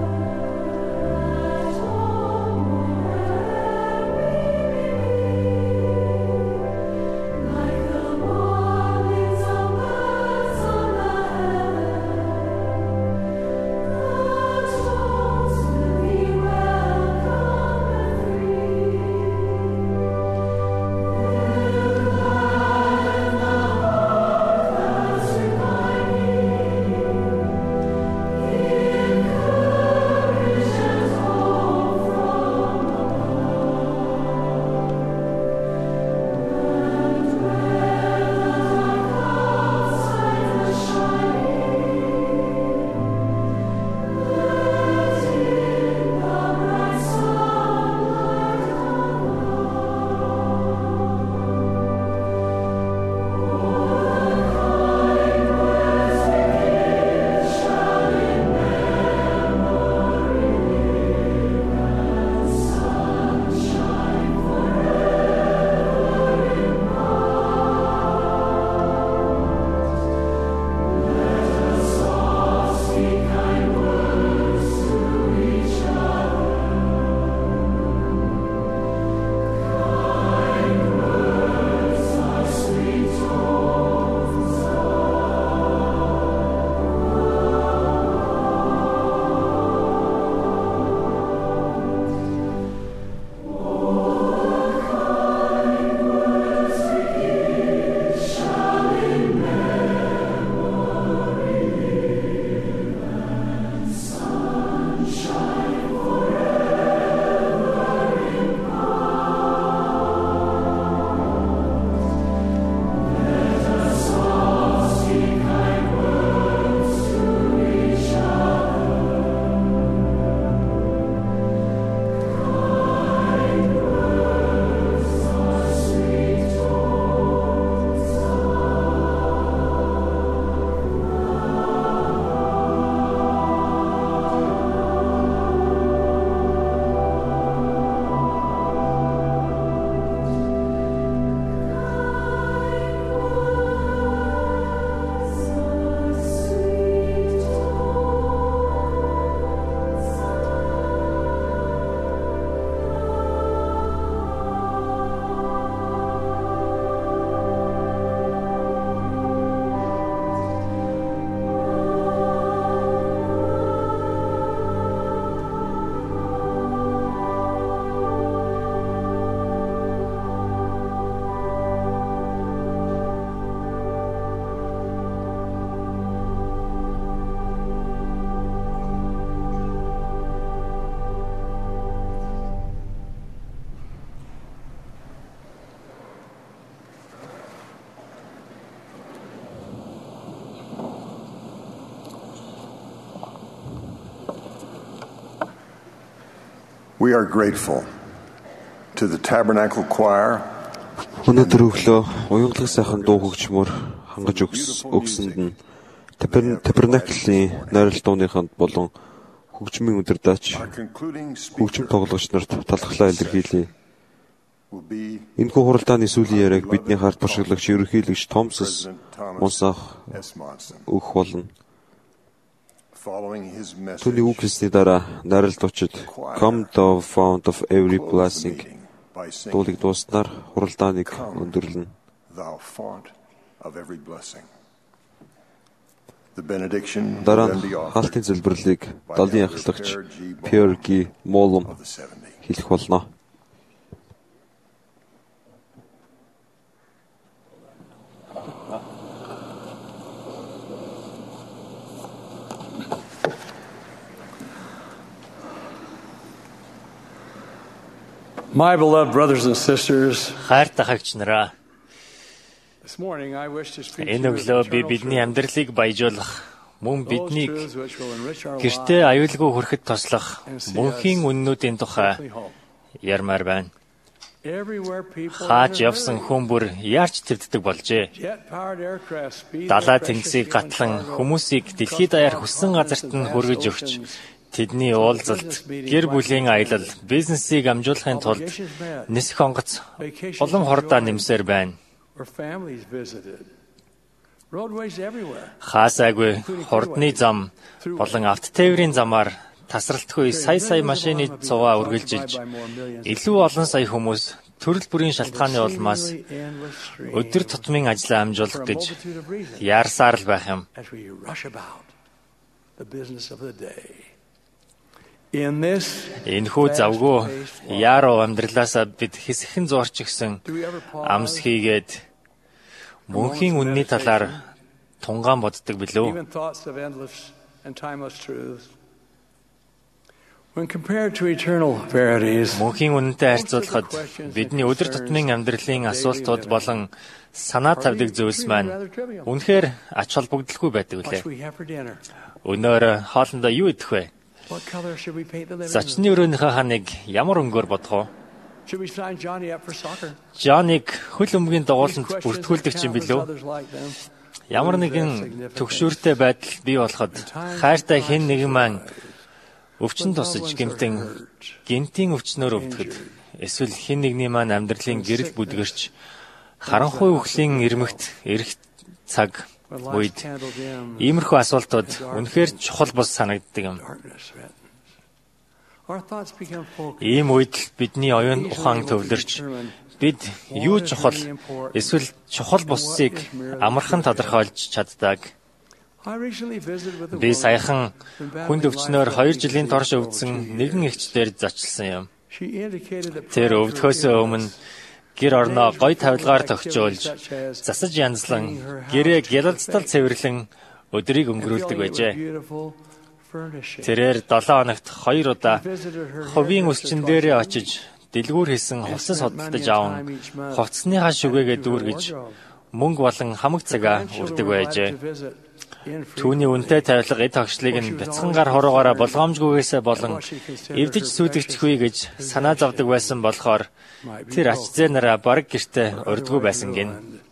[SPEAKER 14] Thank you.
[SPEAKER 4] We are grateful to the Tabernacle Choir.
[SPEAKER 5] Өнөөдөр өглөө уянгалаг сайхан дуу хөгжмөр хангаж өгсөнд нь Табернаклийн найрал дууныханд болон хөгжмийн өдөрдөөч хөгжим тоглогч нарт талхлаа илэрхийлье. Энэхүү хуралдааны сүүлийн яриаг бидний харт бушиглагч ерөнхийлөгч Томас Монсах өгөх болно. Түүний үг хэлсний дараа найрал дуучид Come thou fount of every blessing дуулыг дууснаар хуралдааныг өндөрлөнө. Дараа нь хаалтын зөвлөрлийг далын ахлагч Пьерги Молом хэлэх болно.
[SPEAKER 12] My beloved brothers and sisters,
[SPEAKER 14] хайртай хагч нараа, энэ өглөө би бидний амьдралыг баяжуулах, мөн биднийг гэртээ аюулгүй хүрэхэд туслах мөнхийн үннүүдийн тухай ярмаар байна. Хаач явсан хүн бүр яарч твддэг болжээ. Далай тэнгисийг гатлан хүмүүсийг дэлхийд даяар хүссэн газарт нь хүргэж өгч, тэдний уулзалт, гэр бүлийн аялал, бизнесийг амжуулахын тулд нисэх онгоц олон хордоо нэмсээр байна. Хаасаагүй хурдны зам болон авто тээврийн замаар тасралтгүй сая сая машины цуваа үргэлжилж, илүү олон сая хүмүүс төрөл бүрийн шалтгааны улмаас өдөр тутмын ажлаа амжуулах гэж яарсаар л байх юм. Энэхүү завгүй яруу амьдралаасаа бид хэсэгхэн зуурч гисэн амс хийгээд мөнхийн үнний талаар тунгаан боддог билүү? Мөнхийн үнэнтэй харьцуулахад бидний өдөр тутмын амьдралын асуултууд болон санаа тавьдаг зүйлс маань үнэхээр ач холбогдолгүй байдаг үлээ. Өнөөр хоолндоо юу идэх вэ? Зочны өрөөнийхөө ханыг ямар өнгөөр бодох вэ? Жоныг хөл өмгийн дагууланд бүртгүүлдэг юм билүү? Ямар нэгэн төгшөөртэй байдал бий болоход хайртай хэн нэгэн маань өвчин тусаж гэмтэн гинтийн өвчнөөр өвдөхөд, эсвэл хэн нэгний маань амьдралын гэрэл бүдгэрч харанхуй үхлийн ирмэгт эрэх цаг үед иймэрхүү асуултууд үнэхээр чухал бус санагддаг юм. Ийм үед бидний оюун ухаан төвлөрч, бид юу чухал эсвэл чухал буссыг амархан тодорхойлж чаддаг. Би саяхан хүнд өвчнөөр хоёр жилийн турш өвдсөн нэгэн эгчдээр зочлсон юм. Тэр өвдөхөөс өмнө гэр орноо гой тавилгаар тогтжуулж, засаж янзлан, гэрээ гялалцтал цэвэрлэн өдрийг өнгөрүүлдэг байжээ. Тэрээр долоон хоногт хоёр удаа хувийн өсчин дээрээ очиж, дэлгүүр хийсэн хувцас судалдаж аван, хувцсныхаа шүгээгээ дүүргэж, мөнгө болон хамаг цагаа үрдэг байжээ. Түүний үнэтэй тавилга эд огшлыг нь бяцхангаар хуруугаараа болгоомжгүйгээсээ болон эвдэж сүйдэгчихвээ гэж санаа зовдөг байсан болохоор тэр ач зээ нараа бараг гэртээ урдгүй байсан гин.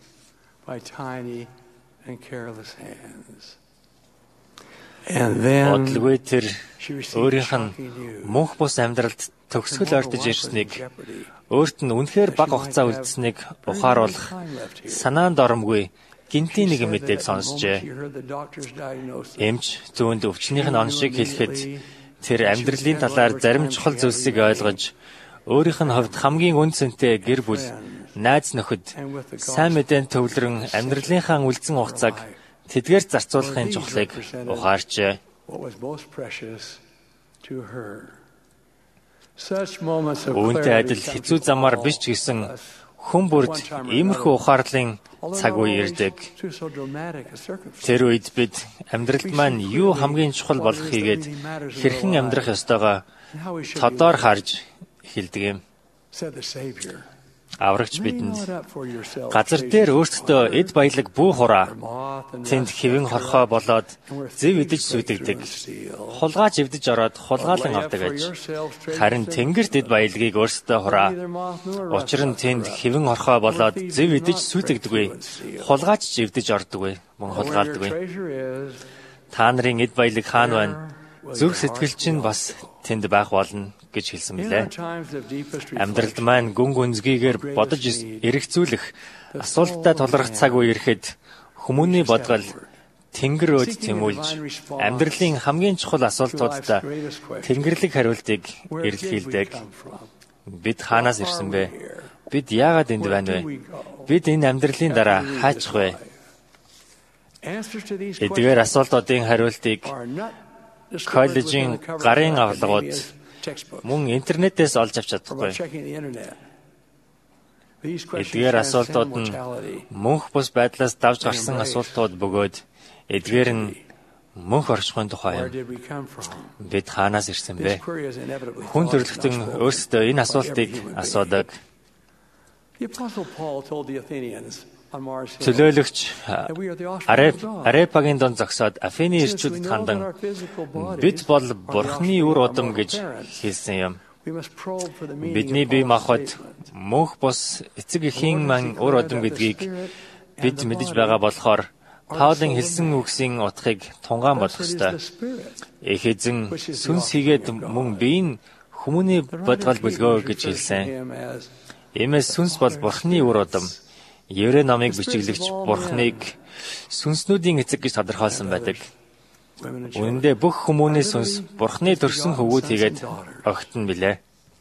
[SPEAKER 14] Бодлогоо тэр өөрийнх нь мөнх бус амьдралд төгсгөл ойртож ирснийг, өөрт нь үнэхээр бага хугацаа үлдсэнийг ухааруулах санаанд оромгүй гинтийн нэг мэдээг сонсжээ. Эмч түүнд өвчнийх нь оншиг хэлэхэд тэр амьдралын талаар зарим чухал зүйлсийг ойлгож, өөрийнх нь хувьд хамгийн үн цэнтэй гэр бүл, найз нөхөд, сайн мэдээнд төвлөрөн амьдралынхаа үлдсэн хугацааг тэдгээр зарцуулахын чухлыг ухаарчээ. Үүнтэй адил хэцүү замаар биш ч гэсэн хүн бүрд иймэрхүү ухаарлын цаг үе ирдэг. Тэр үед бид амьдралд маань юу хамгийн чухал болох хийгээд хэрхэн амьдрах ёстойгоо тодор харж эхэлдэг юм. Аврагч бидэнд газар дээр өөртөө эд баялаг бүү хураа. Тэнд хэвэн хорхоо болоод зэв идэж сүйдэгдэг. Хулгайч эвдэж ороод хулгаалan авдаг аж. Харин тэнгэрт эд баялагийг өөртөө хураа. Учир нь тэнд хэвэн хорхоо болоод зэв идэж сүйдэгдэггүй. Хулгайч эвдэж ордоггүй. Мөн хулгаалдаггүй. Та нарын эд баялаг хаана байна? Зүрх сэтгэл чинь бас тэнд байх болно гэж хэлсэн билээ. Амьдралд маань гүн гүнзгийгээр бодож эргэцүүлэх асуулттай тулгарх цаг үе ирэхэд хүмүүний бодгол тэнгэр өөд тэмүүлж амьдралын хамгийн чухал асуултуудад тэнгэрлэг хариултыг эрэлхийлдэг. Бид хаанаас ирсэн бэ? Бид яагаад энд байна вэ? Бид энэ амьдралын дараа хаачих вэ? Эдгээр асуултуудын хариултыг коллежийн гарын авлагууд мөн интернетээс олж авч чадахгүй. Эдгээр асуултууд нь мөнх бус байдлаас давж гарсан асуултууд бөгөөд эдгээр нь мөнх оршихуйн тухай юм. Бид хаанаас ирсэн бэ? Хүн төрлөختөн өөрсдөө энэ асуултыг асуудаг. Төлөөлөгч Арепагийн дон зогсоод Афины ирчүүдэд хандан бид бол Бурхны үр удам гэж хэлсэн юм. Бидний бие махбод мөнх бус эцэг эхийн ман үр удам гэдгийг бид мэдэж байгаа болохоор Паулын хэлсэн үгсийн утгыг тунгаан болгох ёстой. Их эзэн сүнс хийгээд мөн бие нь хүмүүний бодгол бүлгөө гэж хэлсэн. Иймээс сүнс бол Бурхны үр удам. Еврей номыг бичиглэгч Бурхныг сүнснүүдийн эцэг гэж тодорхойлсон байдаг. Үүн дээр бүх хүмүүний сүнс Бурхны төрсөн хөвгүүд хийгээд огтно билээ.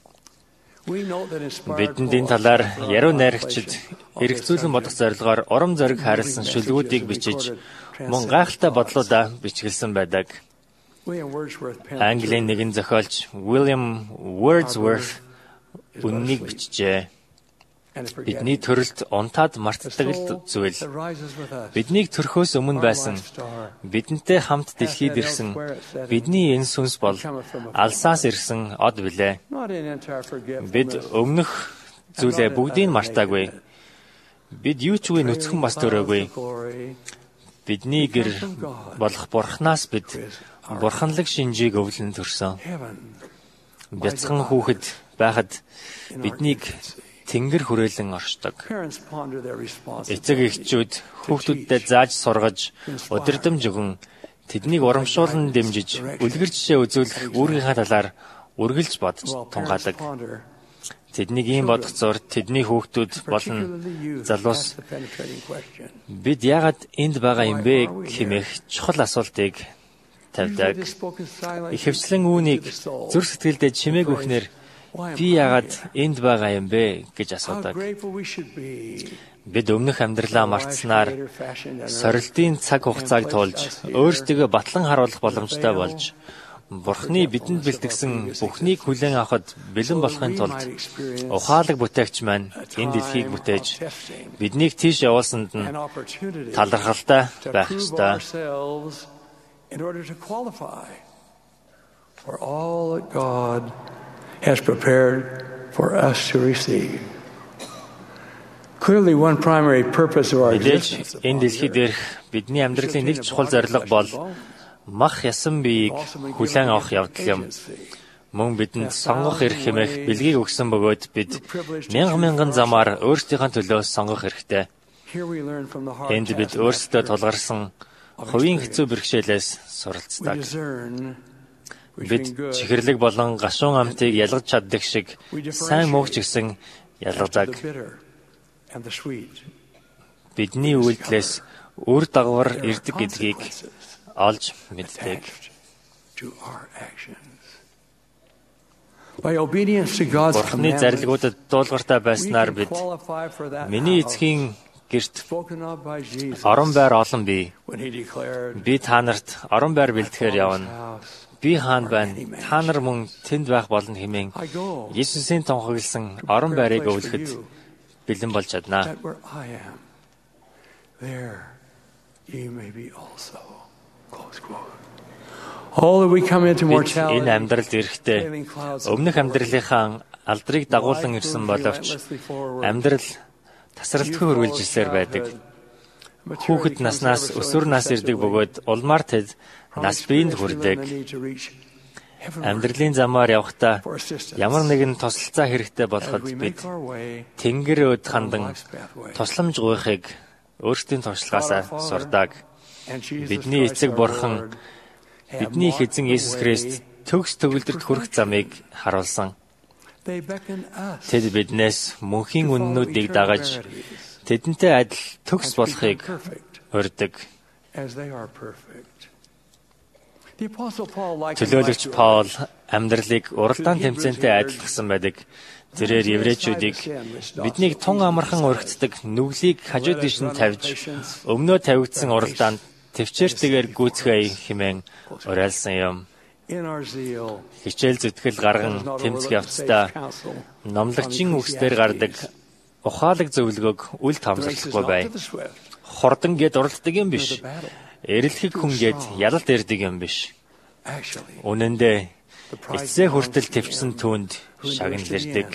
[SPEAKER 14] Бидэнд энэ талаар яруу найрагчид эргцүүлэн бодох зорилгоор урам зориг хайрлсан шүлгүүдийг бичиж мөн гайхалтай бодлуудаа бичгэлсэн байдаг. Английн нэгэн зохиолч William Wordsworth үннийг бичжээ. Бидний төрөлд унтаад мартдаг л зүйл. Биднийг төрхөөс өмнө байсан, бидэнтэй хамт дэлхийд ирсэн, бидний энэ сүнс бол алсаас ирсэн од билээ. Бид өмнөх зүйлээ бүгдийг мартаагүй. Бид юу ч үгүй нүцгэн бас төрөөгүй. Бидний гэр болох Бурханаас бид бурханлаг шинжийг өвлөн төрсөн. Бяцхан хүүхэд байхад биднийг тэнгэр хүрээлэн оршдог. Эцэг эхчүүд хүүхдүүддээ зааж сургаж, удирдамж өгөн, тэднийг урамшуулан дэмжиж, үлгэр жишээ үзүүлэх үүргийнхаа талаар үргэлж бодож тунгаадаг. Тэднийг ийм бодох зур тэдний хүүхдүүд болон залуус бид яагаад энд байгаа юм бэ хэмээх чухал асуултыг тавьдаг. Ихэвчлэн үүнийг зүрх сэтгэлдээ чимээг өгөхнөр би яагаад энд байгаа юм бэ гэж асуудаг. Бид өмнөх амьдралаа мартснаар сорилтын цаг хугацааг туулж өөрсдөө батлан харуулах боломжтой болж Бурхны бидэнд бэлтгэсэн бүхнийг хүлээн авахд бэлэн болохын тулд ухаалаг бүтээгч маань энэ дэлхийг бүтээж биднийг тийш явуулсанд нь талархалтай байх ёстой.
[SPEAKER 15] Has prepared for us to receive. Clearly one primary purpose of our existence.
[SPEAKER 14] Энэ дэлхий дээрх бидний амьдралын нэг чухал зорилго бол мах ясан биеийг хүлээн авах явдал юм. Мөн бидэнд сонгох эрх хэмээх бэлгийг өгсөн бөгөөд бид мянган мянган замаар өөрсдийнхөө төлөө сонгох эрхтэй. Энд бид өөрсдөө тулгарсан хувийн хэцүү бэрхшээлээс суралцдаг. Бид чихэрлэг болон гашуун амтыг ялгаж чаддаг шиг сайн муугч гэсэн ялгадаг. Бидний үйлдэлээс үр дагавар ирдэг гэдгийг олж мэддэг. Бурхны зарилгуудад дуулууртай байснаар бид миний эцгийн гэрт орон байр олон бий. Би та нарт орон байр бэлтгэхээр явна. Би хаан байна. Та нар мөн тэнд байх болно хэмээн Есүсийн тунхагласан орон байрыг өвлөхөд бэлэн болж чадна. Энэ амьдралд ирэхдээ өмнөх амьдралынхаа алдрыг дагуулan ирсэн боловч амьдрал тасралтгүй үргэлжилсээр байдаг. Хүүхэд наснаас өсвөр нас ирдэг бөгөөд улмаар тэд нас биеинд хүрдэг. Амьдралын замаар явахдаа ямар нэгэн тусалцаа хэрэгтэй болоход бид Тэнгэр өд хандан тусламж гуйхыг өөрсдийн туршлагаасаа сурдаг. Бидний эцэг бурхан бидний их эзэн Иесус Христ төгс төгөлдрөд хүрэх замыг харуулсан. Тэд биднээс мөнхийн үннүүдийг дагаж тэдэнтэй адил төгс болохыг урьдаг. Төлөөлөгч Паул амьдралыг уралдаан тэмцээнтэй адилгасан байдаг. Тэрээр еврейчүүдийг биднийг тун амархан урагддаг нүглийг хажууд тийш нь тавьж өмнөө тавигдсан уралдаанд төвчээртэйгээр гүйцэхэй хэмээн уриалсан юм. Хичээл зүтгэл гарган тэмцэх явцдаа номлогчийн үгсээр гардаг ухаалаг зөвлөгөөг үл таамаглахгүй бай. Хордон гэд уралддаг юм биш. Эрэлхэг хүн гэд ялалт ирдэг юм биш. Үнэн дээр эцсээ хүртэл төвчсөн түүнд шагналэрдэг.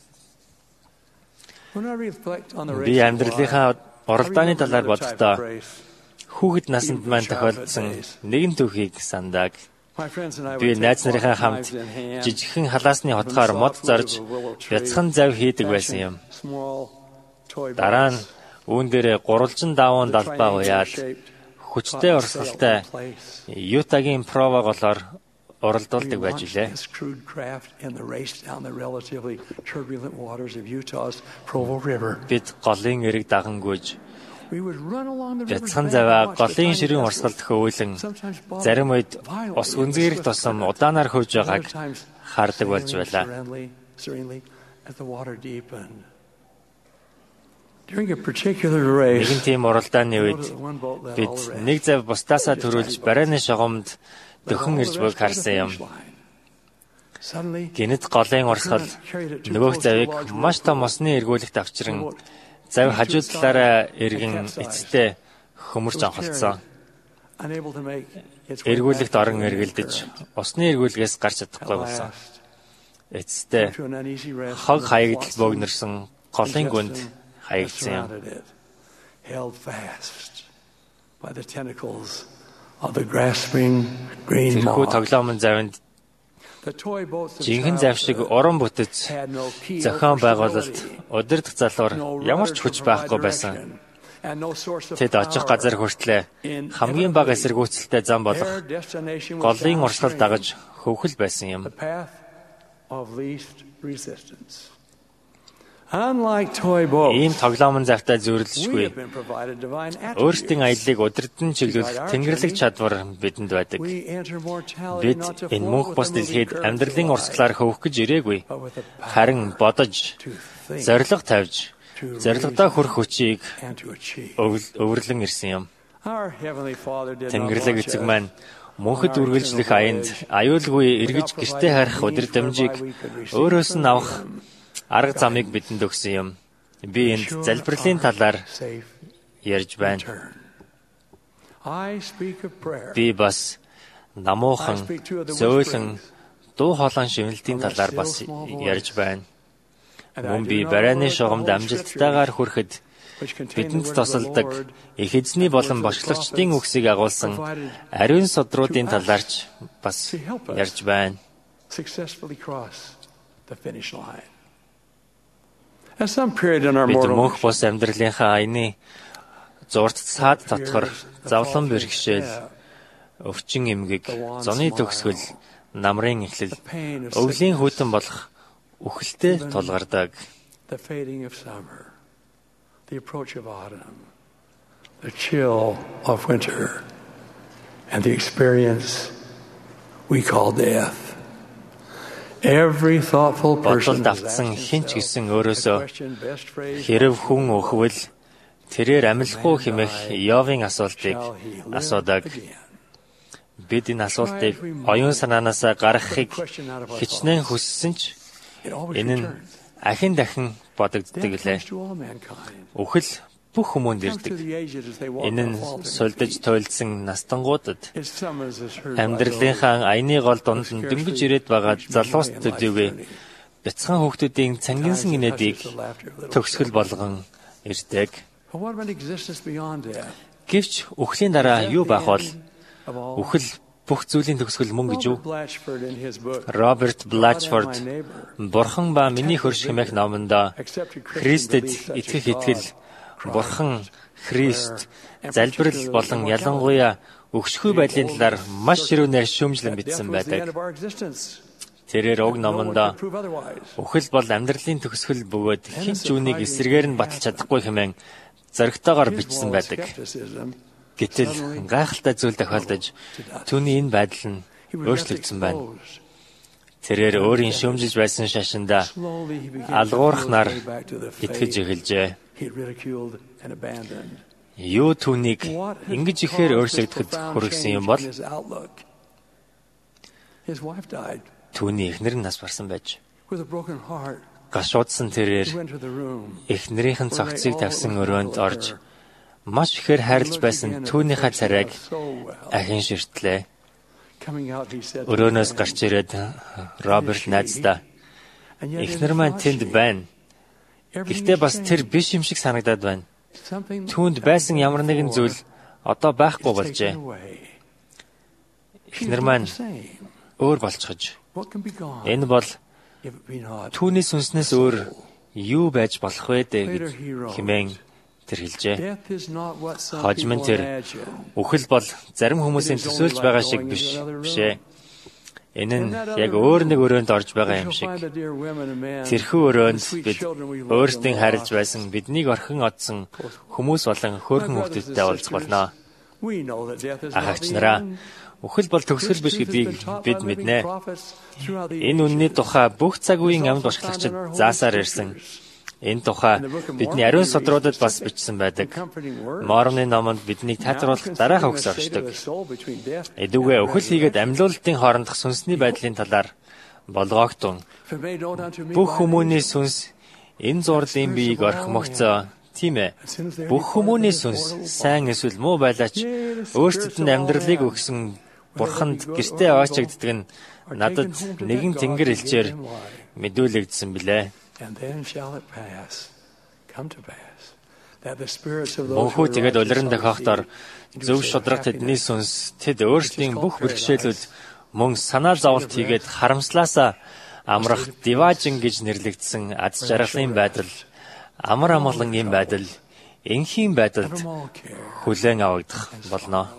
[SPEAKER 14] Би амьдралынхаа уралдааны талаар бодохдоо хүүхэд наснд маань тохиолдсон нэгэн түүхийг сандаг. Би найз нарынхаа хамт жижигхэн халаасны хотгоор мод зарж бяцхан зав хийдэг байсан юм. Дараа нь үүн дээрээ гурвалжин даван далбаа уяад хүчтэй урсгалтай Ютагийн Прова голоор уралдуулдаг байж лээ. Бид голын эрэг дагангүйж бяцхан заваа голын ширүүн урсгалд хөвөлөн зарим үед ус гүнзгийрэх тусам удаанаар хөвж байгааг хардаг болж байлаа. Нэгэн тийм уралдааны үед бид нэг зав бусдаасаа төрүүлж барайны шогомд дөхөн ирж буйг харсан юм. Гэнэт голын урсгал нөгөөх завыг маш том усны эргүүлэгт авчран зав хажуу талаараа эргэн эцэстээ хөмөрч анхалцсан. Эргүүлэгт орон эргэлдэж усны эргүүлгээс гарч чадахгүй болсон. Эцэстээ хог хаягдл богнорсон голын гүнд хаягдсан юм. Тэрхүү тоглоомын завинд жинхэнэ зав шиг уран бүтэц зохион байгуулалт удирдах залуур ямар ч хүч байхгүй байсан. Тэд очих газар хүртлээ хамгийн бага эсэргүүцэлтэй зам болох голын урсгал дагаж хөвгөл байсан юм. Ийм тоглоомын завтай зүйрлэжгүй. Өөрсдийн аяллыг удирдан чиглүүлэх тэнгэрлэг чадвар бидэнд байдаг. Бид энэ мөнх бус дэлхийд амьдралын урсгалаар хөвөх гэж ирээгүй. Харин бодож, зориг тавьж, зоригдоо хүрэх хүчийг өвөрлөн ирсэн юм. Тэнгэрлэг эцэг маань мөнхөд үргэлжлэх аянд аюулгүй эргэж гэртээ харах өдөр дамжийг өөрөөс нь авах арга замыг бидэнд өгсөн юм. Би энд залбирлын талаар ярьж байна. Би бас намуухан, зөөлөн, дуу хоолой шивнэлтийн талаар бас ярьж байна. Мөн би барайны шугамд амжилттайгаар хүрэхэд бидэнд тусалдаг их эзний болон бошголагчдын үгсийг агуулсан ариун содруудын талаарч бас ярьж байна. Бид мөнх бос амьдралынхаа аяны зурд цаад татхар, завлан бэрхшээл, өвчин эмгэг, зуны төгсгөл, намрын эхлэл, өвлийн хүйтэн болох үхэлтэй тулгардаг.
[SPEAKER 15] The approach of autumn, the chill of winter, and the experience we call death. Every thoughtful person
[SPEAKER 14] давтсан хинч гисэн өөрөөсөө хэрв хүн өхвөл тэрээр амилахгүй хэмэх Йовын асуултыг асуудаг. Бид энэ асуултыг оюун санаанаасаа гаргахыг хичнээн хүссэн ч энэ нь ахин дахин бодогддог лээ. Үхэл бүх хүмүүнд ирдэг. Энэ нь сулдаж тойлдсон настангуудад амьдралынхаа аяны гол дунд нь дөнгөж ирээд байгаа залуус төдийгүй бяцхан хүүхдүүдийн цангинсан инээдийг төгсгөл болгон ирдэг. Гэвч үхлийн дараа юу байх бол үхэл бүх зүйлийн төгсгөл мөн гэж үү? Роберт Блачфорд Бурхан ба миний хөрш хэмээх номондоо Христэд итгэх итгэл, Бурхан, Христ, залбирал болон ялангуяа өгшгүй байдлын талаар маш ширүүнээр шүүмжлэн бичсэн байдаг. Тэрээр уг номондоо үхэл бол амьдралын төгсгөл бөгөөд хэн ч үүнийг эсрэгээр нь баталж чадахгүй хэмээн зоригтойгоор бичсэн байдаг. Гэтэл гайхалтай зүйл тохиолдож түүний энэ байдал нь өөрчлөгдсөн байна. Тэрээр өөрийн шүүмжилж байсан шашинда алгуурхнаар итгэж эхэлжээ. Юу түүнийг ингэж ихээр өөрчлөгдөд хүргэсэн юм бол түүний эхнэр нь нас барсан байж. Гашуудсан тэрээр эхнэрийнх нь цогцыг тавьсан өрөөнд орж маш ихээр хайрлаж байсан түүнийхээ царайг ахин ширтлээ. Өрөөнөөс гарч ирээд Роберт найздаа эхнэр маань тэнд байна. Гэхдээ бас тэр биш юм шиг санагдаад байна. Түүнд байсан ямар нэгэн зүйл одоо байхгүй болжээ. Эхнэр маань өөр болчихж. Энэ бол түүний сүнснээс өөр юу байж болох вэ гэж хэмээн тэр хэлжээ. Хожим нь тэр үхэл бол зарим хүмүүсийн төсөөлж байгаа шиг биш бишээ. Энэ нь яг өөр нэг өрөөнд орж байгаа юм шиг. Тэрхүү өрөөнд бид өөрсдийн харилж байсан биднийг орхин одсон хүмүүс болон хөөрхөн хүмүүстэй уулзах болно. Ахагч нараа, үхэл бол төгсгөл биш гэдгийг бид мэднэ. Энэ үнний тухай бүх цаг үеийн амьд башглагчид заасаар ирсэн. Энэ тухай бидний ариун судруудад бас бичсэн байдаг. Мормоны номонд биднийг тайлбарлах дараах үгс оршдог. Эдүгээ үхэл хийгээд амьлуулалтын хоорондох сүнсний байдлын талаар болгоогтун. Бүх хүмүүний сүнс энэ зурлын биеийг орхимогцоо. Тийм ээ. Бүх хүмүүний сүнс сайн эсвэл муу байлаач өөрсдөд нь амьдралыг өгсөн Бурханд гэртээ очигддаг нь надад нэгэн тэнгэр элчээр мэдүүлэгдсэн билээ. Мөнхөө тэгээд улиран дохиохоор зөв шудраг тэдний сүнс тэд өөрсдийн бүх бэрхшээлүүд мөн санаа зовлт хийгээд харамслаасаа амрах диважин гэж нэрлэгдсэн аз жаргалын байдал, амар амгалан юм байдал, энхийн байдалд хүлээн авагдах болно.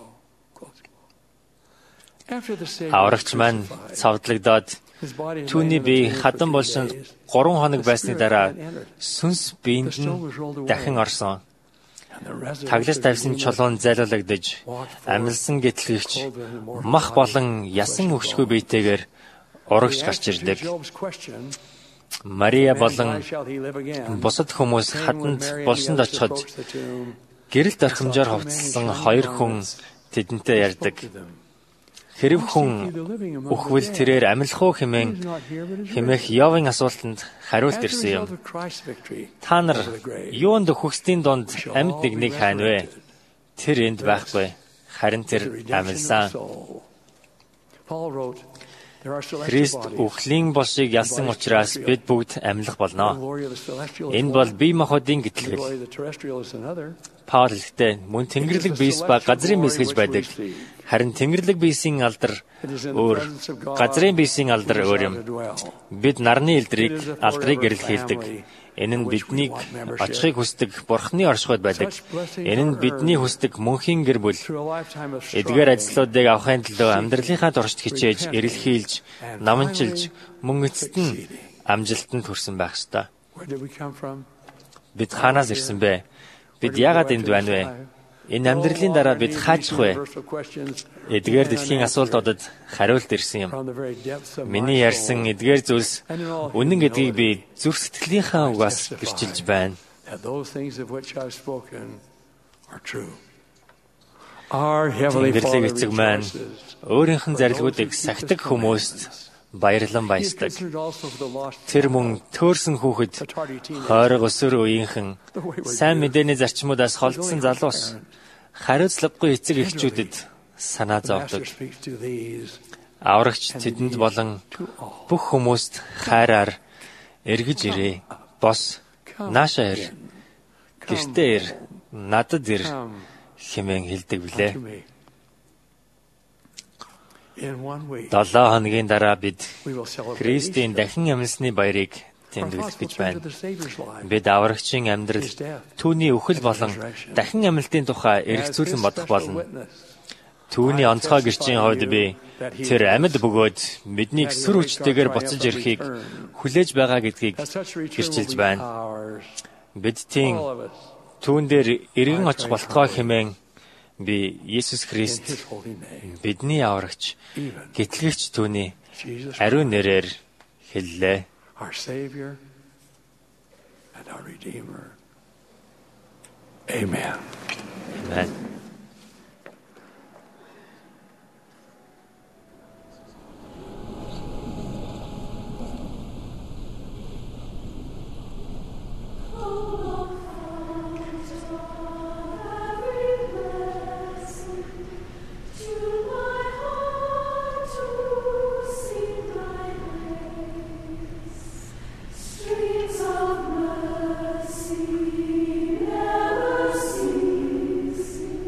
[SPEAKER 14] Аврагч маань цавдлагдаад түүний бие хадан болшин гурван хоног байсны дараа сүнс биеинд нь дахин орсон. Таглаж тавьсан чулуун зайлуулагдаж, амилсан гэтлэгч мах болон ясан өгшгүй биетэйгээр урагш гарч ирдэг. Мария болон бусад хүмүүс хаданд болсонд очиход гэрэлт орхимжоор хувцалсан хоёр хүн тэдэнтэй ярьдаг. Хэрв хүн үхвэл тэрээр амилах уу хэмээн хэмээх Йовын асуултанд хариулт ирсэн юм. Та нар юунд үхсдийн донд амьд нэгнийг хайна вэ? Тэр энд байхгүй. Харин тэр амилсан. Христ үхлийн болшийг ялсан учраас бид бүгд амьлах болно. Энэ бол бие махбодын гэтлэгэл. Паул хэлэхдээ мөн тэнгэрлэг биес ба газрын биес гэж байдаг. Харин тэнгэрлэг биесийн алдар өөр, газрын биесийн алдар өөр юм. Бид нарны элдрийг, алдрыг гэрэлхийлдэг. Энэ нь биднийг очихыг хүсдэг Бурхны оршихуйд байдаг. Энэ нь бидний хүсдэг мөнхийн гэр бүл. Эдгээр ажлуудыг авахын төлөө амьдралынхаа туршид хичээж, эрэлхийлж, наманчилж, мөн эцэст нь амжилтанд хүрсэн байх ёстой. Бид хаанаас ирсэн бэ? Бид яагаад энд байна вэ? Энэ амьдралын дараа бид хаачих вэ? Эдгээр дэлхийн асуултуудад хариулт ирсэн юм. Миний ярьсан эдгээр зүйлс үнэн гэдгийг би зүрх сэтгэлийнхаа угаас гэрчилж байна. Тэнгэрлэг эцэг маань өөрийнх нь зарилгуудыг сахидаг хүмүүст баярлан баясдаг. Тэр мөн төөрсөн хүүхэд, хойрог өсвөр үеийнхэн, сайн мэдээний зарчмуудаас холдсон залуус, хариуцлагагүй эцэг эхчүүдэд санаа зовдог. Аврагч тэдэнд болон бүх хүмүүст хайраар Эргэж ирээ. Бос. Нааша ир. Гэртээ ир. Надад ир хэмээн хэлдэг билээ. Долоо хоногийн дараа бид Христийн дахин амьсны баярыг тэмдэглэх гэж байна. Бид аврагчийн амьдрал, түүний үхэл болон дахин амьлтын тухай эргцүүлэн бодох болно. Түүний онцгой гэрчийн хувьд би тэр амьд бөгөөд биднийг сүр хүчтэйгээр буцаж ирэхийг хүлээж байгаа гэдгийг гэрчилж байна. Бид тийм түүн дээр эргэн очих болтгой хэмээн би Есүс Христ бидний аврагч, гэтлэгч түүний ариун нэрээр хэллээ.
[SPEAKER 15] Our Savior and our Redeemer. Amen.
[SPEAKER 14] Amen.
[SPEAKER 16] Streams of mercy never cease.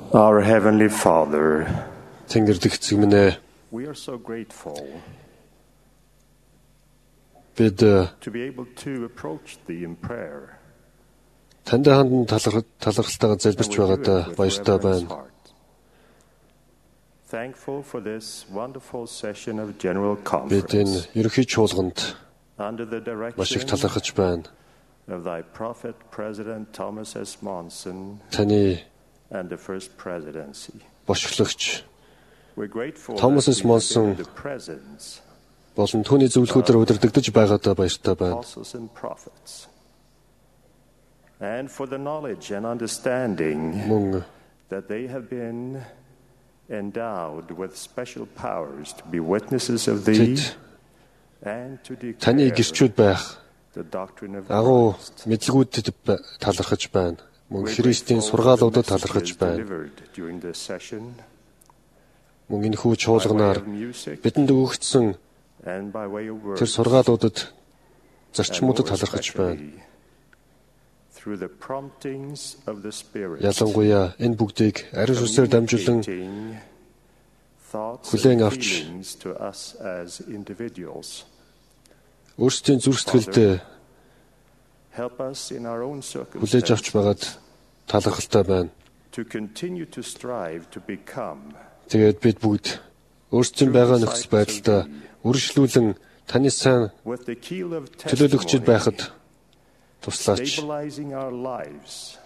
[SPEAKER 16] Our Heavenly Father,
[SPEAKER 9] Тэнгэрлэг эцэг минь ээ.
[SPEAKER 16] we are so grateful
[SPEAKER 9] Бид
[SPEAKER 16] to be able to approach Thee in prayer.
[SPEAKER 9] танд хандан талархалтайгаар залбирч байгаадаа баяртай байна.
[SPEAKER 16] Thankful for this wonderful session of General
[SPEAKER 9] Бид энэ
[SPEAKER 16] Conference
[SPEAKER 9] ерөнхий чуулганд
[SPEAKER 16] under the
[SPEAKER 9] маш их
[SPEAKER 16] direction
[SPEAKER 9] талархаж байна.
[SPEAKER 16] of Thy Prophet President Thomas S. Monson
[SPEAKER 9] Таны
[SPEAKER 16] and the First Presidency.
[SPEAKER 9] бошголагч
[SPEAKER 16] We're grateful
[SPEAKER 9] Thomas
[SPEAKER 16] that
[SPEAKER 9] S.
[SPEAKER 16] we have
[SPEAKER 9] Monson
[SPEAKER 16] been in the presence
[SPEAKER 9] болон түүний зөвлөгөөр удирдагдж байгаадаа баяртай байна.
[SPEAKER 16] apostles and prophets, and for the knowledge and understanding
[SPEAKER 9] Мөн
[SPEAKER 16] that they have been endowed with special powers to be witnesses of Thee
[SPEAKER 9] Тэд
[SPEAKER 16] and to
[SPEAKER 9] таны
[SPEAKER 16] declare
[SPEAKER 9] гэрчүүд байх
[SPEAKER 16] the doctrine of
[SPEAKER 9] агуу
[SPEAKER 16] Christ.
[SPEAKER 9] мэдлгүүдэд ба- талархаж байна. Мөн
[SPEAKER 16] We're
[SPEAKER 9] Христийн
[SPEAKER 16] grateful for the
[SPEAKER 9] сургаалуудад талархаж
[SPEAKER 16] messages
[SPEAKER 9] байна.
[SPEAKER 16] delivered during this session
[SPEAKER 9] Мөн энэ хүү
[SPEAKER 16] by way
[SPEAKER 9] чуулганаар
[SPEAKER 16] of music
[SPEAKER 9] бидэнд өгөгдсөн
[SPEAKER 16] and by way of
[SPEAKER 9] тэр
[SPEAKER 16] words,
[SPEAKER 9] сургаалуудад
[SPEAKER 16] and
[SPEAKER 9] зарчмуудад
[SPEAKER 16] more
[SPEAKER 9] талархаж байна.
[SPEAKER 16] especially through the promptings of the Spirit,
[SPEAKER 9] Ялангуяа энэ бүгдийг ариун сүнсээр дамжуулан
[SPEAKER 16] communicating thoughts
[SPEAKER 9] хүлээн
[SPEAKER 16] and
[SPEAKER 9] авч
[SPEAKER 16] feelings to us as individuals.
[SPEAKER 9] өөрсдийн зүрх сэтгэлдээ
[SPEAKER 16] Help us in our own
[SPEAKER 9] хүлээж авч
[SPEAKER 16] circumstances
[SPEAKER 9] байгаад талархалтай байна.
[SPEAKER 16] to continue to strive to become
[SPEAKER 9] Тэгээд бид бүгд өөрсдийн байгаа нөхцөл байдалтай үргэлжлүүлэн таны сайн
[SPEAKER 16] with the keel of
[SPEAKER 9] төлөөлөгчд
[SPEAKER 16] testimony,
[SPEAKER 9] байхад туслаач.
[SPEAKER 16] stabilizing our lives,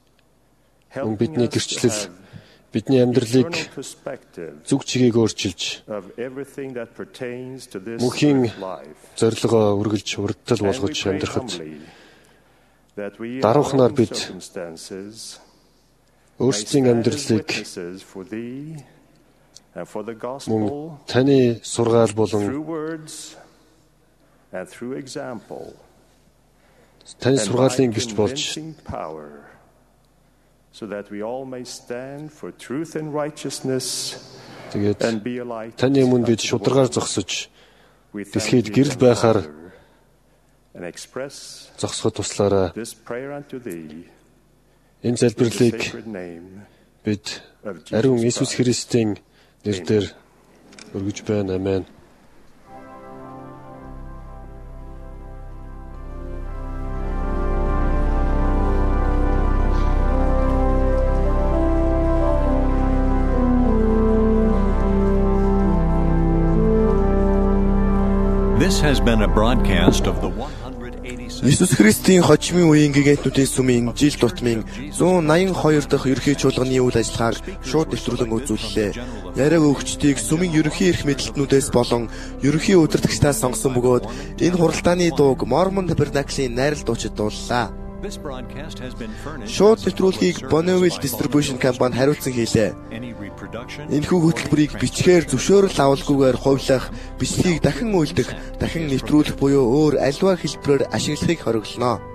[SPEAKER 9] Мөн
[SPEAKER 16] helping
[SPEAKER 9] бидний
[SPEAKER 16] us to
[SPEAKER 9] гэрчлэл
[SPEAKER 16] have
[SPEAKER 9] бидний амьдралыг
[SPEAKER 16] eternal perspective
[SPEAKER 9] зүг чигийг өөрчилж
[SPEAKER 16] of everything that pertains to this
[SPEAKER 9] мөнхийн
[SPEAKER 16] earth life.
[SPEAKER 9] зорилгоо үргэлж урдтал
[SPEAKER 16] And we
[SPEAKER 9] болгож
[SPEAKER 16] pray
[SPEAKER 9] амьдрахад
[SPEAKER 16] humbly that we in
[SPEAKER 9] даруйхнаар
[SPEAKER 16] our own
[SPEAKER 9] бид
[SPEAKER 16] circumstances
[SPEAKER 9] өөрсдийн
[SPEAKER 16] may stand as
[SPEAKER 9] амьдралыг
[SPEAKER 16] witnesses for Thee and for the
[SPEAKER 9] мөн
[SPEAKER 16] gospel
[SPEAKER 9] таны сургаал болон
[SPEAKER 16] through words and through example
[SPEAKER 9] таны
[SPEAKER 16] and by
[SPEAKER 9] сургаалын гэрч болж
[SPEAKER 16] convincing power, so that we all may stand for truth and righteousness
[SPEAKER 9] тэгээд
[SPEAKER 16] and be a light
[SPEAKER 9] таны өмнө бид
[SPEAKER 16] unto the
[SPEAKER 9] шударгаар
[SPEAKER 16] world.
[SPEAKER 9] зогсож
[SPEAKER 16] We thank
[SPEAKER 9] дэлхийд
[SPEAKER 16] Thee,
[SPEAKER 9] гэрэл
[SPEAKER 16] Heavenly
[SPEAKER 9] байхаар
[SPEAKER 16] Father, and express
[SPEAKER 9] зогсоход туслаарай.
[SPEAKER 16] this prayer unto Thee
[SPEAKER 9] Энэ
[SPEAKER 16] in the
[SPEAKER 9] залбирлыг
[SPEAKER 16] sacred name
[SPEAKER 9] бид
[SPEAKER 16] of
[SPEAKER 9] ариун
[SPEAKER 16] Jesus
[SPEAKER 9] Иесус
[SPEAKER 16] Christ.
[SPEAKER 9] Христийн нэрээр өргөж байна. Амен.
[SPEAKER 1] This has been a broadcast of the one hundred eighty-second
[SPEAKER 3] Иесус Христийн хожимын үеийн гигантнуудын сүмийн жил тутмын зуун наян хоёр дахь ерөнхий чуулганы үйл ажиллагааг шууд нэвтрүүлэн үзүүллээ. Яриаг өгчдгийг сүмийн ерөнхий эрх мэдлэлтнүүдээс болон ерөнхий удирдагчдаас сонгосон бөгөөд энэ хуралдааны дууг Mormon Tabernacle-ийн найрал дуучид дууллаа.
[SPEAKER 1] This broadcast has been furnished
[SPEAKER 3] Шууд нэвтрүүлгийг Bonneville Distribution компани хариуцсан хийлээ.
[SPEAKER 1] any reproduction
[SPEAKER 3] Энэхүү хөтөлбөрийг бичгээр зөвшөөрөл авалгүйгээр хувилах, бичлэгийг дахин үйлдэх, дахин нэвтрүүлэх буюу өөр аливаа хэлбэрээр ашиглахыг хориглоно.